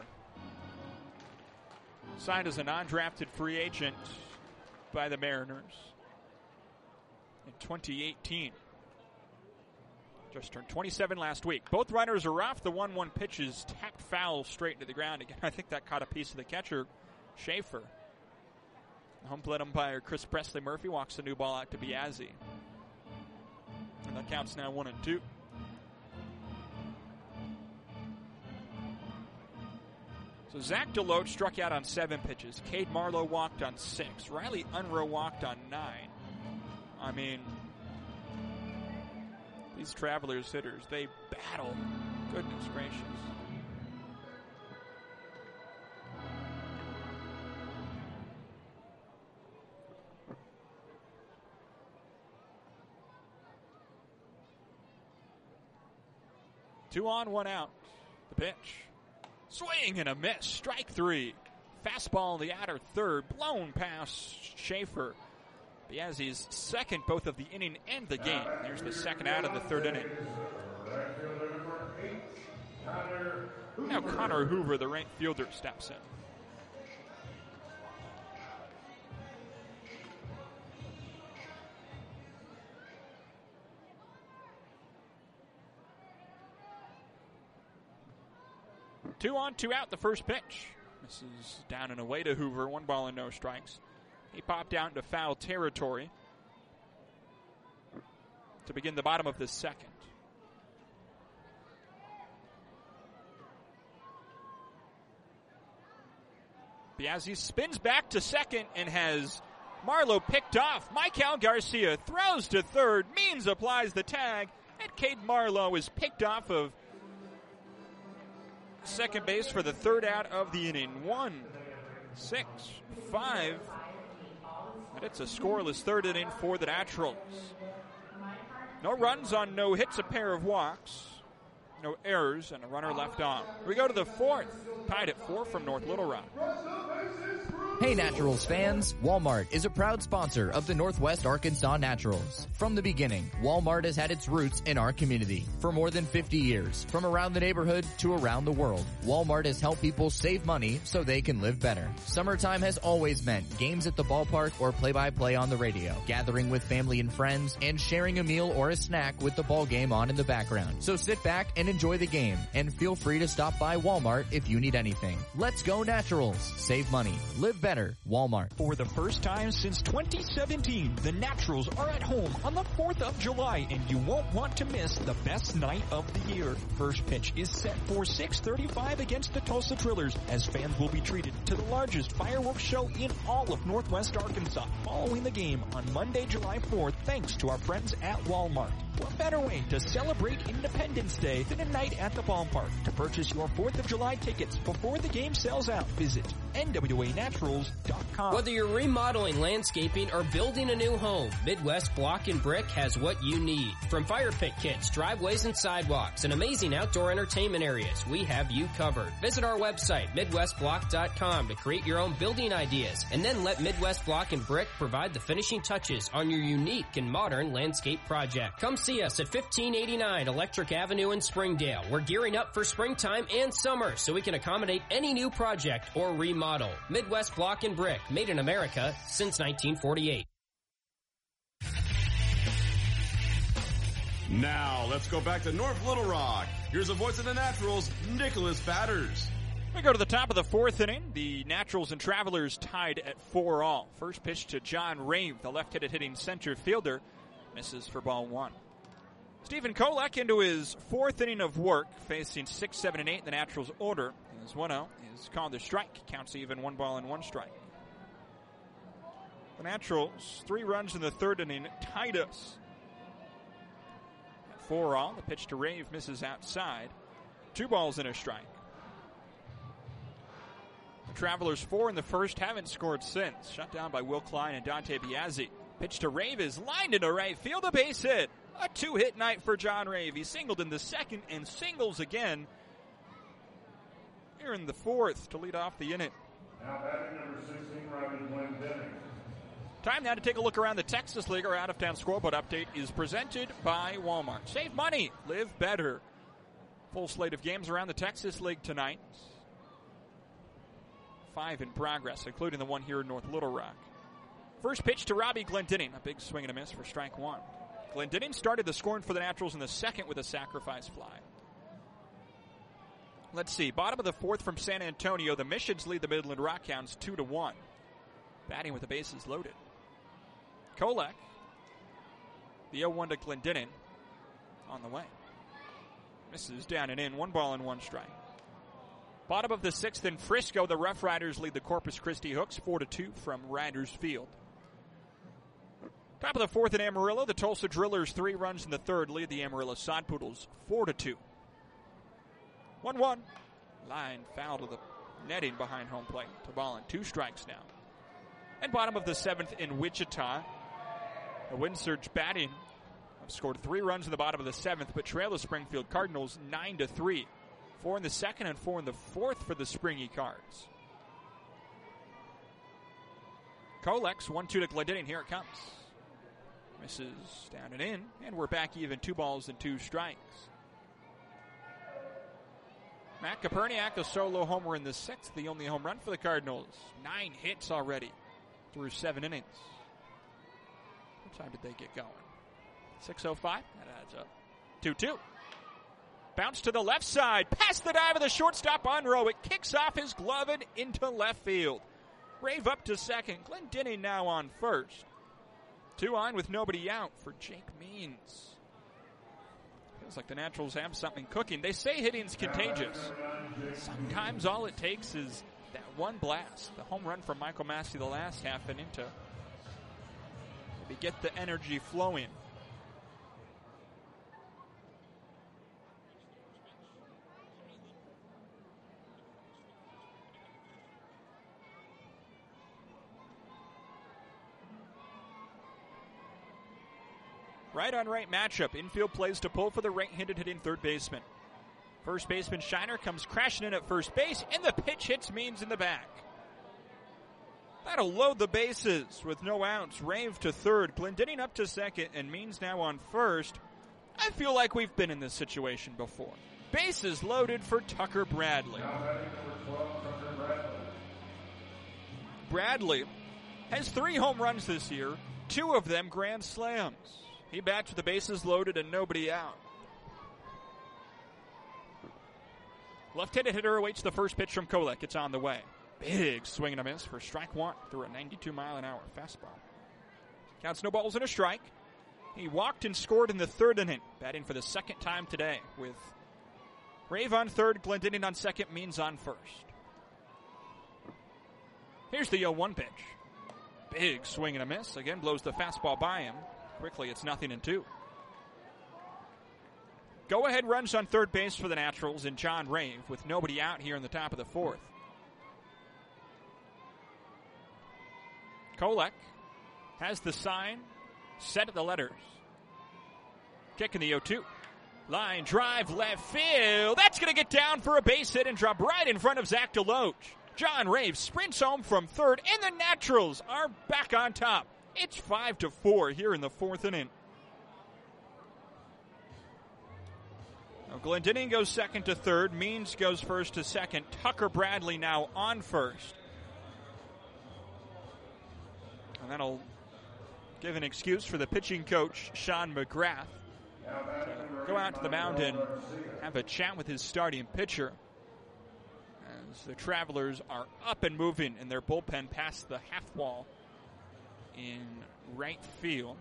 Speaker 2: Signed as a non-drafted free agent by the Mariners in twenty eighteen. Just turned twenty-seven last week. Both runners are off. The one one pitch is tapped foul straight into the ground. Again, I think that caught a piece of the catcher, Schaefer. Home plate umpire Chris Presley Murphy walks the new ball out to Biazzi. And the count's now one and two. So Zach Deloach struck out on seven pitches. Cade Marlowe walked on six. Riley Unruh walked on nine. I mean, these Travelers hitters, they battle. Goodness gracious. Two on, one out. The pitch. Swing and a miss. Strike three. Fastball in the outer third. Blown past Schaefer. Biazzi's second both of the inning and the game. There's the second out of the third inning. Now Connor Hoover, the right fielder, steps in. Two on, two out, the first pitch. This is down and away to Hoover. One ball and no strikes. He popped out into foul territory to begin the bottom of the second. Biazzi spins back to second and has Marlowe picked off. Michael Garcia throws to third. Means applies the tag, and Cade Marlowe is picked off of second base for the third out of the inning. One, six, five. And it's a scoreless third inning for the Naturals. No runs on no hits, a pair of walks. No errors, and a runner left on. We go to the fourth. Tied at four from North Little Rock.
Speaker 21: Hey Naturals fans, Walmart is a proud sponsor of the Northwest Arkansas Naturals. From the beginning, Walmart has had its roots in our community for more than fifty years. From around the neighborhood to around the world, Walmart has helped people save money so they can live better. Summertime has always meant games at the ballpark or play-by-play on the radio, gathering with family and friends, and sharing a meal or a snack with the ball game on in the background. So sit back and enjoy the game, and feel free to stop by Walmart if you need anything. Let's go Naturals. Save money. Live better. Better, Walmart.
Speaker 11: For the first time since twenty seventeen, the Naturals are at home on the fourth of July, and you won't want to miss the best night of the year. First pitch is set for six thirty-five against the Tulsa Drillers, as fans will be treated to the largest fireworks show in all of Northwest Arkansas following the game on Monday, July fourth, thanks to our friends at Walmart. What better way to celebrate Independence Day than a night at the ballpark? To purchase your fourth of July tickets before the game sells out, visit N W A Naturals dot com.
Speaker 4: Whether you're remodeling, landscaping, or building a new home, Midwest Block and Brick has what you need. From fire pit kits, driveways and sidewalks, and amazing outdoor entertainment areas, we have you covered. Visit our website, Midwest Block dot com, to create your own building ideas, and then let Midwest Block and Brick provide the finishing touches on your unique and modern landscape project. Come see us at fifteen eighty-nine Electric Avenue in Springdale. We're gearing up for springtime and summer, so we can accommodate any new project or remodel. Midwest Block and Brick, made in America since nineteen forty-eight.
Speaker 1: Now, let's go back to North Little Rock. Here's the voice of the Naturals, Nicholas Batters.
Speaker 2: We go to the top of the fourth inning. The Naturals and Travelers tied at four all. First pitch to John Rave, the left-handed hitting center fielder. Misses for ball one. Stephen Kolek into his fourth inning of work, facing six, seven, and eight in the Naturals order. His one oh is called a strike. Counts even, one ball and one strike. The Naturals, three runs in the third inning, tied us at four all. The pitch to Rave misses outside. Two balls and a strike. The Travelers, four in the first, haven't scored since. Shut down by Will Klein and Dante Biazzi. Pitch to Rave is lined into right field, a base hit. A two-hit night for John Rave. He singled in the second and singles again here in the fourth to lead off the inning.
Speaker 14: Now batting number sixteen, Robbie Glendenning.
Speaker 2: Time now to take a look around the Texas League. Our out-of-town scoreboard update is presented by Walmart. Save money, live better. Full slate of games around the Texas League tonight. Five in progress, including the one here in North Little Rock. First pitch to Robbie Glendenning. A big swing and a miss for strike one. Glendenning started the scoring for the Naturals in the second with a sacrifice fly. Let's see. Bottom of the fourth from San Antonio. The Missions lead the Midland Rockhounds two to one. Batting with the bases loaded. Kolek. The oh one to Glendenning. On the way. Misses down and in. One ball and one strike. Bottom of the sixth in Frisco. The Rough Riders lead the Corpus Christi Hooks four to two from Riders Field. Top of the fourth in Amarillo, the Tulsa Drillers, three runs in the third, lead the Amarillo Sod Poodles four to two. one one. Line foul to the netting behind home plate. To ball and two strikes now. And bottom of the seventh in Wichita, the Wind Surge batting have scored three runs in the bottom of the seventh, but trail the Springfield Cardinals nine to three. Four in the second and four in the fourth for the Springy Cards. Kolex, one two to Glendenning. Here it comes. Misses down and in, and we're back even, two balls and two strikes. Matt Koperniak, a solo homer in the sixth, the only home run for the Cardinals. Nine hits already through seven innings. What time did they get going? six oh five? That adds up. two two. Bounce to the left side. Past the dive of the shortstop Unroe. It kicks off his glove and into left field. Rave up to second. Glendining now on first. Two on with nobody out for Jake Means. Feels like the Naturals have something cooking. They say hitting's contagious. Sometimes all it takes is that one blast. The home run from Michael Massey the last half inning to maybe get the energy flowing. Right on right matchup. Infield plays to pull for the right-handed hitting third baseman. First baseman Shiner comes crashing in at first base, and the pitch hits Means in the back. That'll load the bases with no outs. Rave to third, Glendining up to second, and Means now on first. I feel like we've been in this situation before. Bases loaded for Tucker Bradley. Bradley has three home runs this year, two of them grand slams. He bats with the bases loaded and nobody out. Left-handed hitter awaits the first pitch from Kolek. It's on the way. Big swing and a miss for strike one through a ninety-two mile an hour fastball. Counts no balls and a strike. He walked and scored in the third inning, batting for the second time today with Rave on third, Glendining on second, Means on first. Here's the oh one pitch. Big swing and a miss. Again, blows the fastball by him. Quickly, it's nothing and two. Go-ahead runs on third base for the Naturals and John Rave with nobody out here in the top of the fourth. Kolek has the sign set at the letters. Kicking the oh two. Line drive left field. That's going to get down for a base hit and drop right in front of Zach DeLoach. John Rave sprints home from third, and the Naturals are back on top. It's five to four here in the fourth inning. Now Glendining goes second to third. Means goes first to second. Tucker Bradley now on first. And that'll give an excuse for the pitching coach, Sean McGrath, to go out to the mound and have a chat with his starting pitcher. As the Travelers are up and moving in their bullpen past the half wall in right field.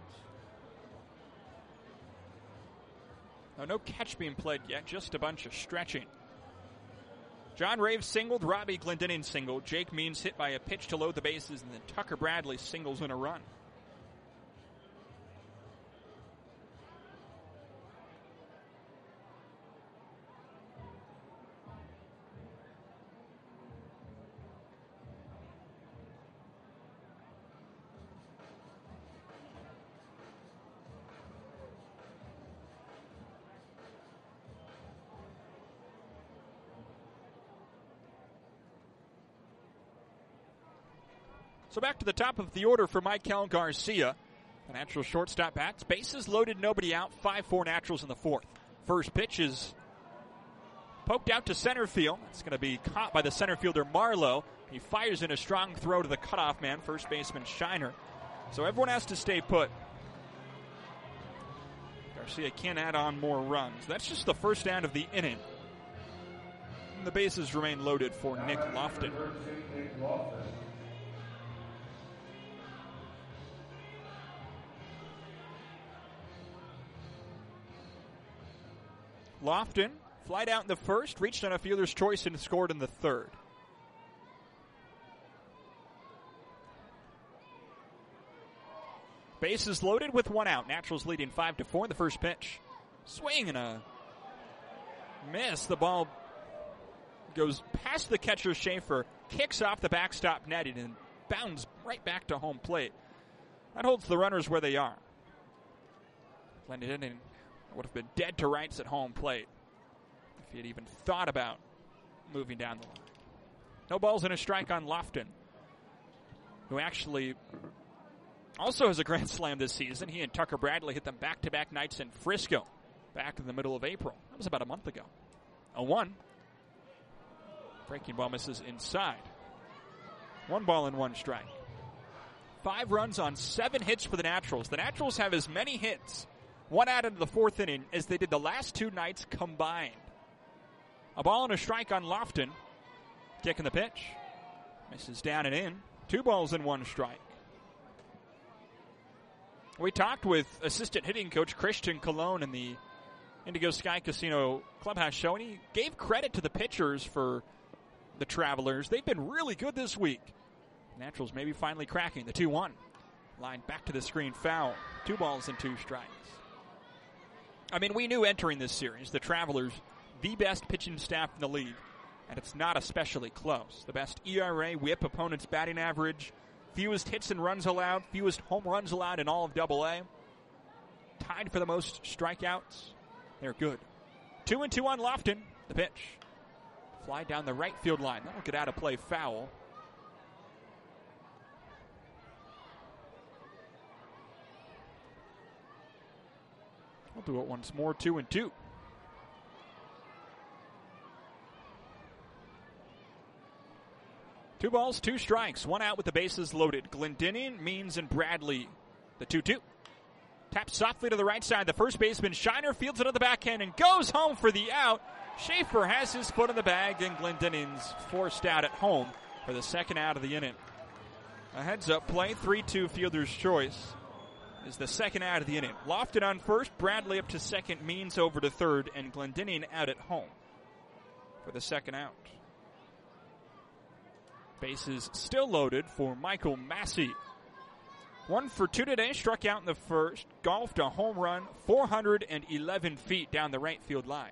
Speaker 2: Now, no catch being played yet, just a bunch of stretching. John Rave singled, Robbie Glendining singled, Jake Means hit by a pitch to load the bases, and then Tucker Bradley singles in a run. So back to the top of the order for Michael Garcia. The Natural shortstop bats. Bases loaded, nobody out. five four Naturals in the fourth. First pitch is poked out to center field. It's going to be caught by the center fielder Marlowe. He fires in a strong throw to the cutoff man, first baseman Shiner. So everyone has to stay put. Garcia can't add on more runs. That's just the first out of the inning. And the bases remain loaded for Nick Lofton. Lofton, flied out in the first, reached on a fielder's choice and scored in the third. Bases loaded with one out. Naturals leading five to four in the first pitch. Swing and a miss. The ball goes past the catcher Schaefer, kicks off the backstop netting, and bounds right back to home plate. That holds the runners where they are. Glendining would have been dead to rights at home plate if he had even thought about moving down the line. No balls and a strike on Lofton, who actually also has a grand slam this season. He and Tucker Bradley hit them back-to-back nights in Frisco back in the middle of April. That was about a month ago. oh one. Breaking ball misses inside. One ball and one strike. Five runs on seven hits for the Naturals. The Naturals have as many hits, one out into the fourth inning, as they did the last two nights combined. A ball and a strike on Lofton. Kicking the pitch. Misses down and in. Two balls and one strike. We talked with assistant hitting coach Christian Colon in the Indigo Sky Casino Clubhouse show, and he gave credit to the pitchers for the Travelers. They've been really good this week. Naturals maybe finally cracking. The two one. Line back to the screen, foul. Two balls and two strikes. I mean, we knew entering this series, the Travelers, the best pitching staff in the league, and it's not especially close. The best E R A, whip, opponent's batting average, fewest hits and runs allowed, fewest home runs allowed in all of Double A. Tied for the most strikeouts. They're good. Two and two on Lofton. The pitch. Fly down the right field line. That'll get out of play, foul. We'll do it once more, two and two. Two balls, two strikes, one out with the bases loaded. Glendinian, Means, and Bradley, the two two. Taps softly to the right side. The first baseman, Shiner, fields it on the backhand and goes home for the out. Schaefer has his foot in the bag, and Glendinian's forced out at home for the second out of the inning. A heads-up play, three two fielder's choice. Is the second out of the inning. Lofton on first, Bradley up to second, Means over to third, and Glendinian out at home for the second out. Bases still loaded for Michael Massey. One for two today, struck out in the first, golfed a home run, four hundred eleven feet down the right field line.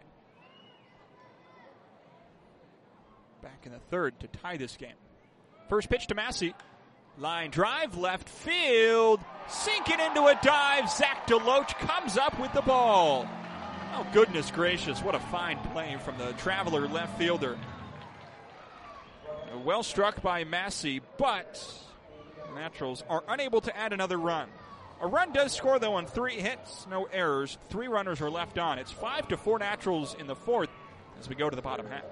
Speaker 2: Back in the third to tie this game. First pitch to Massey. Line drive, left field, sinking into a dive. Zach DeLoach comes up with the ball. Oh, goodness gracious, what a fine play from the Traveler left fielder. Well struck by Massey, but the Naturals are unable to add another run. A run does score, though, on three hits, no errors. Three runners are left on. It's five to four Naturals in the fourth as we go to the bottom half.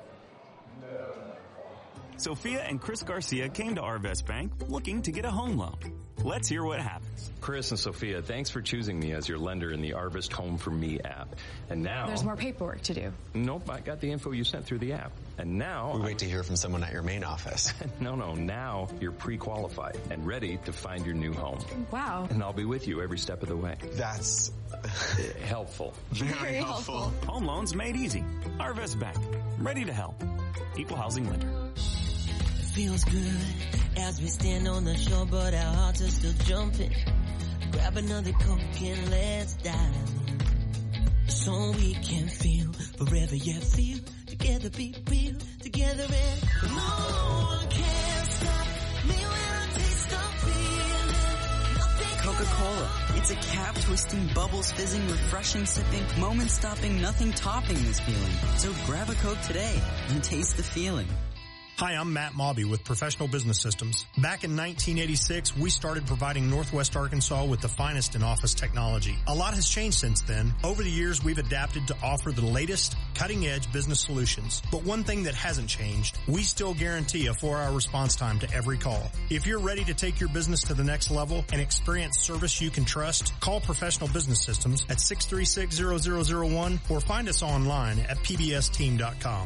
Speaker 10: Sophia and Chris Garcia came to Arvest Bank looking to get a home loan. Let's hear what happens.
Speaker 16: Chris and Sophia, thanks for choosing me as your lender in the Arvest Home for Me app. And now...
Speaker 17: There's more paperwork to do.
Speaker 16: Nope, I got the info you sent through the app. And now...
Speaker 24: We wait to hear from someone at your main office.
Speaker 16: no, no, now you're pre-qualified and ready to find your new home.
Speaker 17: Wow.
Speaker 16: And I'll be with you every step of the way.
Speaker 24: That's...
Speaker 16: helpful.
Speaker 17: Very, Very helpful.
Speaker 10: helpful. Home loans made easy. Arvest Bank. Ready to help. Equal housing lender.
Speaker 15: Feels good as we stand on the shore, but our hearts are still jumping. Grab another Coke and let's dive in, so we can feel forever. Yeah, feel together, be real together, and no one can stop me when I taste the feeling. Nothing
Speaker 25: Coca-Cola. It's a cap-twisting, bubbles-fizzing, refreshing sipping, moment-stopping, nothing topping this feeling. So grab a Coke today and taste the feeling.
Speaker 26: Hi, I'm Matt Mobby with Professional Business Systems. Back in nineteen eighty-six, we started providing Northwest Arkansas with the finest in office technology. A lot has changed since then. Over the years, we've adapted to offer the latest, cutting-edge business solutions. But one thing that hasn't changed, we still guarantee a four-hour response time to every call. If you're ready to take your business to the next level and experience service you can trust, call Professional Business Systems at six three six, zero zero zero one or find us online at p b s team dot com.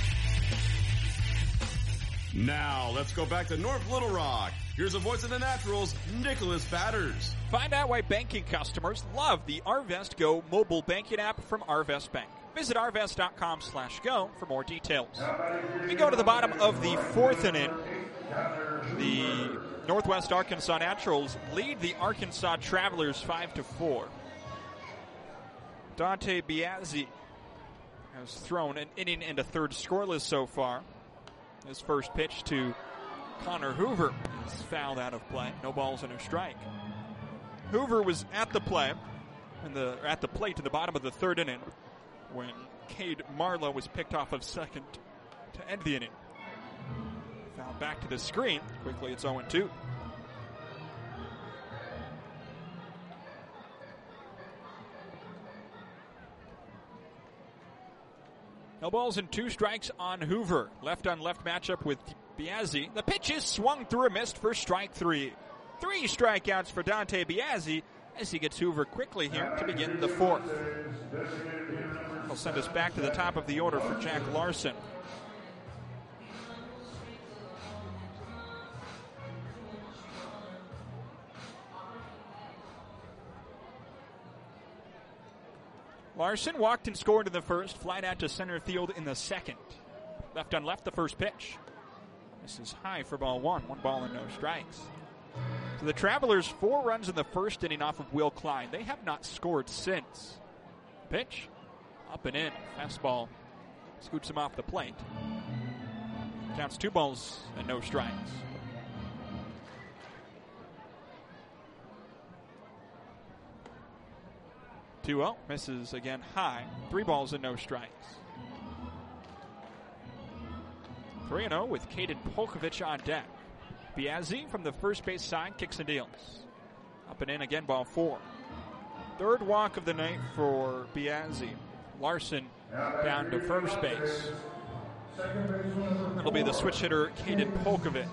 Speaker 1: Now, let's go back to North Little Rock. Here's the voice of the Naturals, Nicholas Batters.
Speaker 2: Find out why banking customers love the Arvest Go mobile banking app from Arvest Bank. Visit arvest dot com slash go for more details. We go to the bottom of the fourth inning. The Northwest Arkansas Naturals lead the Arkansas Travelers five to four. Dante Biazzi has thrown an inning and a third scoreless so far. His first pitch to Connor Hoover is fouled out of play. No balls and a strike. Hoover was at the play, in the at the plate in the bottom of the third inning when Cade Marlowe was picked off of second to end the inning. Fouled back to the screen. Quickly, it's oh and two. No balls and two strikes on Hoover. Left on left matchup with Biazzi. The pitch is swung through a missed for strike three. Three strikeouts for Dante Biazzi as he gets Hoover quickly here to begin the fourth. He'll send us back to the top of the order for Jack Larson. Larson walked and scored in the first, flied out to center field in the second. Left on left the first pitch. This is high for ball one. One ball and no strikes. So the Travelers, four runs in the first inning off of Will Klein. They have not scored since. Pitch, up and in. Fastball scoots him off the plate. Counts two balls and no strikes. two oh, misses again high. Three balls and no strikes. three and oh with Caden Polkovich on deck. Biazzi from the first base side kicks and deals. Up and in again, ball four. Third walk of the night for Biazzi. Larson down to first base. It'll be the switch hitter, Caden Polkovich.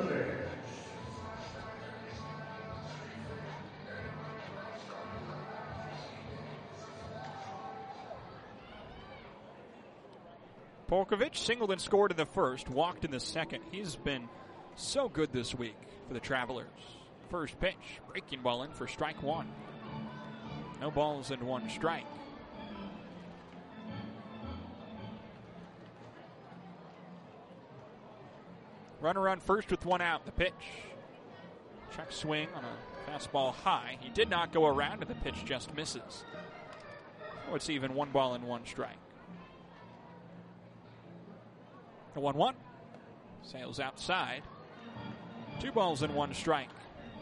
Speaker 2: Polkovich singled and scored in the first, walked in the second. He's been so good this week for the Travelers. First pitch, breaking ball in for strike one. No balls and one strike. Runner on first with one out. The pitch. Check swing on a fastball high. He did not go around, and the pitch just misses. So it's even one ball and one strike. The one one. Sails outside. Two balls and one strike.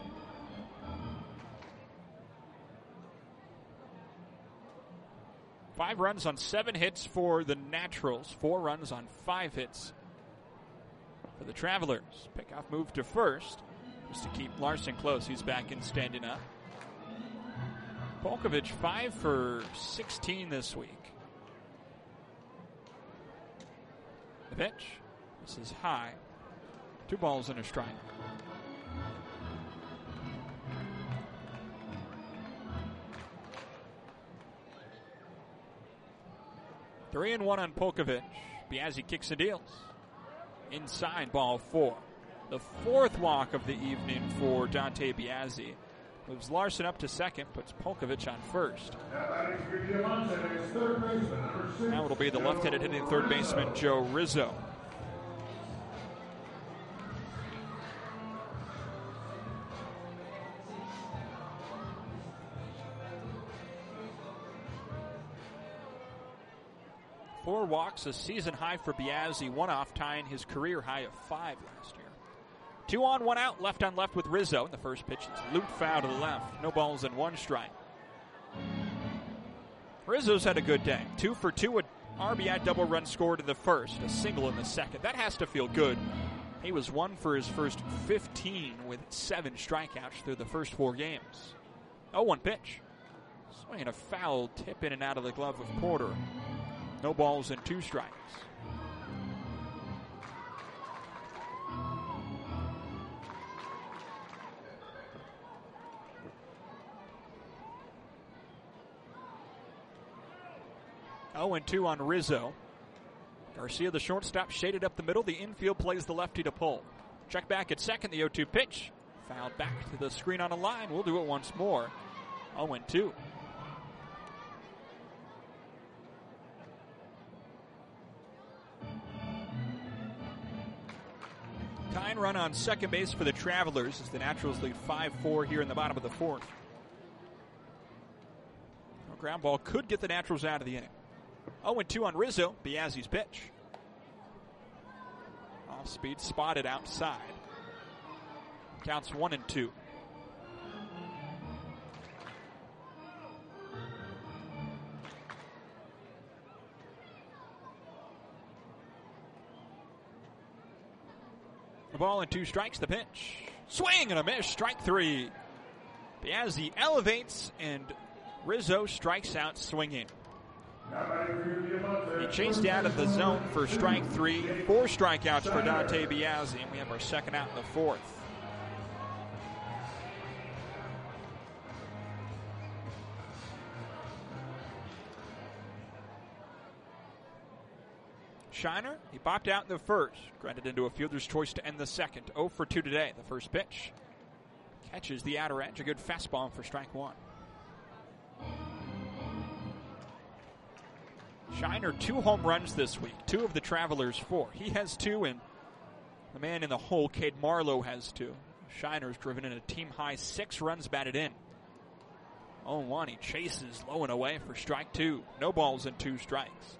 Speaker 2: Five runs on seven hits for the Naturals. Four runs on five hits for the Travelers. Pickoff move to first just to keep Larson close. He's back in standing up. Polkovich five for sixteen this week. The pitch. This is high. Two balls and a strike. Three and one on Polkovich. Biazzi kicks and deals. Inside, ball four. The fourth walk of the evening for Dante Biazzi. Moves Larson up to second, puts Polkovich on first. Now it'll be the left-handed hitting third baseman, Joe Rizzo. Four walks, a season high for Biazzi, one off, tying his career high of five last year. Two on, one out, left on left with Rizzo. In the first pitch, it's looped foul to the left. No balls and one strike. Rizzo's had a good day. Two for two, an R B I double run scored in the first, a single in the second. That has to feel good. He was one for his first fifteen with seven strikeouts through the first four games. oh one pitch. Swinging a foul tip in and out of the glove of Porter. No balls and two strikes. oh and two on Rizzo. Garcia, the shortstop, shaded up the middle. The infield plays the lefty to pull. Check back at second, the oh two pitch. Fouled back to the screen on a line. We'll do it once more. oh and two. Tying run on second base for the Travelers as the Naturals lead five four here in the bottom of the fourth. A ground ball could get the Naturals out of the inning. oh and two on Rizzo. Biazzi's pitch. Off speed spotted outside. Counts one and two. The ball and two strikes, the pitch. Swing and a miss, strike three. Biazzi elevates and Rizzo strikes out swinging. He chased out of the zone for strike three. Four strikeouts for Dante Biazzi, and we have our second out in the fourth. Shiner. He popped out in the first. Grounded into a fielder's choice to end the second. oh for two today. The first pitch catches the outer edge. A good fastball for strike one. Shiner, two home runs this week. Two of the Travelers, four. He has two, and the man in the hole, Cade Marlowe, has two. Shiner's driven in a team-high six runs batted in. oh one, he chases low and away for strike two. No balls and two strikes.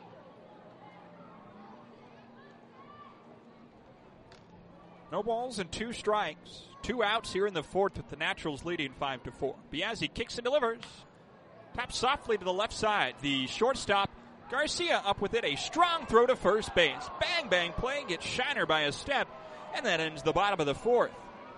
Speaker 2: No balls and two strikes. Two outs here in the fourth with the Naturals leading five to four. Biazzi kicks and delivers. Taps softly to the left side. The shortstop, Garcia, up with it. A strong throw to first base. Bang, bang play. Gets Shiner by a step. And that ends the bottom of the fourth.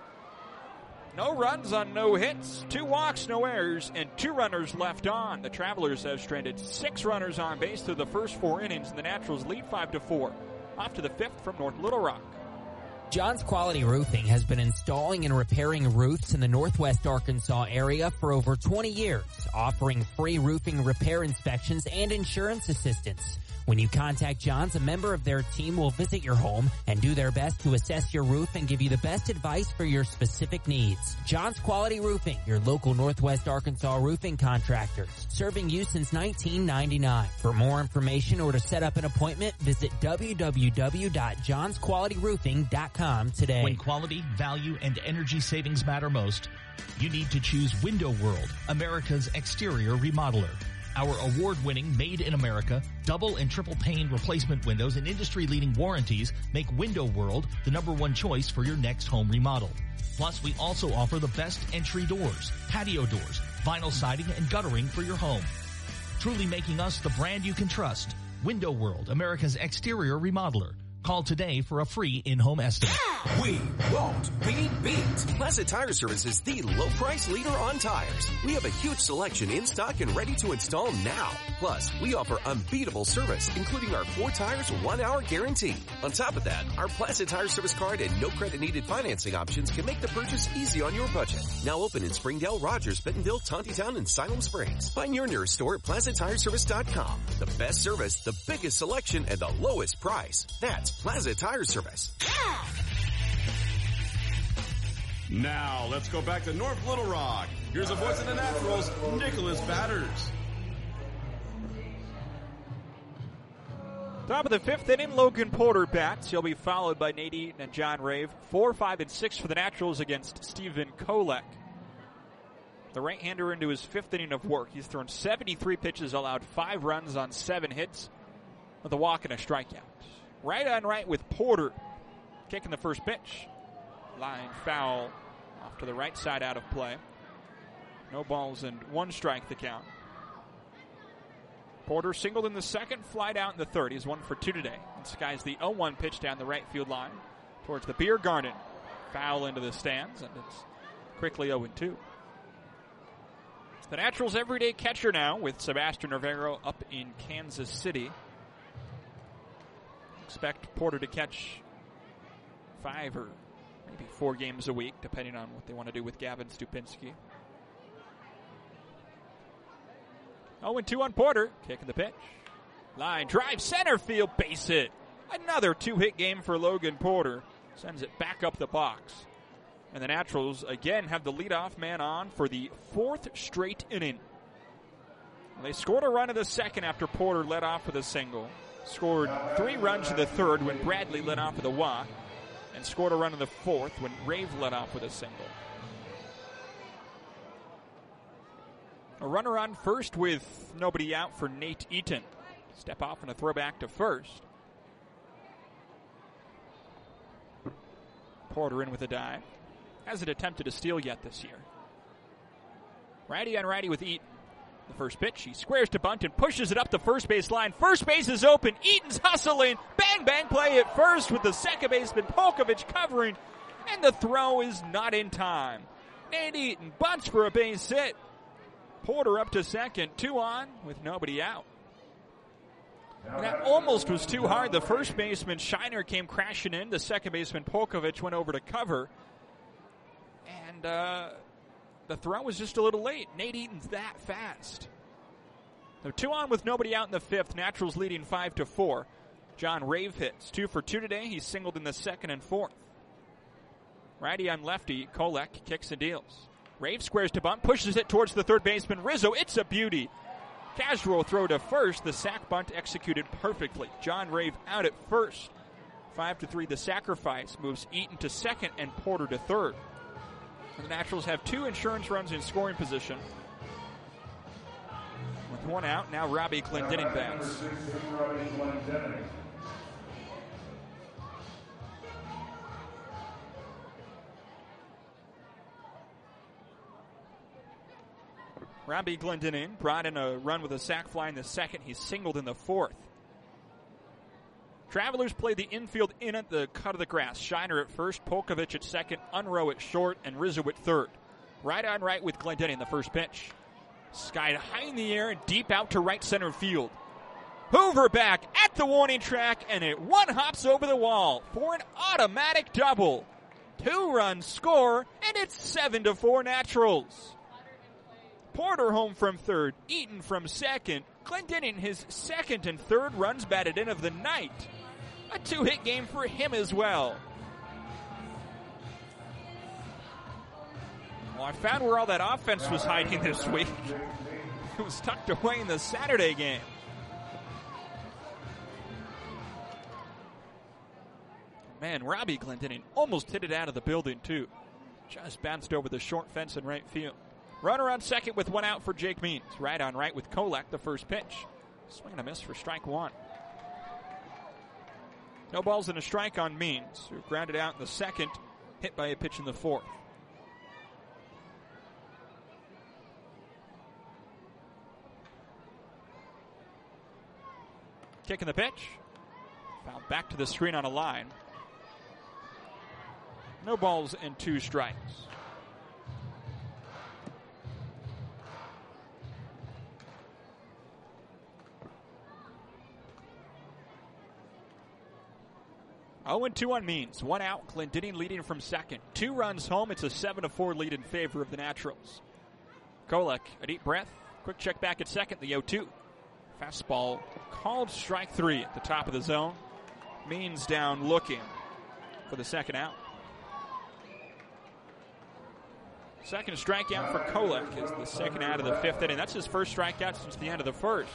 Speaker 2: No runs on no hits. Two walks, no errors, and two runners left on. The Travelers have stranded six runners on base through the first four innings, and the Naturals lead five to four. Off to the fifth from North Little Rock.
Speaker 6: John's Quality Roofing has been installing and repairing roofs in the Northwest Arkansas area for over twenty years, offering free roofing repair inspections and insurance assistance. When you contact John's, a member of their team will visit your home and do their best to assess your roof and give you the best advice for your specific needs. John's Quality Roofing, your local Northwest Arkansas roofing contractors, serving you since nineteen ninety-nine. For more information or to set up an appointment, visit w w w dot johns quality roofing dot com today.
Speaker 18: When quality, value, and energy savings matter most, you need to choose Window World, America's exterior remodeler. Our award-winning Made in America double and triple pane replacement windows and industry-leading warranties make Window World the number one choice for your next home remodel. Plus, we also offer the best entry doors, patio doors, vinyl siding, and guttering for your home. Truly making us the brand you can trust. Window World, America's exterior remodeler. Call today for a free in-home estimate.
Speaker 19: We won't be beat. Plaza Tire Service is the low price leader on tires. We have a huge selection in stock and ready to install now. Plus, we offer unbeatable service, including our four tires, one hour guarantee. On top of that, our Plaza Tire Service card and no credit needed financing options can make the purchase easy on your budget. Now open in Springdale, Rogers, Bentonville, Tontitown, and Siloam Springs. Find your nearest store at plaza tire service dot com. The best service, the biggest selection, and the lowest price. That's Plaza Tire Service.
Speaker 1: Now, let's go back to North Little Rock. Here's the voice of the Naturals, Nicholas Batters.
Speaker 2: Top of the fifth inning, Logan Porter bats. He'll be followed by Nate Eaton and John Rave. Four, five, and six for the Naturals against Stephen Kolek. The right-hander into his fifth inning of work. He's thrown seventy-three pitches, allowed five runs on seven hits with a walk and a strikeout. Right on right with Porter kicking the first pitch. Line foul off to the right side, out of play. No balls and one strike the count. Porter singled in the second, flied out in the third. He's one for two today. And skies the oh one pitch down the right field line towards the beer garden. Foul into the stands, and it's quickly oh two. The Naturals' everyday catcher now with Sebastian Rivero up in Kansas City. Expect Porter to catch five or maybe four games a week, depending on what they want to do with Gavin Stupinski. oh two on Porter. Kicking the pitch. Line drive, center field, base hit. Another two-hit game for Logan Porter. Sends it back up the box. And the Naturals again have the leadoff man on for the fourth straight inning. They scored a run in the second after Porter led off with a single. Scored three runs in the third when Bradley led off with a walk. And scored a run in the fourth when Rave led off with a single. A runner on first with nobody out for Nate Eaton. Step off and a throwback to first. Porter in with a dive. Hasn't attempted a steal yet this year. Righty on righty with Eaton. The first pitch, he squares to bunt and pushes it up the first base line. First base is open. Eaton's hustling. Bang, bang play at first with the second baseman Polkovich covering. And the throw is not in time. Nate Eaton bunts for a base hit. Porter up to second. Two on with nobody out. And that almost was too hard. The first baseman Shiner came crashing in. The second baseman Polkovich went over to cover. And, uh... the throw was just a little late. Nate Eaton's that fast. So two on with nobody out in the fifth. Naturals leading five to four. John Rave hits. Two for two today. He's singled in the second and fourth. Righty on lefty. Kolek kicks and deals. Rave squares to bunt, pushes it towards the third baseman. Rizzo, it's a beauty. Casual throw to first. The sac bunt executed perfectly. John Rave out at first. Five to three, the sacrifice moves Eaton to second and Porter to third. The Naturals have two insurance runs in scoring position. With one out, now Robbie Glendening bats. Robbie Glendening brought in a run with a sac fly in the second. He singled in the fourth. Travelers play the infield in at the cut of the grass. Shiner at first, Polkovich at second, Unrow at short, and Rizzo at third. Right on right with Glendening, the first pitch. Skied high in the air and deep out to right center field. Hoover back at the warning track, and it one hops over the wall for an automatic double. Two-run score, and it's seven to four Naturals. Porter home from third, Eaton from second. Glendening his second and third runs batted in of the night. A two-hit game for him as well. Well, I found where all that offense was hiding this week. It was tucked away in the Saturday game. Man, Robbie Glendening almost hit it out of the building, too. Just bounced over the short fence in right field. Runner on second with one out for Jake Means. Right on right with Kolek, the first pitch. Swing and a miss for strike one. No balls and a strike on Means, who grounded out in the second, hit by a pitch in the fourth. Kicking the pitch. Fouled back to the screen on a line. No balls and two strikes. oh and two on Means. One out. Glendening leading from second. Two runs home. It's a seven to four lead in favor of the Naturals. Kolek, a deep breath. Quick check back at second. The oh two. Fastball called strike three at the top of the zone. Means down looking for the second out. Second strikeout for Kolek is the second out of the fifth inning. That's his first strikeout since the end of the first.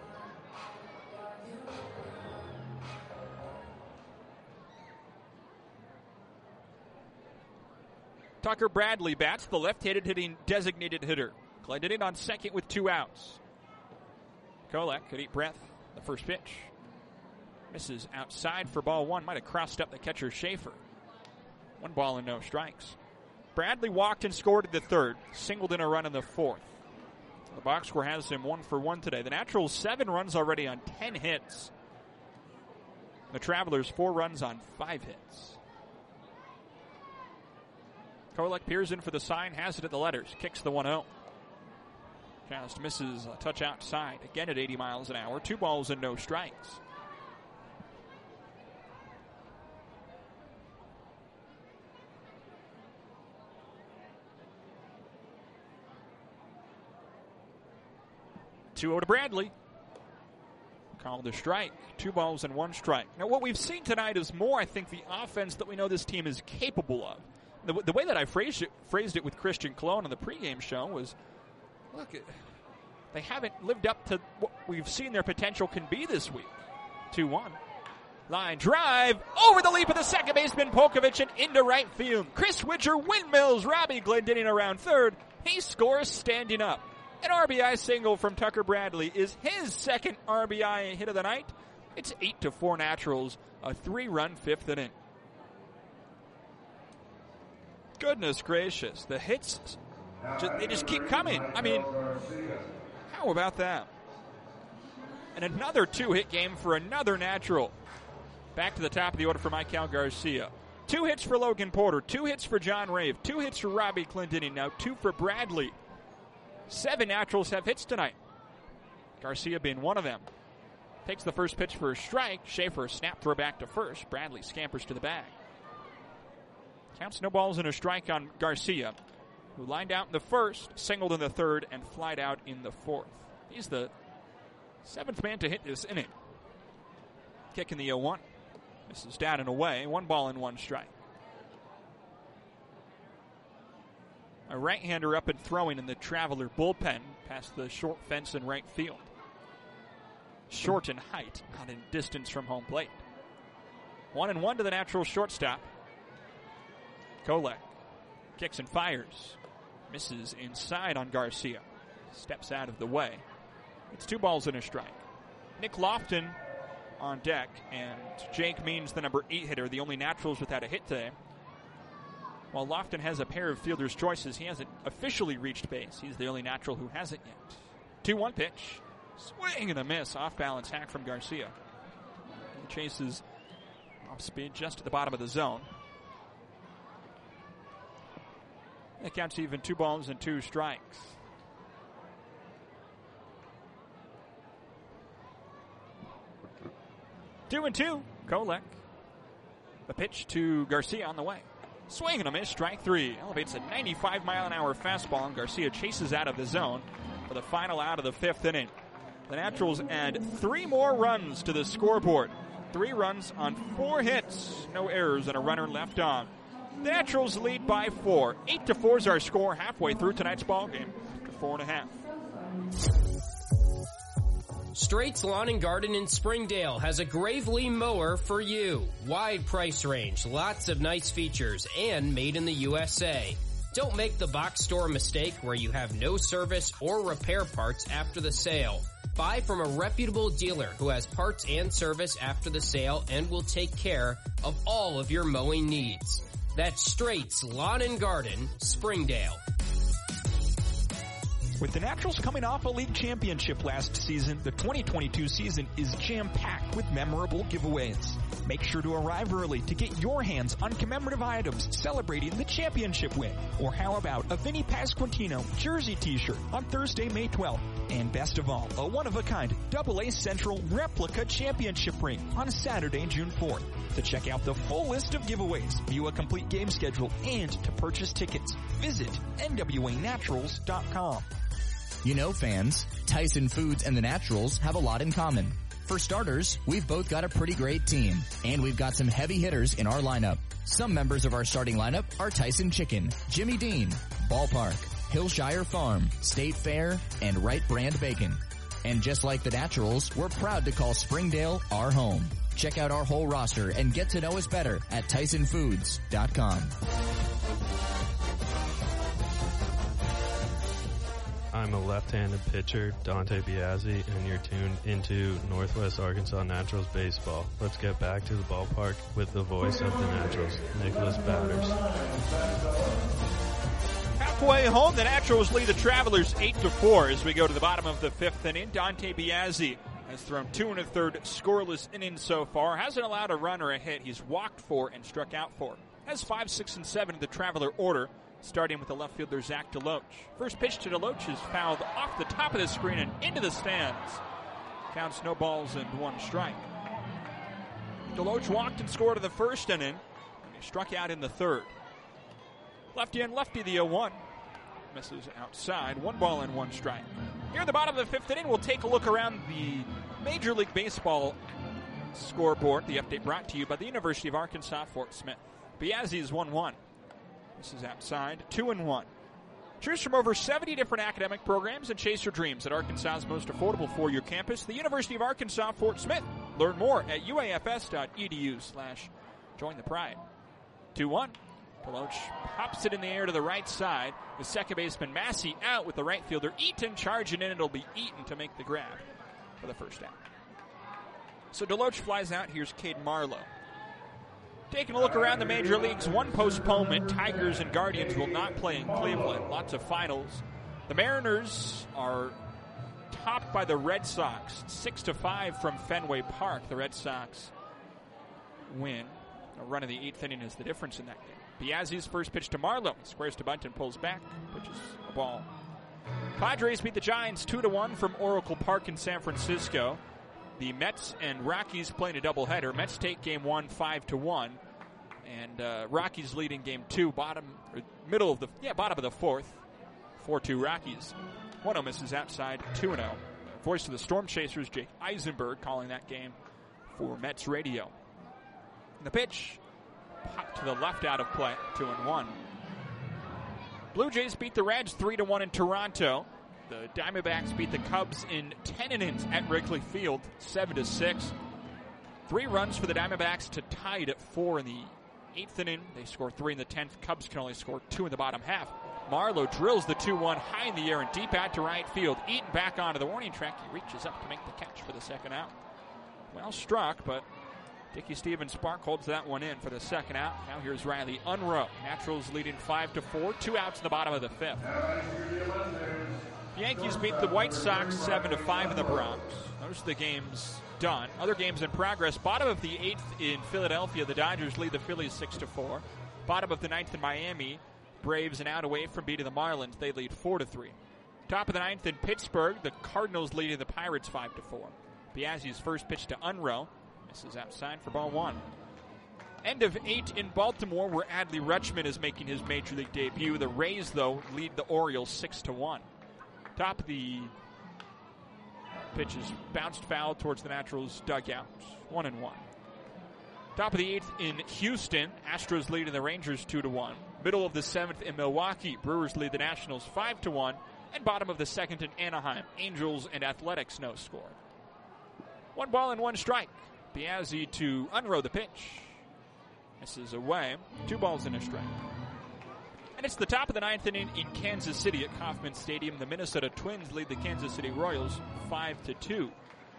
Speaker 2: Tucker Bradley bats, the left-handed hitting designated hitter. Glendening on second with two outs. Kolek, a deep breath, the first pitch. Misses outside for ball one. Might have crossed up the catcher Schaefer. One ball and no strikes. Bradley walked and scored at the third. Singled in a run in the fourth. The box score has him one for one today. The Naturals seven runs already on ten hits. The Travelers four runs on five hits. Kolek peers in for the sign, has it at the letters, kicks the one oh. Just misses a touch outside, again at eighty miles an hour. Two balls and no strikes. two oh to Bradley. Called a strike. Two balls and one strike. Now, what we've seen tonight is more, I think, the offense that we know this team is capable of. The, the way that I phrased it, phrased it with Christian Colon on the pregame show was, look, they haven't lived up to what we've seen their potential can be this week. two one. Line drive over the leap of the second baseman, Polkovich, and into right field. Chris Widger windmills Robbie Glendening around third. He scores standing up. An R B I single from Tucker Bradley is his second R B I hit of the night. It's eight to four Naturals, a three-run fifth inning. Goodness gracious, the hits, just, they just keep coming. I mean, how about that? And another two-hit game for another Natural. Back to the top of the order for Michael Garcia. Two hits for Logan Porter, two hits for John Rave, two hits for Robbie Glendening, now two for Bradley. Seven Naturals have hits tonight. Garcia being one of them. Takes the first pitch for a strike. Schaefer a snap throw back to first. Bradley scampers to the bag. Counts no balls and a strike on Garcia, who lined out in the first, singled in the third, and flied out in the fourth. He's the seventh man to hit this inning. Kick in the oh one. Misses down and away. One ball and one strike. A right-hander up and throwing in the Traveler bullpen past the short fence in right field. Short in height, not in distance from home plate. One and one to the natural shortstop. Kolek kicks and fires. Misses inside on Garcia. Steps out of the way. It's two balls and a strike. Nick Lofton on deck, and Jake Means, the number eight hitter, the only Naturals without a hit today. While Lofton has a pair of fielder's choices, he hasn't officially reached base. He's the only Natural who hasn't yet. two one pitch. Swing and a miss. Off-balance hack from Garcia. He chases off speed just at the bottom of the zone. That counts even two balls and two strikes. Two and two. Kolek. The pitch to Garcia on the way. Swing and a miss. Strike three. Elevates a ninety-five mile an hour fastball, and Garcia chases out of the zone for the final out of the fifth inning. The Naturals add three more runs to the scoreboard. Three runs on four hits. No errors and a runner left on. The Naturals lead by four. Eight to four is our score halfway through tonight's ball game. To four and a half.
Speaker 4: Straits Lawn and Garden in Springdale has a Gravely mower for you. Wide price range, lots of nice features, and made in the U S A. Don't make the box store mistake where you have no service or repair parts after the sale. Buy from a reputable dealer who has parts and service after the sale and will take care of all of your mowing needs. That's Straits Lawn and Garden, Springdale.
Speaker 11: With the Naturals coming off a league championship last season, the twenty twenty-two season is jam-packed with memorable giveaways. Make sure to arrive early to get your hands on commemorative items celebrating the championship win. Or how about a Vinny Pasquantino jersey t-shirt on Thursday, May twelfth. And best of all, a one-of-a-kind double A Central replica championship ring on Saturday, June fourth. To check out the full list of giveaways, view a complete game schedule, and to purchase tickets, visit N W A naturals dot com.
Speaker 21: You know, fans, Tyson Foods and the Naturals have a lot in common. For starters, we've both got a pretty great team, and we've got some heavy hitters in our lineup. Some members of our starting lineup are Tyson Chicken, Jimmy Dean, Ballpark, Hillshire Farm, State Fair, and Wright Brand Bacon. And just like the Naturals, we're proud to call Springdale our home. Check out our whole roster and get to know us better at Tyson Foods dot com.
Speaker 7: I'm a left-handed pitcher, Dante Biazzi, and you're tuned into Northwest Arkansas Naturals baseball. Let's get back to the ballpark with the voice of the Naturals, Nicholas Batters.
Speaker 2: Halfway home, the Naturals lead the Travelers eight to four as we go to the bottom of the fifth inning. Dante Biazzi has thrown two and a third scoreless innings so far. Hasn't allowed a run or a hit. He's walked four and struck out four. Has five, six, and seven in the Traveler order, starting with the left fielder, Zach DeLoach. First pitch to DeLoach is fouled off the top of the screen and into the stands. Counts no balls and one strike. DeLoach walked and scored in the first inning, and he struck out in the third. Lefty and lefty, the oh one. Misses outside. One ball and one strike. Here at the bottom of the fifth inning, we'll take a look around the Major League Baseball scoreboard. The update brought to you by the University of Arkansas, Fort Smith. Biazzi is one one. This is outside, two and one. Choose from over seventy different academic programs and chase your dreams at Arkansas's most affordable four-year campus, the University of Arkansas, Fort Smith. Learn more at uafs.edu slash join the pride. two one. DeLoach pops it in the air to the right side with second baseman Massey out with the right fielder Eaton charging in. It'll be Eaton to make the grab for the first out. So DeLoach flies out. Here's Cade Marlowe. Taking a look around the major leagues, one postponement. Tigers and Guardians will not play in Cleveland. Lots of finals. The Mariners are topped by the Red Sox, six to five from Fenway Park. The Red Sox win. A run in the eighth inning is the difference in that game. Biazzi's first pitch to Marlowe. Squares to Bunton, pulls back, pitches a ball. Padres beat the Giants two to one from Oracle Park in San Francisco. The Mets and Rockies playing a doubleheader. Mets take game one, five to one, and uh, Rockies leading game two, bottom, middle of the, yeah, bottom of the fourth, four two Rockies. one oh misses outside, two and oh. Voice of the Storm Chasers, Jake Eisenberg, calling that game for Mets Radio. The pitch popped to the left out of play, two and one. Blue Jays beat the Reds three to one in Toronto. The Diamondbacks beat the Cubs in ten innings at Wrigley Field, seven to six. Three runs for the Diamondbacks to tie it at four in the eighth inning. They score three in the tenth. Cubs can only score two in the bottom half. Marlowe drills the two one high in the air and deep out to right field. Eaton back onto the warning track. He reaches up to make the catch for the second out. Well struck, but Dickie Stevens Spark holds that one in for the second out. Now here's Riley Unruh. Naturals leading five to four. Two outs in the bottom of the fifth. The Yankees beat the White Sox seven to five in the Bronx. Those are the games done. Other games in progress. Bottom of the eighth in Philadelphia, the Dodgers lead the Phillies six to four. Bottom of the ninth in Miami, Braves an out away from beating the Marlins. They lead four to three. Top of the ninth in Pittsburgh, the Cardinals leading the Pirates five to four. Biaggi's first pitch to Unruh. Misses outside for ball one. End of eight in Baltimore, where Adley Rutschman is making his major league debut. The Rays, though, lead the Orioles six to one. Top of the pitch is bounced foul towards the Naturals' dugout. One and one. Top of the eighth in Houston, Astros leading the Rangers two to one. Middle of the seventh in Milwaukee, Brewers lead the Nationals five to one. And bottom of the second in Anaheim, Angels and Athletics no score. One ball and one strike. Biaggi to Unruh the pitch. Misses away. Two balls and a strike. And it's the top of the ninth inning in Kansas City at Kauffman Stadium. The Minnesota Twins lead the Kansas City Royals five to two.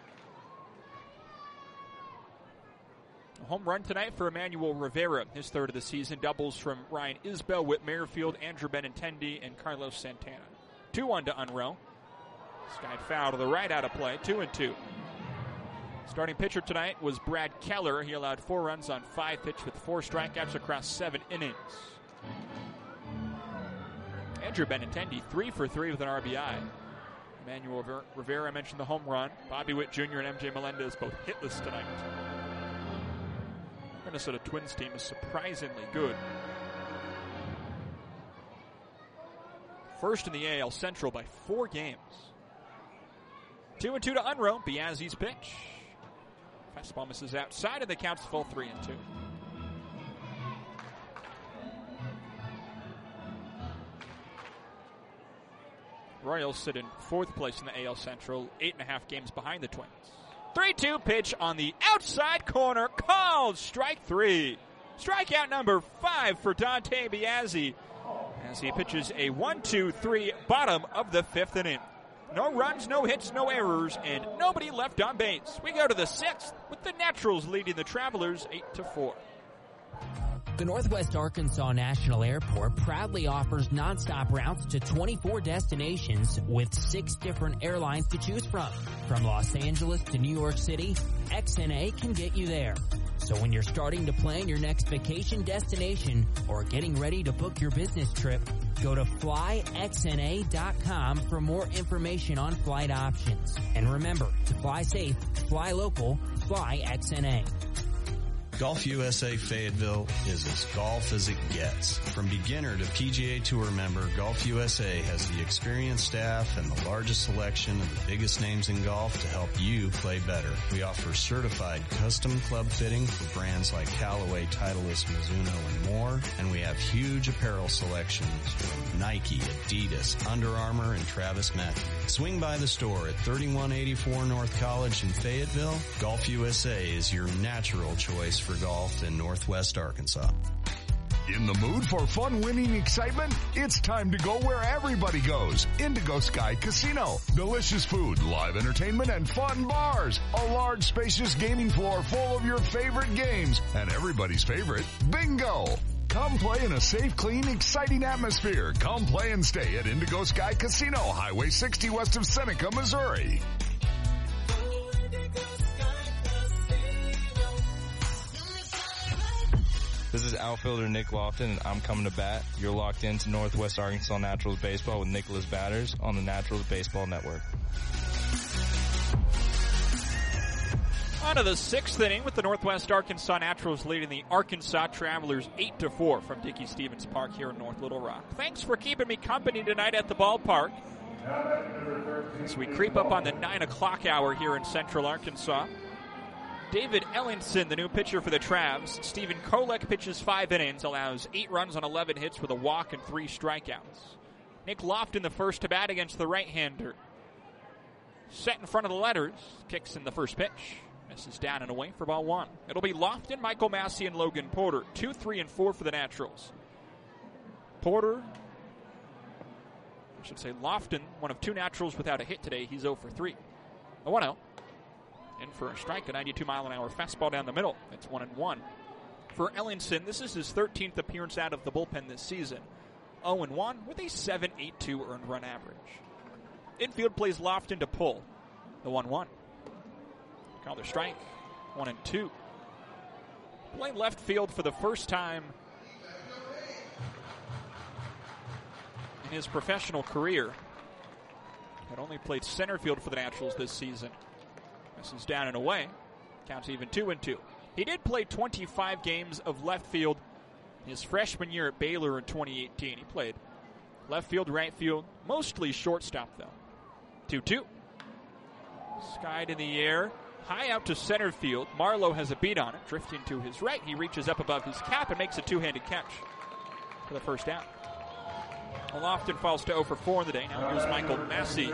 Speaker 2: A home run tonight for Emmanuel Rivera, his third of the season. Doubles from Ryan Isbell, Whit Merrifield, Andrew Benintendi, and Carlos Santana. two one to Unruh. Skied foul to the right out of play. two and two. Starting pitcher tonight was Brad Keller. He allowed four runs on five pitches with four strikeouts across seven innings. Andrew Benintendi, three for three with an R B I. Emmanuel Rivera mentioned the home run. Bobby Witt Junior and M J Melendez both hitless tonight. Minnesota Twins team is surprisingly good. First in the A L Central by four games. Two and two to Unruh. Biaggi's pitch. Fastball misses outside, and the count's full three and two. Royals sit in fourth place in the A L Central, eight and a half games behind the Twins. three two pitch on the outside corner, called strike three. Strikeout number five for Dante Biaggi as he pitches a one two three bottom of the fifth inning. No runs, no hits, no errors, and nobody left on base. We go to the sixth with the Naturals leading the Travelers eight to four.
Speaker 6: The Northwest Arkansas National Airport proudly offers nonstop routes to twenty-four destinations with six different airlines to choose from. From Los Angeles to New York City, X N A can get you there. So when you're starting to plan your next vacation destination or getting ready to book your business trip, go to fly X N A dot com for more information on flight options. And remember, to fly safe, fly local, fly X N A.
Speaker 5: Golf U S A Fayetteville is as golf as it gets. From beginner to P G A Tour member, Golf U S A has the experienced staff and the largest selection of the biggest names in golf to help you play better. We offer certified custom club fitting for brands like Callaway, Titleist, Mizuno, and more. And we have huge apparel selections from Nike, Adidas, Under Armour, and Travis Matthew. Swing by the store at thirty-one eighty-four North College in Fayetteville. Golf U S A is your natural choice for golf in Northwest Arkansas.
Speaker 3: In the mood for fun, winning excitement? It's time to go where everybody goes. Indigo Sky Casino. Delicious food, live entertainment, and fun bars. A large, spacious gaming floor full of your favorite games. And everybody's favorite, bingo. Come play in a safe, clean, exciting atmosphere. Come play and stay at Indigo Sky Casino, Highway sixty west of Seneca, Missouri.
Speaker 8: This is outfielder Nick Lofton, and I'm coming to bat. You're locked into Northwest Arkansas Naturals Baseball with Nicholas Batters on the Naturals Baseball Network.
Speaker 2: On to the sixth inning with the Northwest Arkansas Naturals leading the Arkansas Travelers eight to four from Dickie Stevens Park here in North Little Rock. Thanks for keeping me company tonight at the ballpark as we creep up on the nine o'clock hour here in Central Arkansas. David Ellinson, the new pitcher for the Travs. Stephen Kolek pitches five innings, allows eight runs on eleven hits with a walk and three strikeouts. Nick Lofton, the first to bat against the right-hander. Set in front of the letters, kicks in the first pitch. Misses down and away for ball one. It'll be Lofton, Michael Massey, and Logan Porter. Two, three, and four for the Naturals. Porter, I should say Lofton, one of two Naturals without a hit today. He's oh for three. A one oh. In for a strike, a ninety-two mile an hour fastball down the middle. It's one and one. For Ellinson, this is his thirteenth appearance out of the bullpen this season. oh and one with a seven point eight two earned run average. Infield plays Lofton to pull. The one one. Called a strike. one and two. Playing left field for the first time in his professional career. Had only played center field for the Naturals this season. This is down and away. Counts even two and two. He did play twenty-five games of left field his freshman year at Baylor in twenty eighteen. He played left field, right field, mostly shortstop though. two two. Skied in the air. High out to center field. Marlowe has a beat on it. Drifting to his right. He reaches up above his cap and makes a two-handed catch for the first down. Well, Lofton falls to oh for four in the day. Now here's Michael Massey.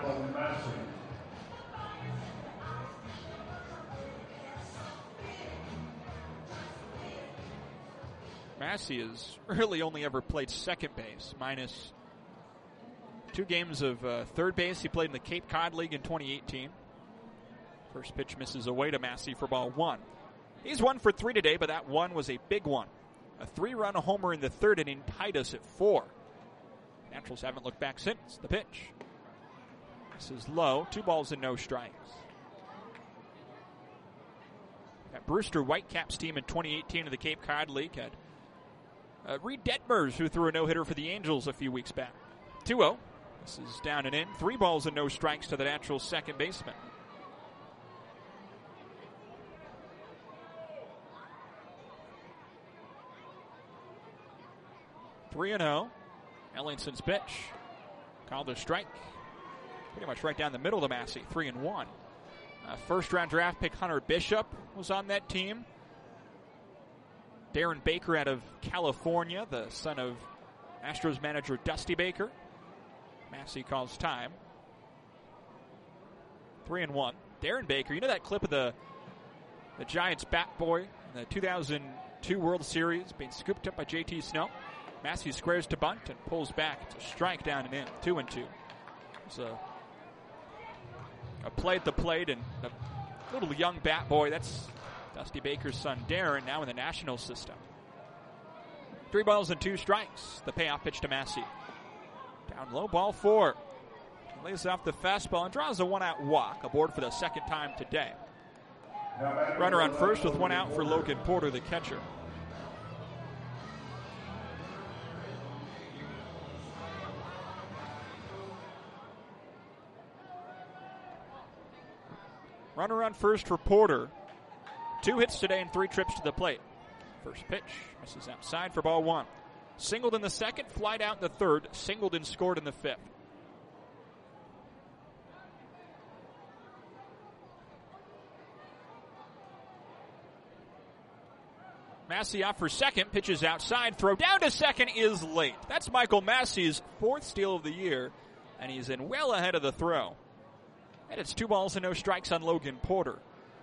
Speaker 2: Massey has really only ever played second base, minus two games of uh, third base. He played in the Cape Cod League in twenty eighteen. First pitch misses away to Massey for ball one. He's one for three today, but that one was a big one. A three-run homer in the third inning tied us at four. Naturals haven't looked back since. The pitch. This is low. Two balls and no strikes. That Brewster Whitecaps team in twenty eighteen of the Cape Cod League had uh, Reed Detmers, who threw a no-hitter for the Angels a few weeks back. two oh. This is down and in. Three balls and no strikes to the Naturals' second baseman. three and oh. Ellingson's pitch. Called a strike. Pretty much right down the middle to Massey. three and one. Uh, first round draft pick Hunter Bishop was on that team. Darren Baker out of California, the son of Astros manager Dusty Baker. Massey calls time. three and one. Darren Baker, you know that clip of the the Giants bat boy in the two thousand two World Series being scooped up by J T Snow? Massey squares to bunt and pulls back. It's a strike down and in. Two and two. It's a, a play at the plate and a little young bat boy. That's Dusty Baker's son Darren, now in the national system. Three balls and two strikes. The payoff pitch to Massey. Down low, ball four. He lays off the fastball and draws a one-out walk. Aboard for the second time today. Runner on first with one out for Logan Porter, the catcher. Runner on first for Porter. Two hits today and three trips to the plate. First pitch misses outside for ball one. Singled in the second, flied out in the third, singled and scored in the fifth. Massey off for second, pitches outside, throw down to second is late. That's Michael Massey's fourth steal of the year, and he's in well ahead of the throw. And it's two balls and no strikes on Logan Porter.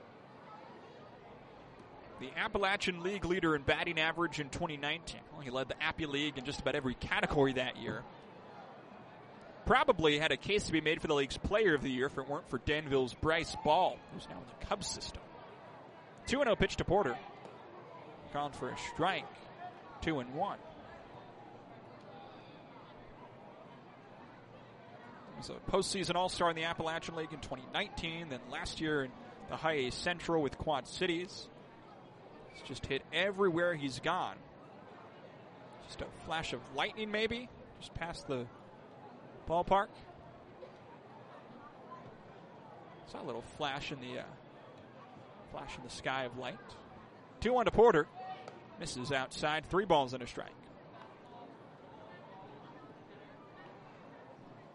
Speaker 2: The Appalachian League leader in batting average in twenty nineteen. Well, he led the Appy League in just about every category that year. Probably had a case to be made for the league's player of the year if it weren't for Danville's Bryce Ball, who's now in the Cubs system. two and oh pitch to Porter. Called for a strike. two and one. He was a postseason All-Star in the Appalachian League in twenty nineteen, then last year in the High A Central with Quad Cities. He's just hit everywhere he's gone. Just a flash of lightning maybe, just past the ballpark. Saw a little flash in the uh, flash in the sky of light. two one to Porter. Misses outside. Three balls and a strike.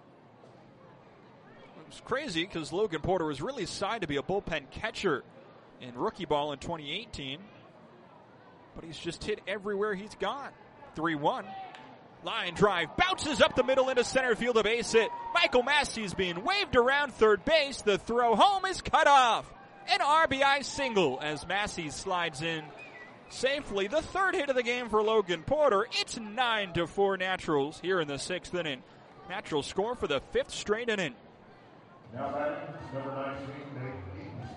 Speaker 2: It was crazy because Logan Porter was really signed to be a bullpen catcher in rookie ball in twenty eighteen. But he's just hit everywhere he's gone. three one. Line drive bounces up the middle into center field, a base hit. Michael Massey's being waved around third base. The throw home is cut off. An R B I single as Massey slides in safely. The third hit of the game for Logan Porter. It's nine to four Naturals here in the sixth inning. Naturals score for the fifth straight inning.
Speaker 14: Now batting, number nineteen, Nate Eaton.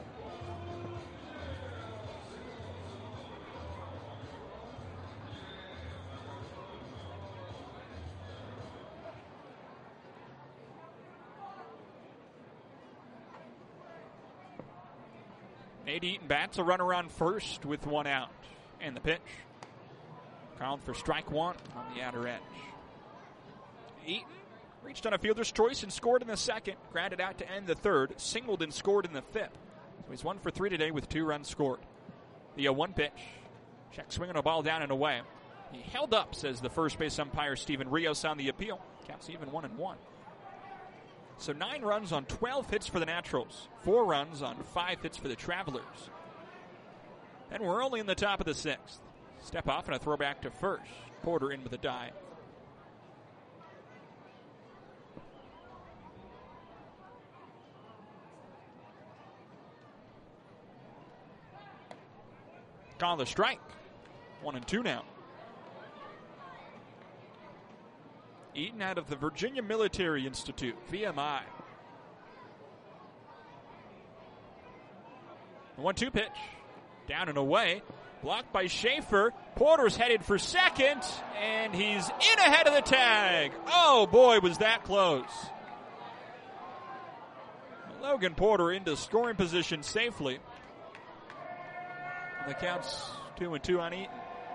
Speaker 2: Nate Eaton bats a runner on first with one out. And the pitch. Called for strike one on the outer edge. Eaton reached on a fielder's choice and scored in the second. Grounded out to end the third. Singled and scored in the fifth. So he's one for three today with two runs scored. The oh one pitch. Check swinging a ball down and away. He held up, says the first base umpire Steven Rios on the appeal. Counts even one and one. So nine runs on twelve hits for the Naturals. Four runs on five hits for the Travelers. And we're only in the top of the sixth. Step off and a throw back to first. Porter in with a dive. Call the strike. One and two now. Eaton out of the Virginia Military Institute, V M I. The one two pitch. Down and away. Blocked by Schaefer. Porter's headed for second. And he's in ahead of the tag. Oh, boy, was that close. Logan Porter into scoring position safely. And the count's two and two on Eaton.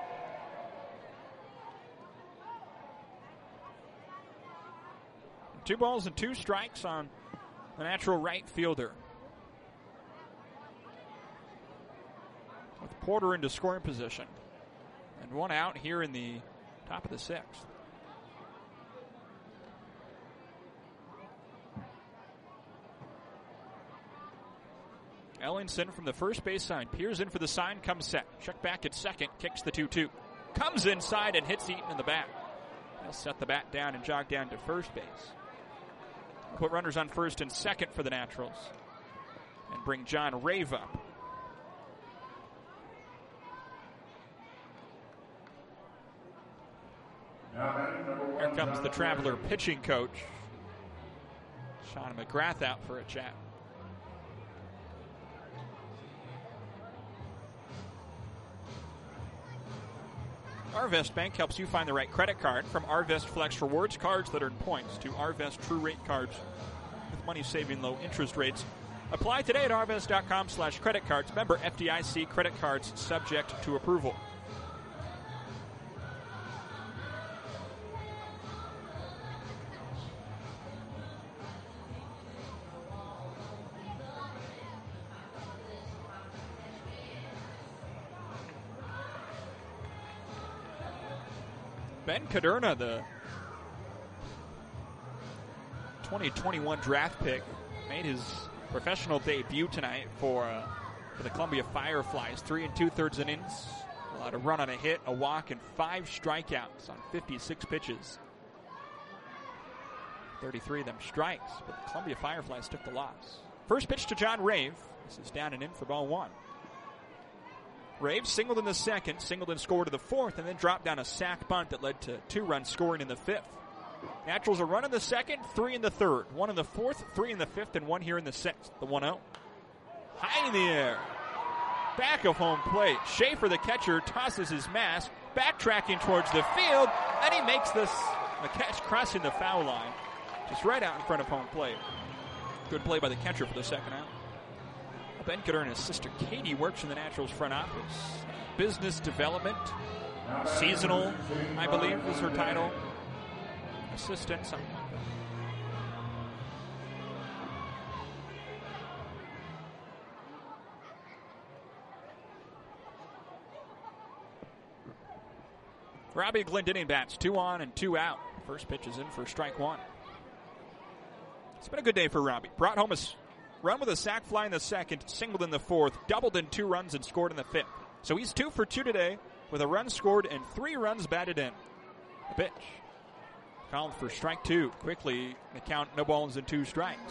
Speaker 2: Two balls and two strikes on the natural right fielder. With Porter into scoring position. And one out here in the top of the sixth. Ellinson from the first base side. Peers in for the sign, comes set. Check back at second, kicks the two two. Comes inside and hits Eaton in the back. He'll set the bat down and jog down to first base. Put runners on first and second for the Naturals. And bring John Rave up. Here comes the Traveler pitching coach. Sean McGrath out for a chat. Arvest Bank helps you find the right credit card. From Arvest Flex Rewards cards that earn points to Arvest True Rate cards with money-saving low interest rates. Apply today at arvest.com slash credit cards. Member F D I C, credit cards subject to approval. Ben Caderna, the twenty twenty-one draft pick, made his professional debut tonight for uh, for the Columbia Fireflies. Three and two-thirds innings, allowed a run on a hit, a walk, and five strikeouts on fifty-six pitches. thirty-three of them strikes, but the Columbia Fireflies took the loss. First pitch to John Rave. This is down and in for ball one. Rave singled in the second, singled and scored in the fourth, and then dropped down a sac bunt that led to two runs scoring in the fifth. Naturals a run in the second, three in the third, one in the fourth, three in the fifth, and one here in the sixth. The one oh. High in the air. Back of home plate. Schaefer, the catcher, tosses his mask, backtracking towards the field, and he makes this a catch crossing the foul line, just right out in front of home plate. Good play by the catcher for the second out. Ben Cader and his sister Katie works in the Naturals front office. Business development, seasonal, I believe is her title. Assistant, something like that. Robbie Glendinning bats, two on and two out. First pitch is in for strike one. It's been a good day for Robbie. Brought home a run with a sac fly in the second, singled in the fourth, doubled in two runs, and scored in the fifth. So he's two for two today with a run scored and three runs batted in. The pitch. Called for strike two. Quickly, the count, no balls and two strikes.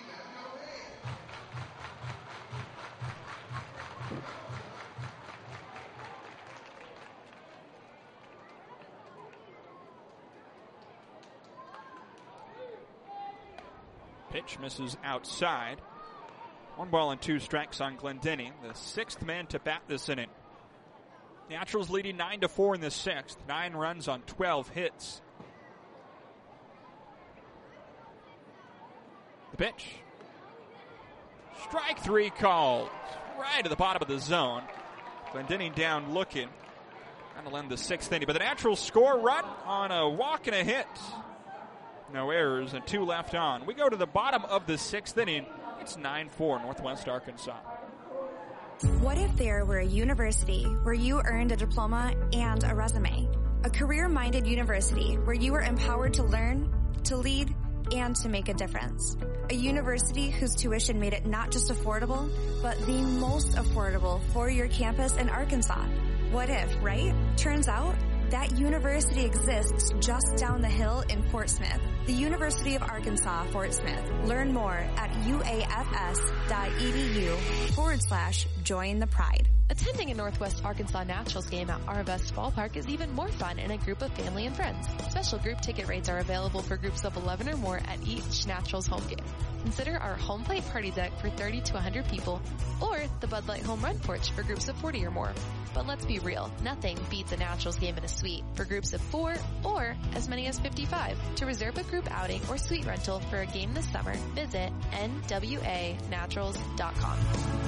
Speaker 2: Pitch misses outside. One ball and two strikes on Glendenning, the sixth man to bat this inning. Naturals leading nine to four in the sixth. Nine runs on twelve hits. The pitch. Strike three called. Right to the bottom of the zone. Glendenning down looking. Trying to lend the sixth inning. But the Naturals score run on a walk and a hit. No errors and two left on. We go to the bottom of the sixth inning. It's nine four Northwest Arkansas.
Speaker 9: What if there were a university where you earned a diploma and a resume? A career-minded university where you were empowered to learn, to lead, and to make a difference. A university whose tuition made it not just affordable, but the most affordable for your campus in Arkansas. What if, right? Turns out, that university exists just down the hill in Fort Smith. The University of Arkansas, Fort Smith. Learn more at uafs.edu forward slash join the pride.
Speaker 12: Attending a Northwest Arkansas Naturals game at Arvest Ballpark is even more fun in a group of family and friends. Special group ticket rates are available for groups of eleven or more at each Naturals home game. Consider our home plate party deck for thirty to one hundred people, or the Bud Light home run porch for groups of forty or more. But let's be real, nothing beats a Naturals game in a suite for groups of four or as many as fifty-five. To reserve a group outing or suite rental for a game this summer, visit N W A naturals dot com.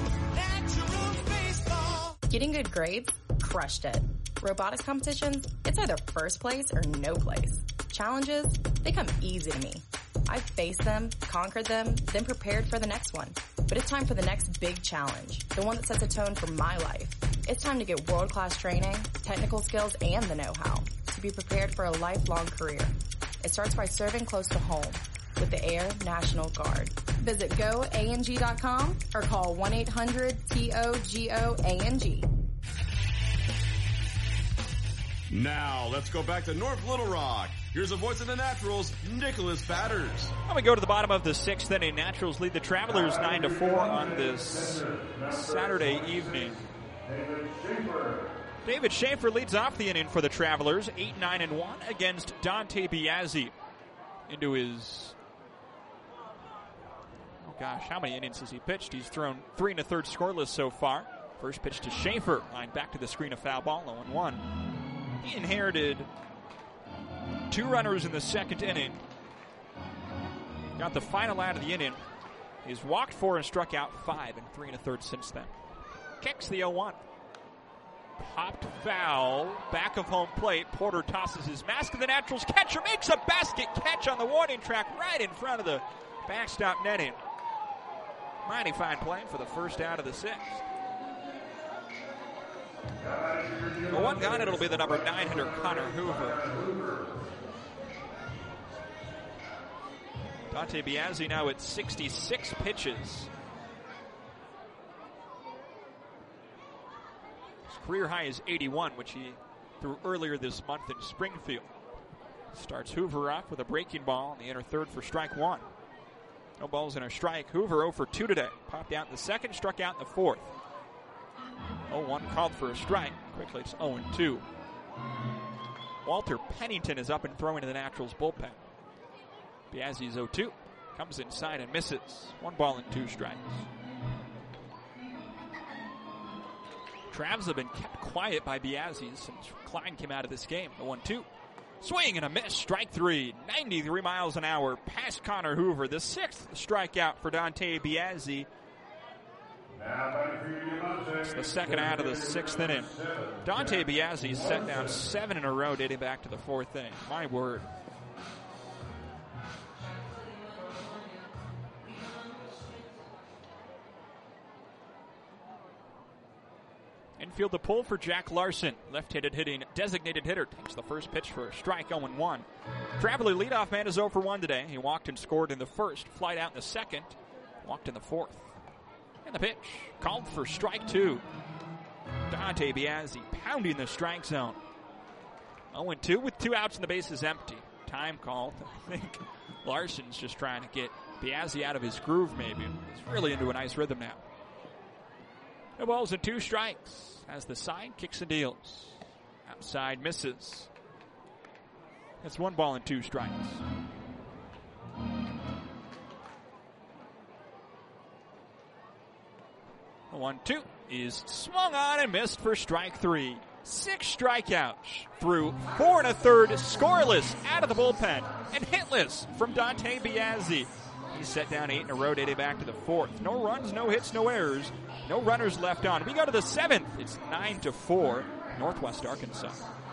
Speaker 13: Getting good grades? Crushed it. Robotics competitions? It's either first place or no place. Challenges? They come easy to me. I've faced them, conquered them, then prepared for the next one. But it's time for the next big challenge, the one that sets a tone for my life. It's time to get world-class training, technical skills, and the know-how to be prepared for a lifelong career. It starts by serving close to home with the Air National Guard. Visit go A N G dot com or call one eight hundred T O G O A N G.
Speaker 1: Now, let's go back to North Little Rock. Here's the voice of the Naturals, Nicholas Batters.
Speaker 2: When we go to the bottom of the sixth inning, Naturals lead the Travelers nine to four on this Saturday evening. David Schaefer leads off the inning for the Travelers, eight nine and one against Dante Biazzi. Into his, oh gosh, how many innings has he pitched? He's thrown three and a third scoreless so far. First pitch to Schaefer, line back to the screen, of foul ball, oh and one. He inherited two runners in the second inning. Got the final out of the inning. He's walked four and struck out five and three and a third since then. Kicks the oh one. Popped foul, back of home plate. Porter tosses his mask, and the Naturals catcher makes a basket catch on the warning track right in front of the backstop netting. Mighty fine play for the first out of the sixth. The one got it, it'll be the number nine hitter, Connor Hoover. Dante Biazzi now at sixty-six pitches. His career high is eighty-one, which he threw earlier this month in Springfield. Starts Hoover off with a breaking ball in the inner third for strike one. No balls and a strike. Hoover oh for two today. Popped out in the second, struck out in the fourth. oh one called for a strike. Quickly it's oh and two. Walter Pennington is up and throwing to the Naturals bullpen. Biazzi's oh two. Comes inside and misses. One ball and two strikes. Travs have been kept quiet by Biazzi since Klein came out of this game. The one two. Swing and a miss. Strike three. ninety-three miles an hour past Connor Hoover. The sixth strikeout for Dante Biazzi. It's the second out of the sixth inning. Dante Biazzi set down seven in a row dating back to the fourth inning. My word. Infield the pull for Jack Larson. Left-handed hitting designated hitter. Takes the first pitch for a strike, oh and one. Traveler leadoff man is oh for one today. He walked and scored in the first. Flied out in the second. Walked in the fourth. And the pitch called for strike two. Dante Biazzi pounding the strike zone. oh and two with two outs and the bases empty. Time called. I think Larson's just trying to get Biazzi out of his groove maybe. He's really into a nice rhythm now. No balls and two strikes as the side kicks and deals. Outside misses. That's one ball and two strikes. The one two is swung on and missed for strike three. Six strikeouts through four and a third, scoreless out of the bullpen, and hitless from Dante Biazzi. He's set down eight in a row, dating back to the fourth. No runs, no hits, no errors, no runners left on. We go to the seventh. It's nine to four, Northwest Arkansas.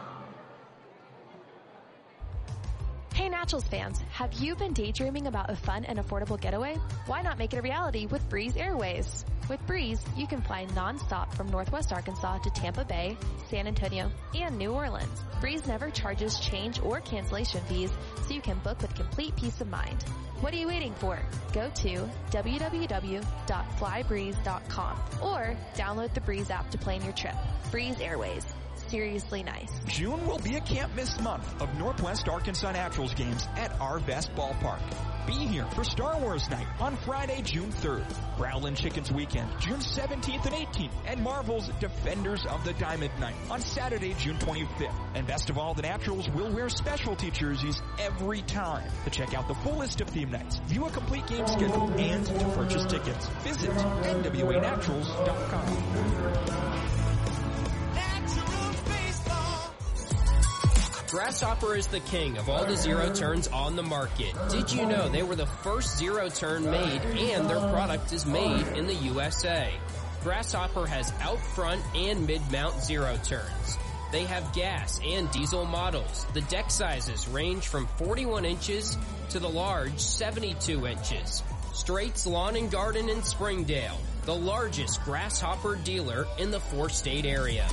Speaker 12: Hey Naturals fans, have you been daydreaming about a fun and affordable getaway? Why not make it a reality with Breeze Airways? With Breeze, you can fly nonstop from Northwest Arkansas to Tampa Bay, San Antonio, and New Orleans. Breeze never charges change or cancellation fees, so you can book with complete peace of mind. What are you waiting for? Go to w w w dot fly breeze dot com or download the Breeze app to plan your trip. Breeze Airways. Seriously nice.
Speaker 11: June will be a can't-miss month of Northwest Arkansas Naturals games at Arvest Ballpark. Be here for Star Wars Night on Friday, June third, Growlin' Chickens Weekend, June seventeenth and eighteenth, and Marvel's Defenders of the Diamond Night on Saturday, June twenty-fifth. And best of all, the Naturals will wear specialty jerseys every time. To check out the full list of theme nights, view a complete game schedule, and to purchase tickets, visit N W A naturals dot com.
Speaker 4: Grasshopper is the king of all the zero turns on the market. Did you know they were the first zero turn made and their product is made in the U S A? Grasshopper has out front and mid-mount zero turns. They have gas and diesel models. The deck sizes range from forty-one inches to the large seventy-two inches. Straight's Lawn and Garden in Springdale, the largest Grasshopper dealer in the four-state area.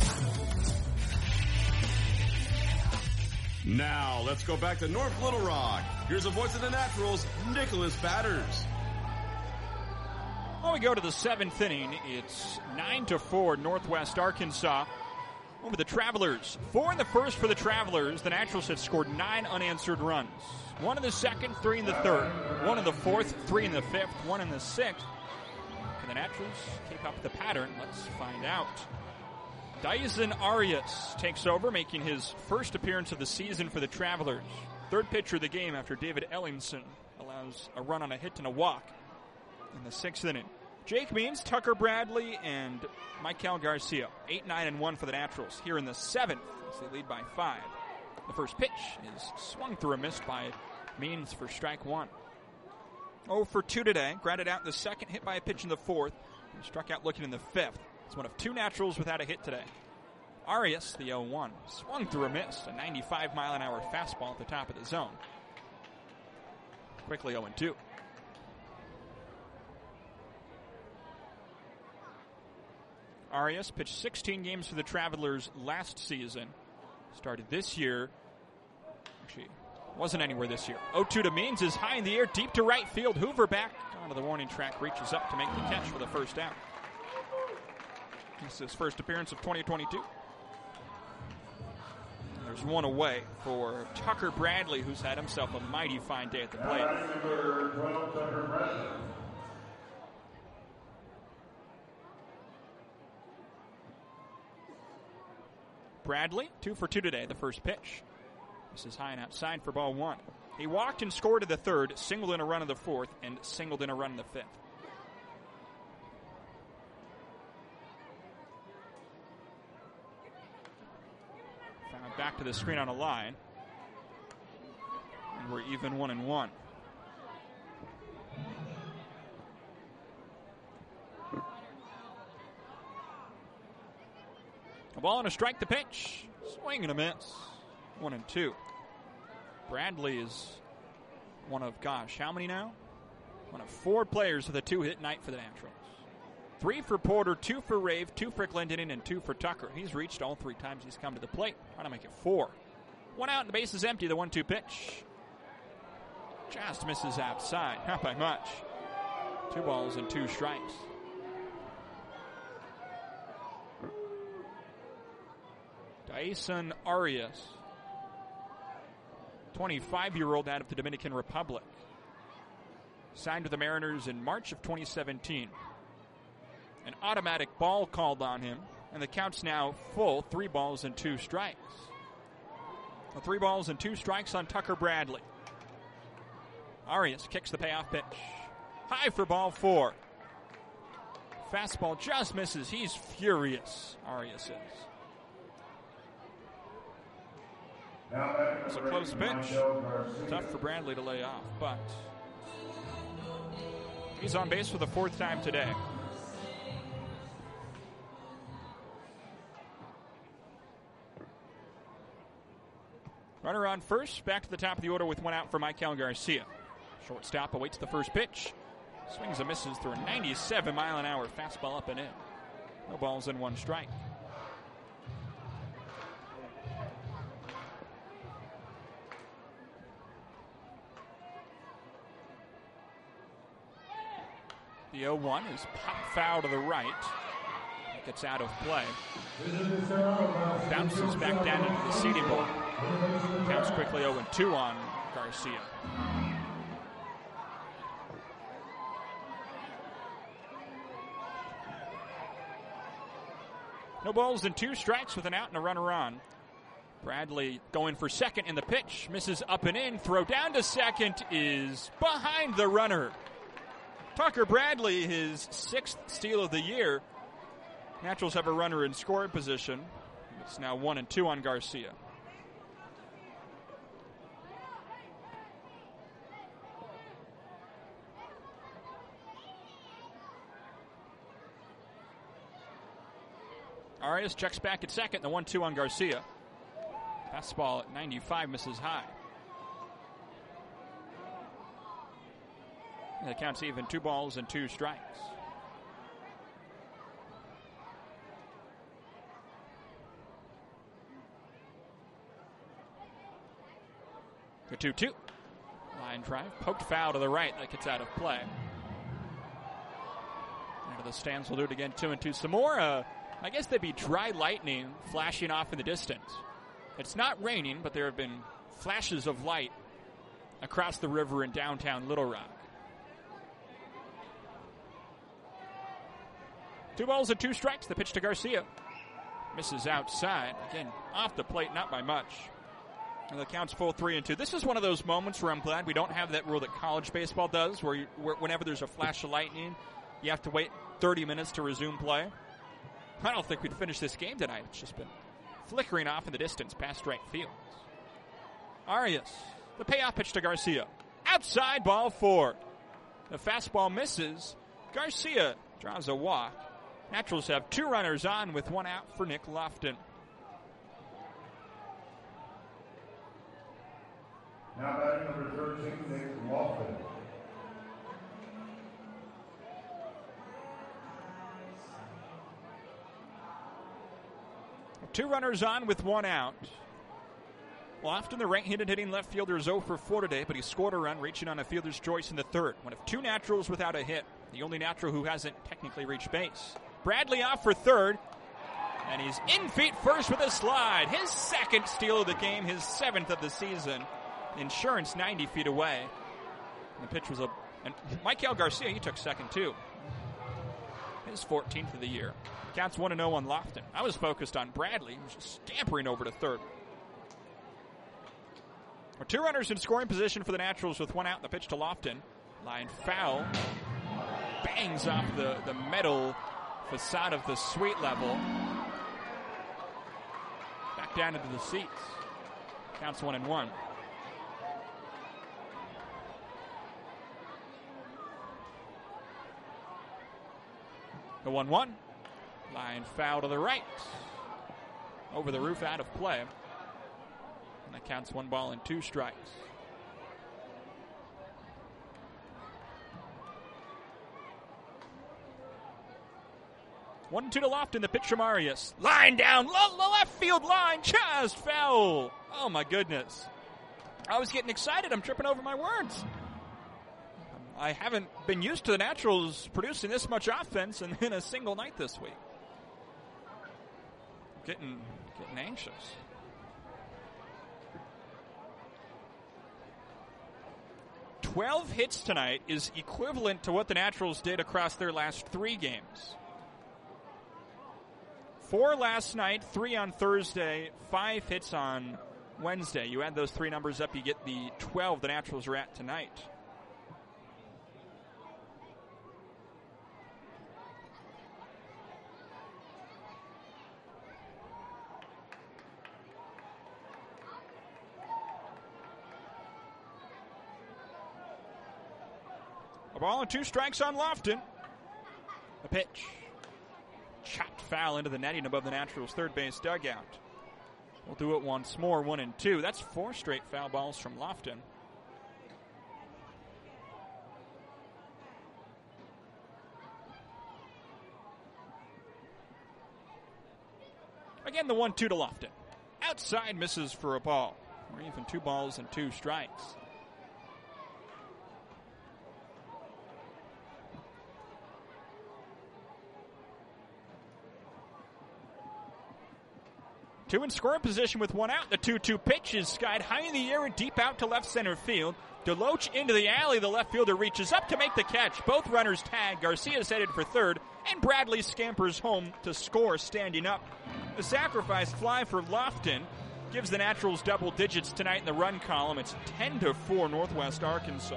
Speaker 1: Now, let's go back to North Little Rock. Here's the voice of the Naturals, Nicholas Batters.
Speaker 2: Well, we go to the seventh inning. It's nine to four, Northwest Arkansas over the Travelers. Four in the first for the Travelers. The Naturals have scored nine unanswered runs. One in the second, three in the third. One in the fourth, three in the fifth, one in the sixth. Can the Naturals keep up the pattern? Let's find out. Dyson Arias takes over, making his first appearance of the season for the Travelers. Third pitcher of the game after David Ellingson allows a run on a hit and a walk in the sixth inning. Jake Means, Tucker Bradley, and Michael Garcia. Eight, nine, and one for the Naturals here in the seventh as they lead by five. The first pitch is swung through and missed by Means for strike one. oh for two today. Grounded out in the second, hit by a pitch in the fourth, and struck out looking in the fifth. It's one of two Naturals without a hit today. Arias, the oh one, swung through a miss, a ninety-five mile an hour fastball at the top of the zone. Quickly oh and two. Arias pitched sixteen games for the Travelers last season. Started this year. Actually, wasn't anywhere this year. oh two to Means is high in the air, deep to right field. Hoover back onto the warning track, reaches up to make the catch for the first out. This is his first appearance of twenty twenty-two. And there's one away for Tucker Bradley, who's had himself a mighty fine day at the plate. Bradley, two for two today, the first pitch. This is high and outside for ball one. He walked and scored in the third, singled in a run in the fourth, and singled in a run in the fifth. Back to the screen on a line. And we're even one and one. A ball and a strike to pitch. Swing and a miss. One and two. Bradley is one of, gosh, how many now? One of four players with a two-hit night for the Naturals. Three for Porter, two for Rave, two for Glendinning, and two for Tucker. He's reached all three times he's come to the plate. Trying to make it four. One out and the base is empty, the one two pitch. Just misses outside, not by much. Two balls and two strikes. Dyson Arias, twenty-five-year-old out of the Dominican Republic. Signed with the Mariners in March of twenty seventeen. An automatic ball called on him, and the count's now full, three balls and two strikes. The three balls and two strikes on Tucker Bradley. Arias kicks the payoff pitch. High for ball four. Fastball just misses. He's furious, Arias is. It's a close pitch. Tough for Bradley to lay off, but he's on base for the fourth time today. Runner on first, back to the top of the order with one out for Michael Garcia. Shortstop awaits the first pitch. Swings and misses through a ninety-seven mile an hour fastball up and in. No balls and one strike. The oh one is popped foul to the right. It gets out of play. Bounces back down into the seating ball. Counts quickly oh two on Garcia. No balls and two strikes with an out and a runner on. Bradley going for second in the pitch. Misses up and in. Throw down to second is behind the runner. Tucker Bradley, his sixth steal of the year. Naturals have a runner in scoring position. It's now one and two on Garcia. Arias checks back at second. The one two on Garcia. Fastball at ninety-five misses high. And the count's even, two balls and two strikes. The two two. Line drive. Poked foul to the right. That gets out of play. Into the stands. We'll do it again. Two and two. Some more. Uh, I guess they'd be dry lightning flashing off in the distance. It's not raining, but there have been flashes of light across the river in downtown Little Rock. Two balls and two strikes. The pitch to Garcia. Misses outside. Again, off the plate, not by much. And the count's full three and two. This is one of those moments where I'm glad we don't have that rule that college baseball does, where, you, where whenever there's a flash of lightning, you have to wait thirty minutes to resume play. I don't think we'd finish this game tonight. It's just been flickering off in the distance past right field. Arias, the payoff pitch to Garcia. Outside, ball four. The fastball misses. Garcia draws a walk. Naturals have two runners on with one out for Nick Lofton.
Speaker 14: Now batting number thirteen, Nick Lofton.
Speaker 2: Two runners on with one out. Lofton, the right-handed hitting left fielder, is oh for four today, but he scored a run reaching on a fielder's choice in the third. One of two naturals without a hit. The only natural who hasn't technically reached base. Bradley off for third, and he's in feet first with a slide. His second steal of the game, his seventh of the season. Insurance ninety feet away. And the pitch was a... And Michael Garcia, he took second too. His fourteenth of the year. Counts one and oh on Lofton. I was focused on Bradley, who's just scampering over to third. Two runners in scoring position for the Naturals with one out. The pitch to Lofton. Line foul. Bangs off the, the metal facade of the suite level. Back down into the seats. Counts one and one. The one one. Line foul to the right. Over the roof, out of play. And that counts one ball and two strikes. One two to Lofton, the pitch from Arias. Line down, lo- lo- left field line, just foul. Oh my goodness. I was getting excited, I'm tripping over my words. I haven't been used to the Naturals producing this much offense in, in a single night this week. Getting, getting anxious. twelve hits tonight is equivalent to what the Naturals did across their last three games. Four last night, three on Thursday, five hits on Wednesday. You add those three numbers up, you get the twelve the Naturals are at tonight. A ball and two strikes on Lofton. A pitch. Chopped foul into the netting above the Naturals' third base dugout. We'll do it once more, one and two. That's four straight foul balls from Lofton. Again, the one two to Lofton. Outside misses for a ball. Or even two balls and two strikes. Two in scoring position with one out. The two two pitch is skied high in the air and deep out to left center field. Deloach into the alley. The left fielder reaches up to make the catch. Both runners tag. Garcia's headed for third, and Bradley scampers home to score standing up. The sacrifice fly for Lofton gives the Naturals double digits tonight in the run column. It's ten to four Northwest Arkansas.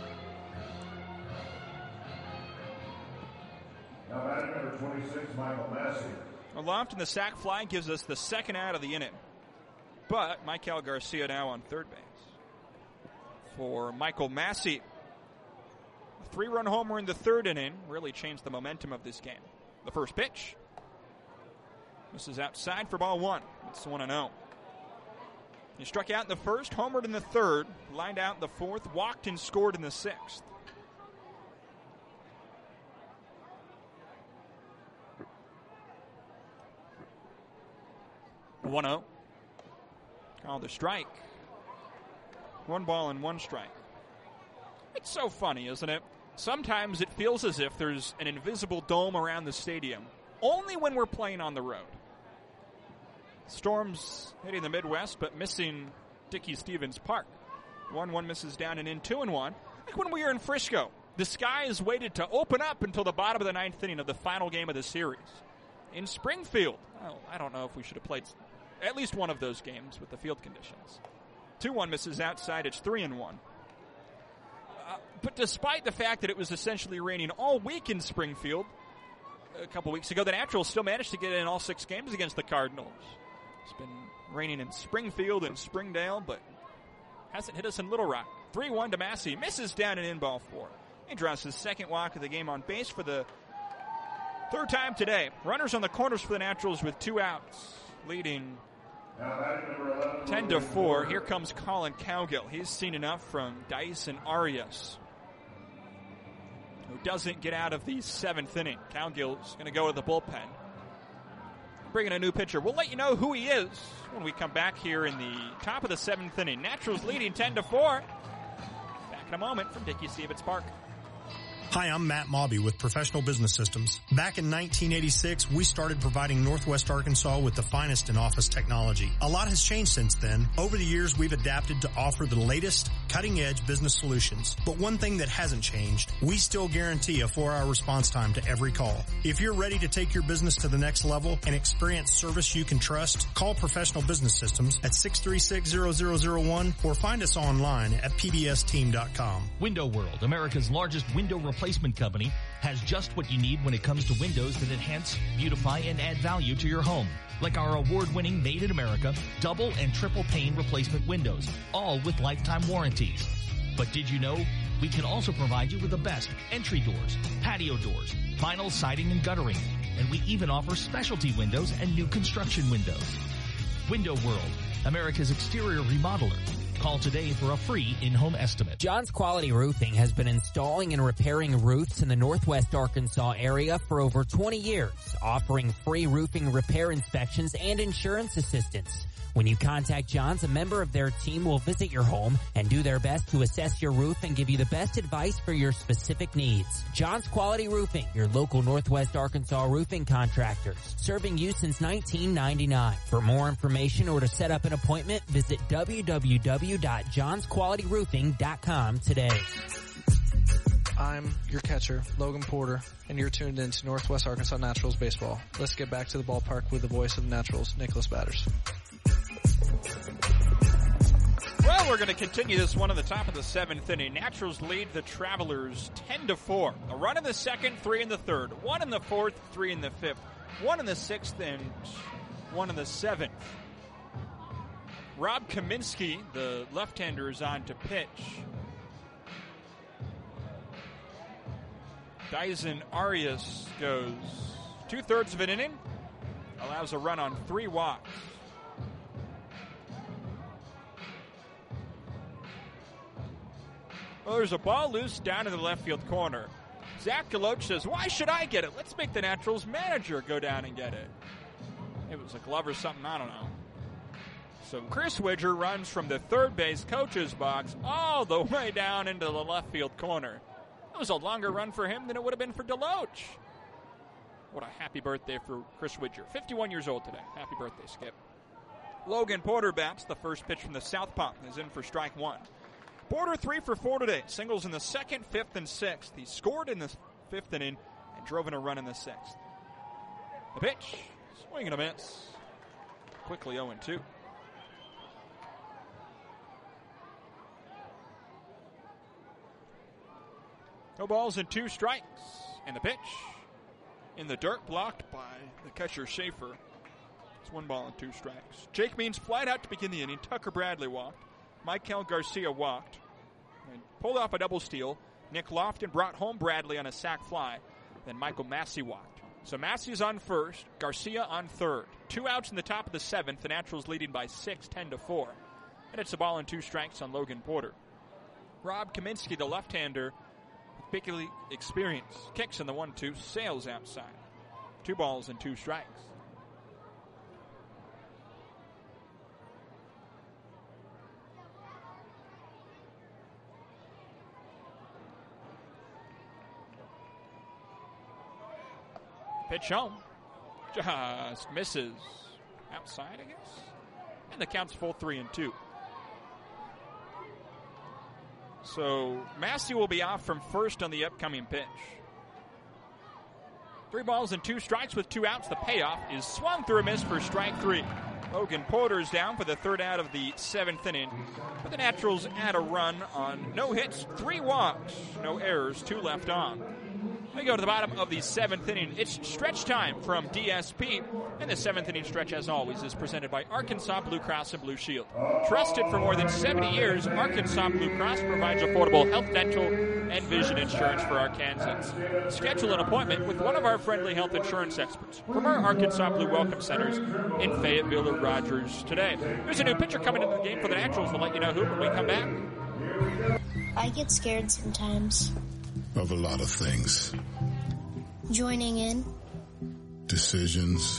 Speaker 14: Now batting number twenty-six, Michael Massey.
Speaker 2: Lofton, the sac fly gives us the second out of the inning. But Michael Garcia now on third base. For Michael Massey, a three-run homer in the third inning really changed the momentum of this game. The first pitch. This is outside for ball one. It's one and oh. He struck out in the first, homered in the third, lined out in the fourth, walked and scored in the sixth. one oh. Called a strike. One ball and one strike. It's so funny, isn't it? Sometimes it feels as if there's an invisible dome around the stadium, only when we're playing on the road. Storms hitting the Midwest, but missing Dickey-Stevens Park. one one misses down and in, two and one. Like when we were in Frisco, the skies waited to open up until the bottom of the ninth inning of the final game of the series. In Springfield, well, I don't know if we should have played at least one of those games with the field conditions. two one misses outside. It's three and one. Uh, but despite the fact that it was essentially raining all week in Springfield a couple weeks ago, the Naturals still managed to get in all six games against the Cardinals. It's been raining in Springfield and Springdale, but hasn't hit us in Little Rock. three one to Massey. Misses down and in ball four. He draws his second walk of the game on base for the third time today. Runners on the corners for the Naturals with two outs, leading ten to four. Here comes Colin Cowgill. He's seen enough from Dyson Arias, who doesn't get out of the seventh inning. Cowgill's going to go to the bullpen. Bringing a new pitcher. We'll let you know who he is when we come back here in the top of the seventh inning. Naturals leading ten to four. Back in a moment from Dickey-Stevens Park.
Speaker 26: Hi, I'm Matt Mobby with Professional Business Systems. Back in nineteen eighty-six, we started providing Northwest Arkansas with the finest in office technology. A lot has changed since then. Over the years, we've adapted to offer the latest cutting-edge business solutions. But one thing that hasn't changed, we still guarantee a four-hour response time to every call. If you're ready to take your business to the next level and experience service you can trust, call Professional Business Systems at six three six, zero zero zero one or find us online at p b s team dot com.
Speaker 18: Window World, America's largest window replacement company, has just what you need when it comes to windows that enhance, beautify, and add value to your home. Like our award-winning Made in America double and triple pane replacement windows, all with lifetime warranties. But did you know we can also provide you with the best entry doors, patio doors, vinyl siding and guttering, and we even offer specialty windows and new construction windows. Window World, America's exterior remodeler. Call today for a free in-home estimate.
Speaker 6: John's Quality Roofing has been installing and repairing roofs in the Northwest Arkansas area for over twenty years, offering free roofing repair inspections and insurance assistance. When you contact John's, a member of their team will visit your home and do their best to assess your roof and give you the best advice for your specific needs. John's Quality Roofing, your local Northwest Arkansas roofing contractors, serving you since nineteen ninety-nine. For more information or to set up an appointment, visit w w w dot johns quality roofing dot com today.
Speaker 16: I'm your catcher, Logan Porter, and you're tuned in to Northwest Arkansas Naturals Baseball. Let's get back to the ballpark with the voice of the Naturals, Nicholas Batters.
Speaker 2: Well, we're going to continue this one at the top of the seventh inning. Naturals lead the Travelers ten to four. A run in the second, three in the third, one in the fourth, three in the fifth, one in the sixth, and one in the seventh. Rob Kaminsky, the left-hander, is on to pitch. Dyson Arias goes two-thirds of an inning, allows a run on three walks. Well, there's a ball loose down in the left field corner. Zach Deloach says, why should I get it? Let's make the Naturals manager go down and get it. It was a glove or something, I don't know. So Chris Widger runs from the third base coach's box all the way down into the left field corner. It was a longer run for him than it would have been for Deloach. What a happy birthday for Chris Widger. fifty-one years old today. Happy birthday, Skip. Logan Porter bats. The first pitch from the southpaw is in for strike one. Porter three for four today. Singles in the second, fifth, and sixth. He scored in the fifth inning and drove in a run in the sixth. The pitch, swing and a miss. Quickly oh and two. No balls and two strikes. And the pitch in the dirt, blocked by the catcher Schaefer. It's one ball and two strikes. Jake Means flied out to begin the inning. Tucker Bradley walked. Michael Garcia walked and pulled off a double steal. Nick Lofton brought home Bradley on a sac fly. Then Michael Massey walked. So Massey's on first, Garcia on third. Two outs in the top of the seventh. The Naturals leading by six, ten to four. And it's a ball and two strikes on Logan Porter. Rob Kaminsky, the left-hander, with big experience, kicks in the one two, sails outside. Two balls and two strikes. Pitch home. Just misses outside, I guess. And the count's full three and two. So Massey will be off from first on the upcoming pitch. Three balls and two strikes with two outs. The payoff is swung through a miss for strike three. Logan Porter's down for the third out of the seventh inning. But the Naturals add a run on no hits, three walks, no errors, two left on. We go to the bottom of the seventh inning. It's stretch time from D S P. And the seventh inning stretch, as always, is presented by Arkansas Blue Cross and Blue Shield. Trusted for more than seventy years, Arkansas Blue Cross provides affordable health, dental, and vision insurance for Arkansans. Schedule an appointment with one of our friendly health insurance experts from our Arkansas Blue Welcome Centers in Fayetteville or Rogers today. There's a new pitcher coming into the game for the Naturals. We'll let you know who when we come back.
Speaker 17: I get scared sometimes.
Speaker 20: Of a lot of things.
Speaker 17: Joining in.
Speaker 20: Decisions.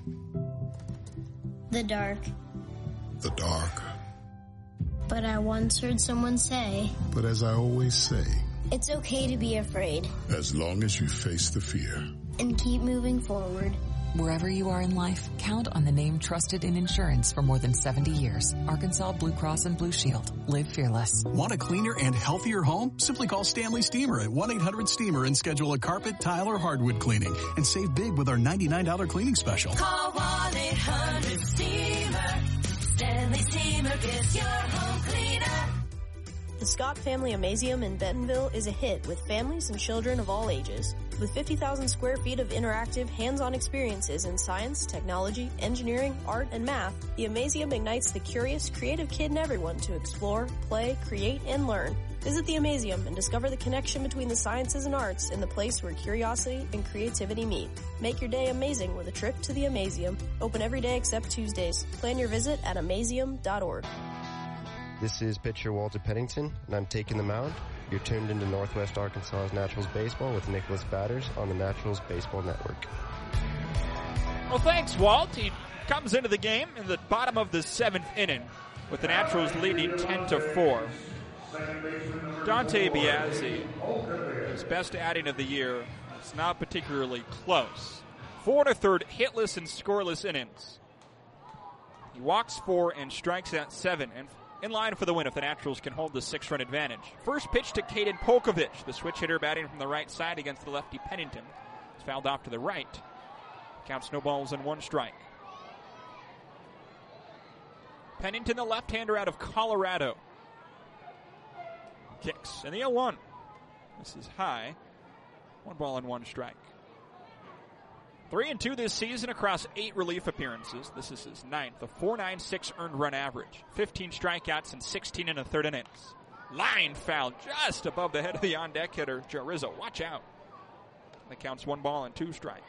Speaker 17: The dark.
Speaker 20: The dark.
Speaker 17: But I once heard someone say.
Speaker 20: But as I always say.
Speaker 17: It's okay to be afraid.
Speaker 20: As long as you face the fear.
Speaker 17: And keep moving forward.
Speaker 22: Wherever you are in life, count on the name trusted in insurance for more than seventy years. Arkansas Blue Cross and Blue Shield. Live fearless.
Speaker 23: Want a cleaner and healthier home? Simply call Stanley Steamer at one eight hundred steamer and schedule a carpet, tile, or hardwood cleaning. And save big with our ninety-nine dollars cleaning special.
Speaker 15: Call one eight hundred steamer. Stanley Steamer gets your home cleaner.
Speaker 24: The Scott Family Amazeum in Bentonville is a hit with families and children of all ages. With fifty thousand square feet of interactive, hands-on experiences in science, technology, engineering, art, and math, the Amazeum ignites the curious, creative kid in everyone to explore, play, create, and learn. Visit the Amazeum and discover the connection between the sciences and arts in the place where curiosity and creativity meet. Make your day amazing with a trip to the Amazeum. Open every day except Tuesdays. Plan your visit at amazeum dot org.
Speaker 5: This is pitcher Walter Pennington, and I'm taking the mound. You're tuned into Northwest Arkansas Naturals Baseball with Nicholas Batters on the Naturals Baseball Network.
Speaker 2: Well, thanks, Walt. He comes into the game in the bottom of the seventh inning with the Naturals leading ten to four. Dante Biazzi, his best outing of the year. It's not particularly close. Four and a third hitless and scoreless innings. He walks four and strikes out seven, and in line for the win if the Naturals can hold the six-run advantage. First pitch to Caden Polkovich, the switch hitter batting from the right side against the lefty Pennington. It's fouled off to the right. Counts no balls and one strike. Pennington, the left-hander out of Colorado. Kicks in the oh one. This is high. One ball and one strike. Three and two this season across eight relief appearances. This is his ninth. A four point nine six earned run average. fifteen strikeouts and sixteen and a third innings. Line foul just above the head of the on-deck hitter, Joe Rizzo. Watch out. That counts one ball and two strikes.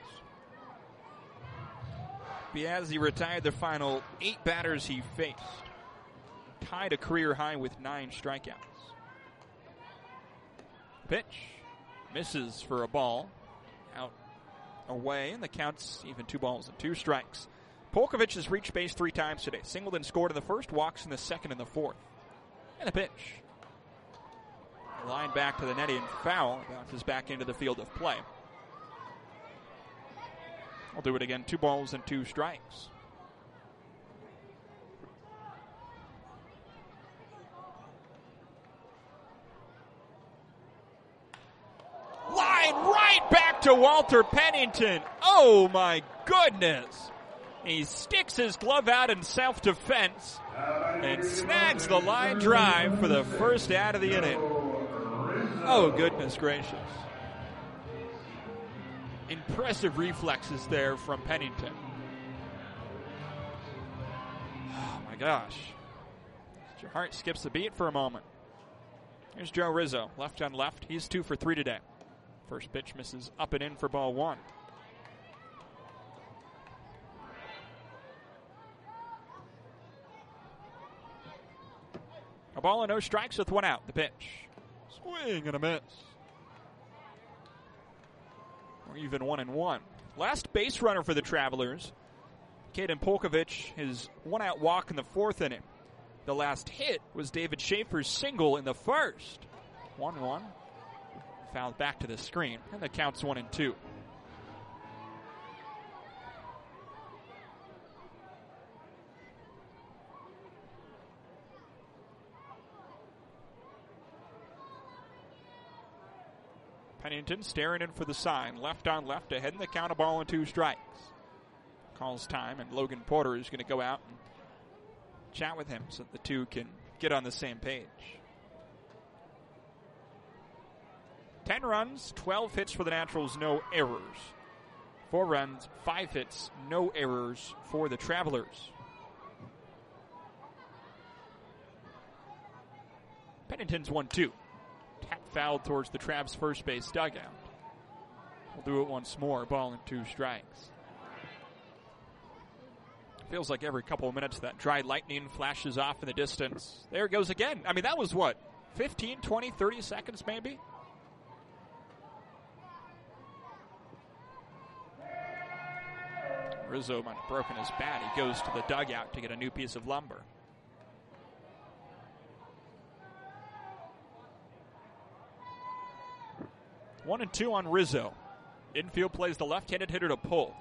Speaker 2: Biazzi retired the final eight batters he faced. Tied a career high with nine strikeouts. Pitch. Misses for a ball. Out away, and the count's even two balls and two strikes. Polkovich has reached base three times today. Singled and scored in the first, walks in the second and the fourth. And a pitch. The line back to the netting and foul. Bounces back into the field of play. I'll do it again. Two balls and two strikes. Line right back to Walter Pennington. Oh, my goodness. He sticks his glove out in self-defense and snags the line drive for the first out of the inning. Oh, goodness gracious. Impressive reflexes there from Pennington. Oh, my gosh. Your heart skips a beat for a moment. Here's Joe Rizzo, left on left. He's two for three today. First pitch misses up and in for ball one. A ball and no strikes with one out. The pitch. Swing and a miss. Or even one and one. Last base runner for the Travelers. Caden Polkovich, his one out walk in the fourth inning. The last hit was David Schaefer's single in the first. one one. Fouled back to the screen, and the count's one and two. Pennington staring in for the sign. Left on left, ahead in the count, a ball and two strikes. Calls time, and Logan Porter is going to go out and chat with him so that the two can get on the same page. Ten runs, twelve hits for the Naturals, no errors. Four runs, five hits, no errors for the Travelers. Pennington's one two. Tap fouled towards the Travs' first base dugout. We'll do it once more, ball and two strikes. Feels like every couple of minutes that dry lightning flashes off in the distance. There it goes again. I mean, that was what, fifteen, twenty, thirty seconds maybe? Rizzo might have broken his bat. He goes to the dugout to get a new piece of lumber. One and two on Rizzo. Infield plays the left-handed hitter to pull.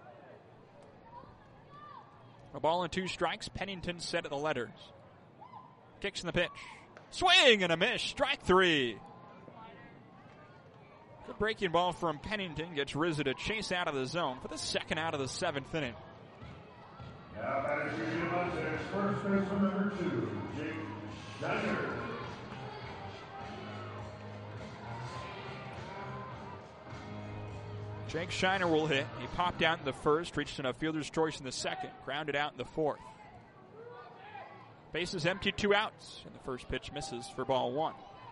Speaker 2: A ball and two strikes. Pennington set at the letters. Kicks in the pitch. Swing and a miss. Strike three. Good breaking ball from Pennington gets Rizzo to chase out of the zone for the second out of the seventh inning.
Speaker 14: Now batting for Monsters, first baseman number two, Jake Shiner.
Speaker 2: Jake Shiner will hit. He popped out in the first, reached in a fielder's choice in the second, grounded out in the fourth. Bases empty, two outs, and the first pitch misses for ball one.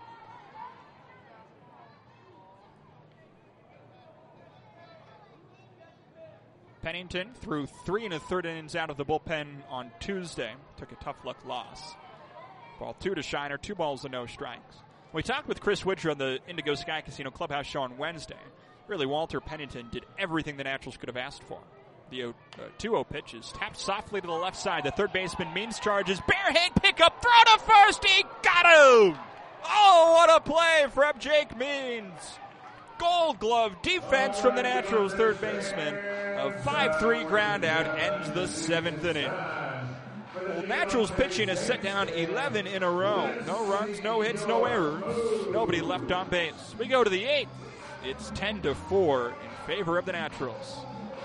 Speaker 2: Pennington threw three and a third innings out of the bullpen on Tuesday. Took a tough luck loss. Ball two to Shiner, two balls and no strikes. We talked with Chris Widger on the Indigo Sky Casino Clubhouse show on Wednesday. Really, Walter Pennington did everything the Naturals could have asked for. The two oh pitch is tapped softly to the left side. The third baseman Means charges. Bare hit pickup. Throw to first. He got him. Oh, what a play from Jake Means. Gold glove defense from the Naturals third baseman. A five three ground out ends the seventh inning. Well, Naturals pitching has set down eleven in a row. No runs, no hits, no errors. Nobody left on base. We go to the eighth. It's ten to four in favor of the Naturals.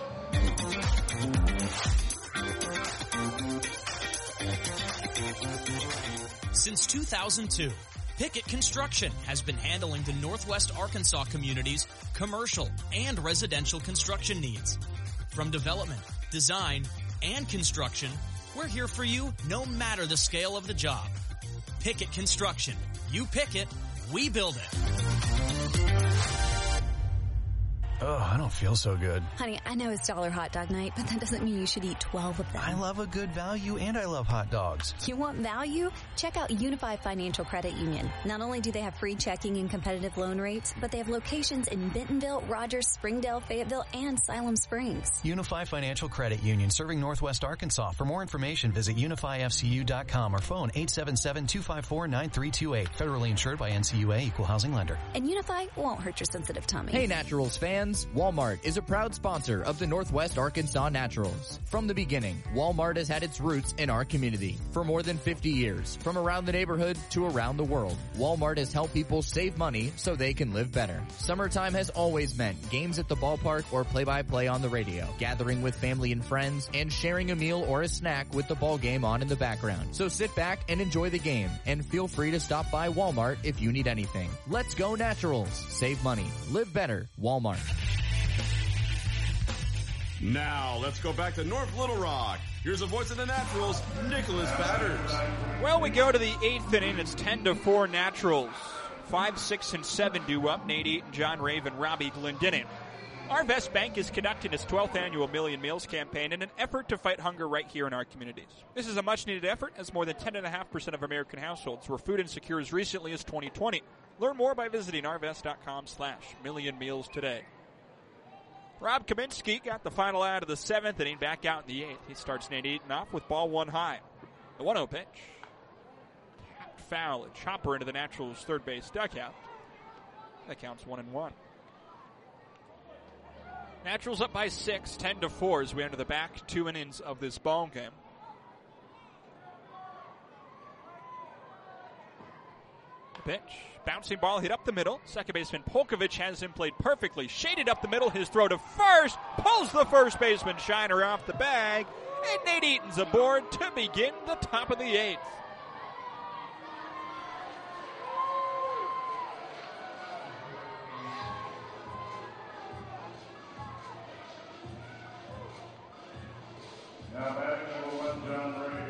Speaker 3: Since two thousand two, Pickett Construction has been handling the Northwest Arkansas community's commercial and residential construction needs. From development, design, and construction, we're here for you no matter the scale of the job. Pickett Construction. You pick it, we build it.
Speaker 7: Oh, I don't feel so good.
Speaker 10: Honey, I know it's Dollar Hot Dog Night, but that doesn't mean you should eat twelve of them.
Speaker 7: I love a good value and I love hot dogs.
Speaker 10: You want value? Check out Unify Financial Credit Union. Not only do they have free checking and competitive loan rates, but they have locations in Bentonville, Rogers, Springdale, Fayetteville, and Siloam Springs.
Speaker 7: Unify Financial Credit Union, serving Northwest Arkansas. For more information, visit unify f c u dot com or phone eight seven seven, two five four, nine three two eight. Federally insured by N C U A, Equal Housing Lender.
Speaker 10: And Unify won't hurt your sensitive tummy.
Speaker 19: Hey, Naturals fans. Walmart is a proud sponsor of the Northwest Arkansas Naturals. From the beginning, Walmart has had its roots in our community for more than fifty years. From around the neighborhood to around the world, Walmart has helped people save money so they can live better. Summertime has always meant games at the ballpark or play-by-play on the radio, gathering with family and friends, and sharing a meal or a snack with the ball game on in the background. So sit back and enjoy the game, and feel free to stop by Walmart if you need anything. Let's go Naturals. Save money. Live better. Walmart.
Speaker 1: Now, let's go back to North Little Rock. Here's the voice of the Naturals, Nicholas Batters.
Speaker 2: Well, we go to the eighth inning. It's ten to four Naturals. Five, six, and seven due up. Nate Eaton, John Raven, Robbie Glendinning. Arvest Bank is conducting its twelfth annual Million Meals campaign in an effort to fight hunger right here in our communities. This is a much-needed effort, as more than ten point five percent of American households were food insecure as recently as twenty twenty. Learn more by visiting arvest.com slash million meals today. Rob Kaminsky got the final out of the seventh inning, back out in the eighth. He starts Nate Eaton off with ball one high. The one oh pitch. Tapped foul, a chopper into the Naturals' third base dugout. That counts one and one. Naturals up by six, ten to four as we enter the back two innings of this ball game. The pitch. Bouncing ball hit up the middle. Second baseman Polkovich has him played perfectly. Shaded up the middle. His throw to first. Pulls the first baseman Shiner off the bag. And Nate Eaton's aboard to begin the top of the eighth.
Speaker 14: Now batting number one, John Ray.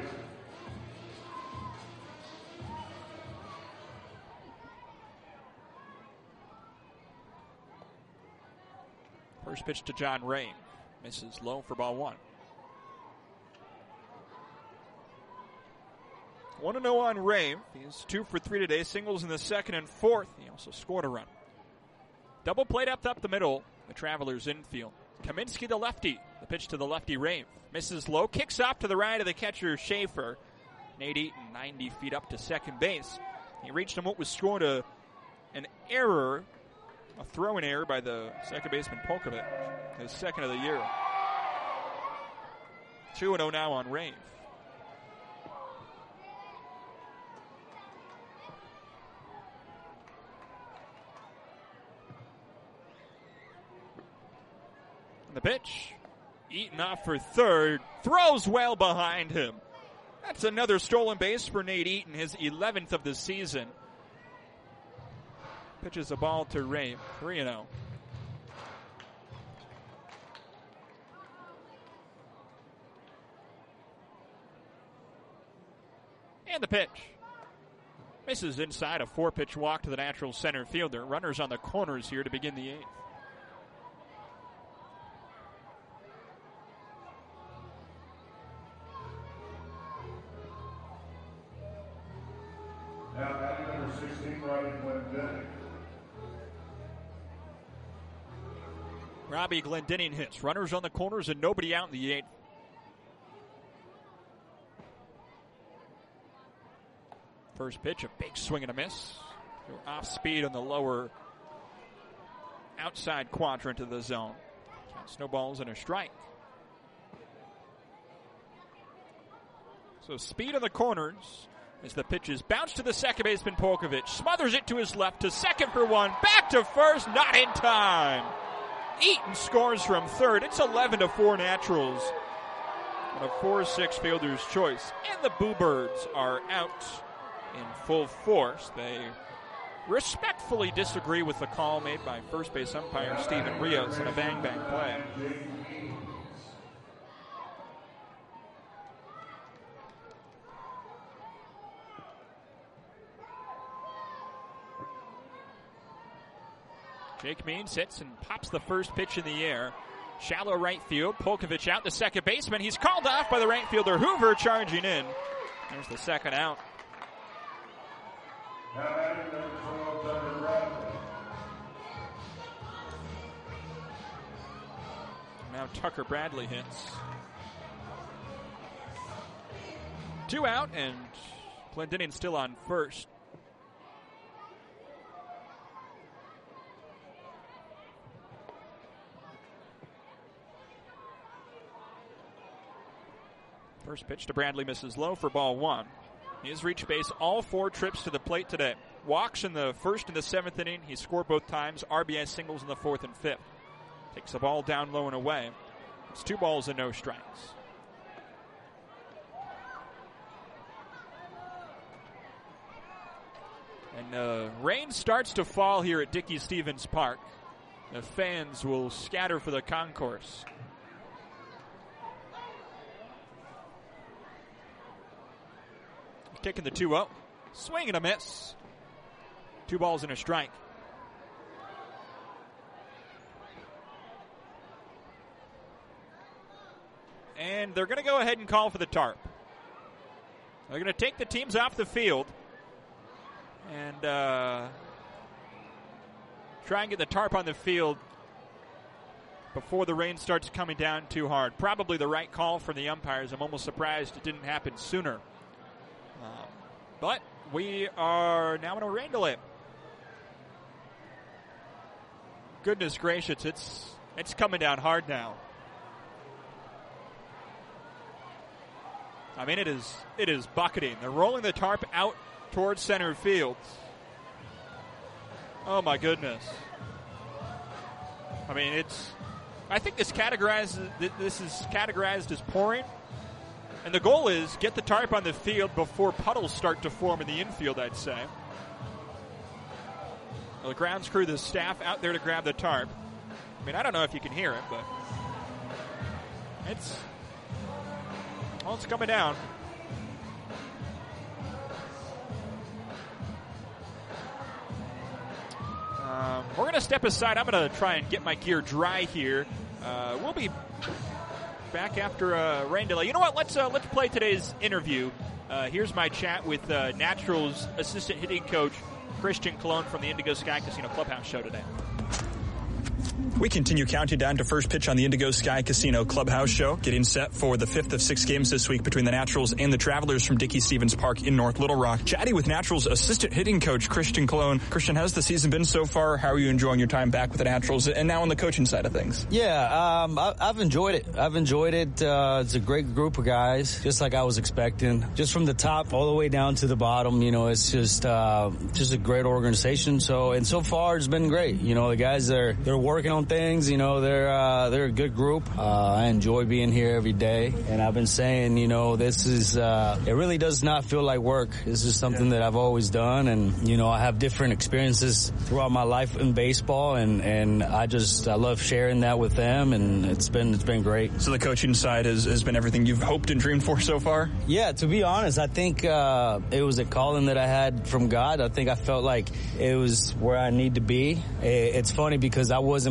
Speaker 2: First pitch to John Ray. Misses low for ball one. one to oh on Ray. He's two for three today. Singles in the second and fourth. He also scored a run. Double play depth up the middle. The Travelers infield. Kaminsky the lefty. The pitch to the lefty Ray. Misses low. Kicks off to the right of the catcher Schaefer. Nate Eaton ninety feet up to second base. He reached him what was scored a, an error. A throwing error by the second baseman Polkovich, his second of the year. two and oh now on Rave. And the pitch, Eaton off for third, throws well behind him. That's another stolen base for Nate Eaton, his eleventh of the season. Pitches a ball to Ray, three and oh. And the pitch. Misses inside, a four-pitch walk to the natural center fielder. Runners on the corners here to begin the eighth. Robbie Glendinning hits. Runners on the corners and nobody out in the eighth. First pitch, a big swing and a miss. Off speed on the lower outside quadrant of the zone. Snowballs and a strike. So speed on the corners as the pitches bounce to the second baseman. Polkovich smothers it to his left to second for one. Back to first, not in time. Eaton scores from third. It's eleven to four Naturals on a four six fielder's choice. And the Boo Birds are out in full force. They respectfully disagree with the call made by first base umpire Steven Rios in a bang-bang play. Jake Means hits and pops the first pitch in the air. Shallow right field. Polkovich out, the second baseman. He's called off by the right fielder. Hoover charging in. There's the second out. Now Tucker Bradley hits. Two out, and Glendinning still on first. First pitch to Bradley misses low for ball one. He has reached base all four trips to the plate today. Walks in the first and the seventh inning. He scored both times. R B I singles in the fourth and fifth. Takes the ball down low and away. It's two balls and no strikes. And uh, rain starts to fall here at Dickey-Stephens Park. The fans will scatter for the concourse. Kicking the two oh. Swing and a miss. Two balls and a strike. And they're going to go ahead and call for the tarp. They're going to take the teams off the field and uh, try and get the tarp on the field before the rain starts coming down too hard. Probably the right call from the umpires. I'm almost surprised it didn't happen sooner. Um, but we are now in a rain delay. Goodness gracious, it's it's coming down hard now. I mean, it is it is bucketing. They're rolling the tarp out towards center field. Oh my goodness! I mean, it's. I think this categorized. This is categorized as pouring. And the goal is get the tarp on the field before puddles start to form in the infield, I'd say. Well, the grounds crew, the staff out there to grab the tarp. I mean, I don't know if you can hear it, but it's, well, it's coming down. Um, we're going to step aside. I'm going to try and get my gear dry here. Uh, we'll be back after a rain delay. You know what? Let's uh, let's play today's interview. Uh, here's my chat with uh, Naturals assistant hitting coach Christian Colon from the Indigo Sky Casino Clubhouse show today.
Speaker 8: We continue counting down to first pitch on the Indigo Sky Casino Clubhouse show, getting set for the fifth of six games this week between the Naturals and the Travelers from Dickey-Stephens Park in North Little Rock. Chatting with Naturals assistant hitting coach Christian Colon. Christian, how's the season been so far? How are you enjoying your time back with the Naturals and now on the coaching side of things?
Speaker 9: Yeah, um, I, I've enjoyed it. I've enjoyed it. Uh, it's a great group of guys, just like I was expecting. Just from the top all the way down to the bottom, you know, it's just uh, just a great organization. So and so far it's been great. You know, the guys are they're working on things. You know, they're uh, they're a good group. Uh, I enjoy being here every day, and I've been saying, you know, this is uh, it really does not feel like work. This is something that I've always done, and you know, I have different experiences throughout my life in baseball, and, and I just I love sharing that with them, and it's been it's been great.
Speaker 8: So the coaching side has, has been everything you've hoped and dreamed for so far?
Speaker 9: Yeah, to be honest, I think uh, it was a calling that I had from God. I think I felt like it was where I need to be. It's funny because I wasn't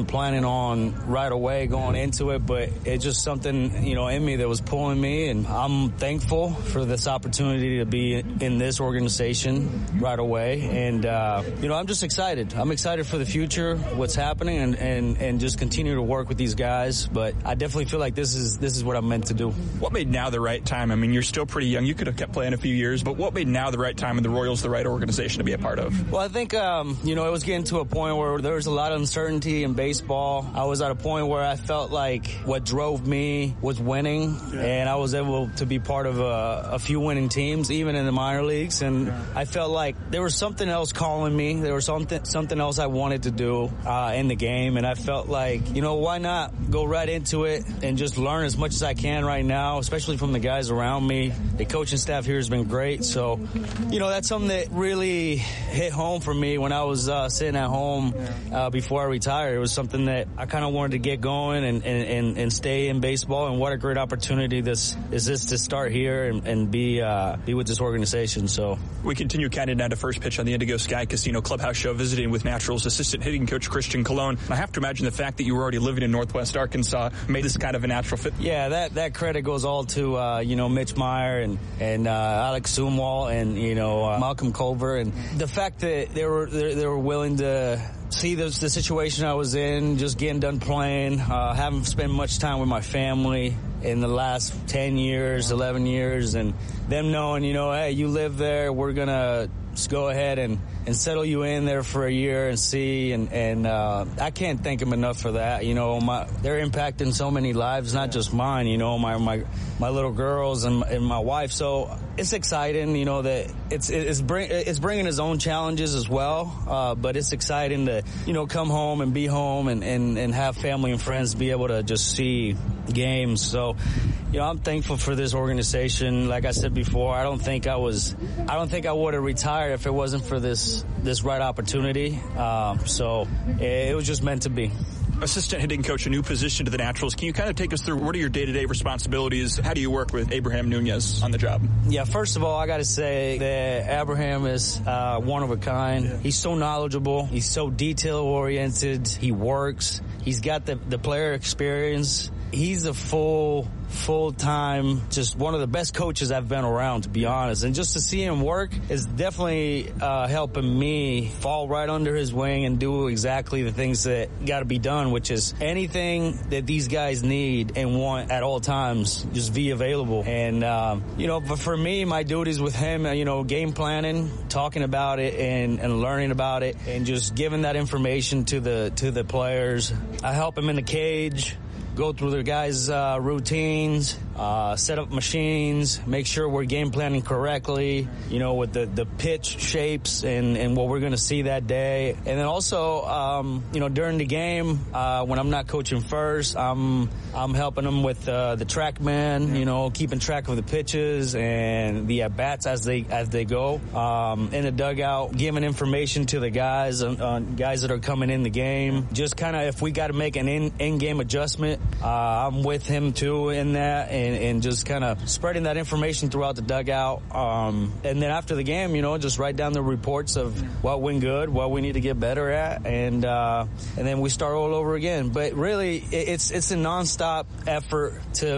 Speaker 9: planning on right away going into it, but it's just something, you know, in me that was pulling me, and I'm thankful for this opportunity to be in this organization right away. And, uh, you know, I'm just excited. I'm excited for the future, what's happening, and, and, and just continue to work with these guys. But I definitely feel like this is this is what I'm meant to do.
Speaker 8: What made now the right time? I mean, you're still pretty young. You could have kept playing a few years, but what made now the right time and the Royals the right organization to be a part of?
Speaker 9: Well, I think, um, you know, it was getting to a point where there was a lot of uncertainty in baseball. I was at a point where I felt like what drove me was winning, yeah. and I was able to be part of a, a few winning teams, even in the minor leagues. And yeah. I felt like there was something else calling me. There was something something else I wanted to do uh, in the game, and I felt like, you know, why not go right into it and just learn as much as I can right now, especially from the guys around me. The coaching staff here has been great. So, you know, that's something that really hit home for me when I was uh, sitting at home uh, before I retired. It was something that I kind of wanted to get going and, and, and stay in baseball, and what a great opportunity this is this to start here and, and be uh, be with this organization. So
Speaker 8: we continue counting down to first pitch on the Indigo Sky Casino Clubhouse Show, visiting with Naturals assistant hitting coach Christian Colon. I have to imagine the fact that you were already living in Northwest Arkansas made this kind of a natural fit.
Speaker 9: Yeah, that, that credit goes all to uh, you know Mitch Meyer and and uh, Alex Sumwalt and you know uh, Malcolm Culver, and the fact that they were they, they were willing to see the, the situation I was in, just getting done playing, uh, haven't spent much time with my family in the last ten years, eleven years, and them knowing, you know, hey, you live there, we're going to go ahead and, and settle you in there for a year and see, and, and uh, I can't thank them enough for that. You know, my, they're impacting so many lives, not just mine, you know, my my, my little girls and, and my wife. So it's exciting, you know, that it's it's, bring, it's bringing its own challenges as well, uh, but it's exciting to, you know, come home and be home and, and, and have family and friends be able to just see games. So, you know, I'm thankful for this organization. Like I said before, I don't think I was, I don't think I would have retired if it wasn't for this this right opportunity. Um, so it, it was just meant to be.
Speaker 8: Assistant hitting coach, a new position to the Naturals. Can you kind of take us through what are your day-to-day responsibilities? How do you work with Abraham Nunez on the job?
Speaker 9: Yeah, first of all, I got to say that Abraham is uh, one of a kind. Yeah. He's so knowledgeable. He's so detail-oriented. He works. He's got the, the player experience. He's a full, full-time, just one of the best coaches I've been around, to be honest. And just to see him work is definitely uh, helping me fall right under his wing and do exactly the things that got to be done, which is anything that these guys need and want at all times, just be available. And, um, you know, but for me, my duties with him, you know, game planning, talking about it and, and learning about it, and just giving that information to the to the players. I help him in the cage, go through their guys' uh, routines, uh, set up machines, make sure we're game planning correctly, you know, with the, the pitch shapes and, and what we're going to see that day. And then also, um, you know, during the game, uh, when I'm not coaching first, I'm I'm helping them with uh, the TrackMan, you know, keeping track of the pitches and the at-bats as they as they go. Um, in the dugout, giving information to the guys, on, on guys that are coming in the game. Just kind of if we got to make an in, in-game adjustment, Uh, I'm with him too in that, and, and just kind of spreading that information throughout the dugout. Um, and then after the game, you know, just write down the reports of what went good, what we need to get better at, and uh, and then we start all over again. But really, it's it's a nonstop effort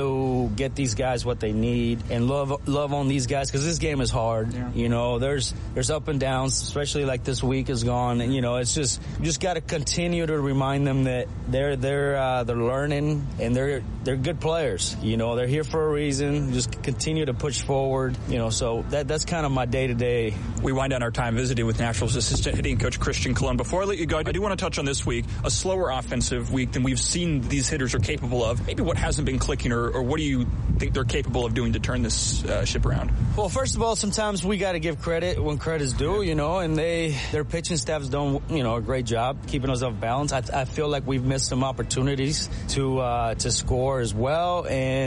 Speaker 9: to get these guys what they need and love love on these guys, because this game is hard. Yeah. You know, there's there's up and downs, especially like this week is gone, and you know, it's just you just got to continue to remind them that they're they're uh, they're learning. And they're they're good players, you know. They're here for a reason. Just continue to push forward, you know. So that that's kind of my day to day.
Speaker 8: We wind down our time visiting with Naturals assistant hitting coach Christian Colon. Before I let you go, I do want to touch on this week, a slower offensive week than we've seen these hitters are capable of. Maybe what hasn't been clicking, or, or what do you think they're capable of doing to turn this uh, ship around?
Speaker 9: Well, first of all, sometimes we got to give credit when credit's due, you know. And they their pitching staff's done, you know, a great job keeping us off balance. I, I feel like we've missed some opportunities to. Uh, Uh, to score as well, and you know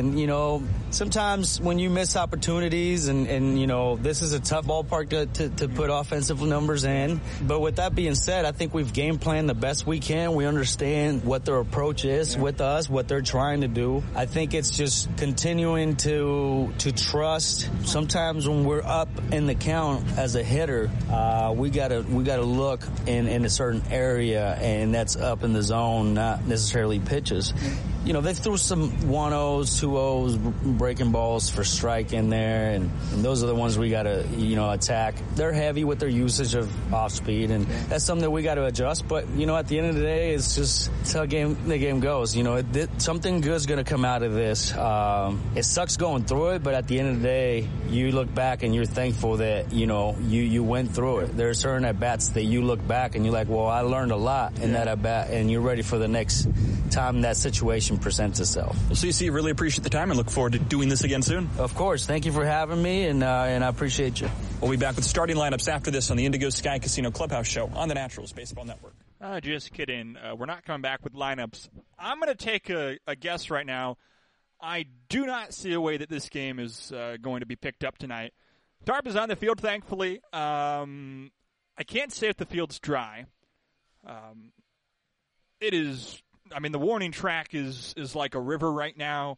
Speaker 9: know, sometimes when you miss opportunities and, and you know, this is a tough ballpark to, to, to put offensive numbers in. But with that being said, I think we've game planned the best we can. We understand what their approach is yeah. with us, what they're trying to do. I think it's just continuing to to trust. Sometimes when we're up in the count as a hitter, uh, we gotta we gotta look in, in a certain area, and that's up in the zone, not necessarily pitches. You know, they threw some one-ohs, two-ohs, breaking balls for strike in there, and, and those are the ones we got to, you know, attack. They're heavy with their usage of off-speed, and that's something that we got to adjust. But, you know, at the end of the day, it's just it's how game, the game goes. You know, it, it, something good's going to come out of this. Um, it sucks going through it, but at the end of the day, you look back and you're thankful that, you know, you, you went through it. There are certain at-bats that you look back and you're like, well, I learned a lot in that at-bat, and you're ready for the next time that situation presents itself.
Speaker 8: Well, C C, really appreciate the time and look forward to doing this again soon.
Speaker 9: Of course. Thank you for having me, and uh, and I appreciate you.
Speaker 8: We'll be back with starting lineups after this on the Indigo Sky Casino Clubhouse Show on the Naturals Baseball Network.
Speaker 2: Uh, just kidding. Uh, we're not coming back with lineups. I'm going to take a, a guess right now. I do not see a way that this game is uh, going to be picked up tonight. Tarp is on the field, thankfully. Um, I can't say if the field's dry. Um, it is... I mean, the warning track is, is like a river right now.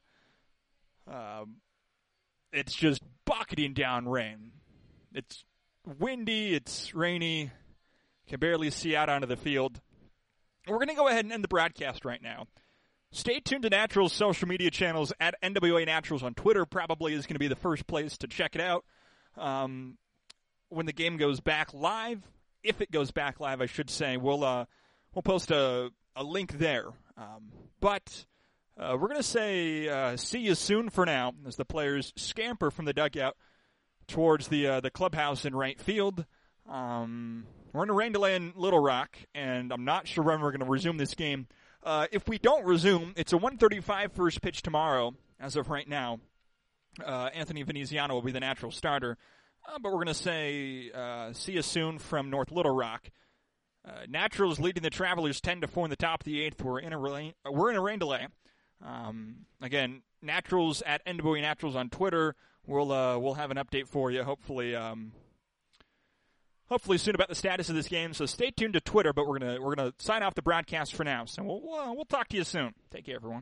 Speaker 2: Um, it's just bucketing down rain. It's windy. It's rainy. Can barely see out onto the field. We're going to go ahead and end the broadcast right now. Stay tuned to Naturals' social media channels at N W A Naturals on Twitter. Probably is going to be the first place to check it out. Um, when the game goes back live, if it goes back live, I should say, we'll uh, we'll post a, a link there. Um, but uh, we're going to say uh, see you soon for now as the players scamper from the dugout towards the uh, the clubhouse in right field. Um, we're in a rain delay in Little Rock, and I'm not sure when we're going to resume this game. Uh, if we don't resume, it's a one thirty-five first pitch tomorrow as of right now. Uh, Anthony Veneziano will be the natural starter. Uh, but we're going to say uh, see you soon from North Little Rock. Uh, Naturals leading the Travelers ten to four in the top of the eighth. We're in a rain, we're in a rain delay. Um, again, Naturals at N W A Naturals on Twitter. We'll uh, we'll have an update for you. Hopefully, um, hopefully soon about the status of this game. So stay tuned to Twitter. But we're gonna we're gonna sign off the broadcast for now. So we'll we'll, we'll talk to you soon. Take care, everyone.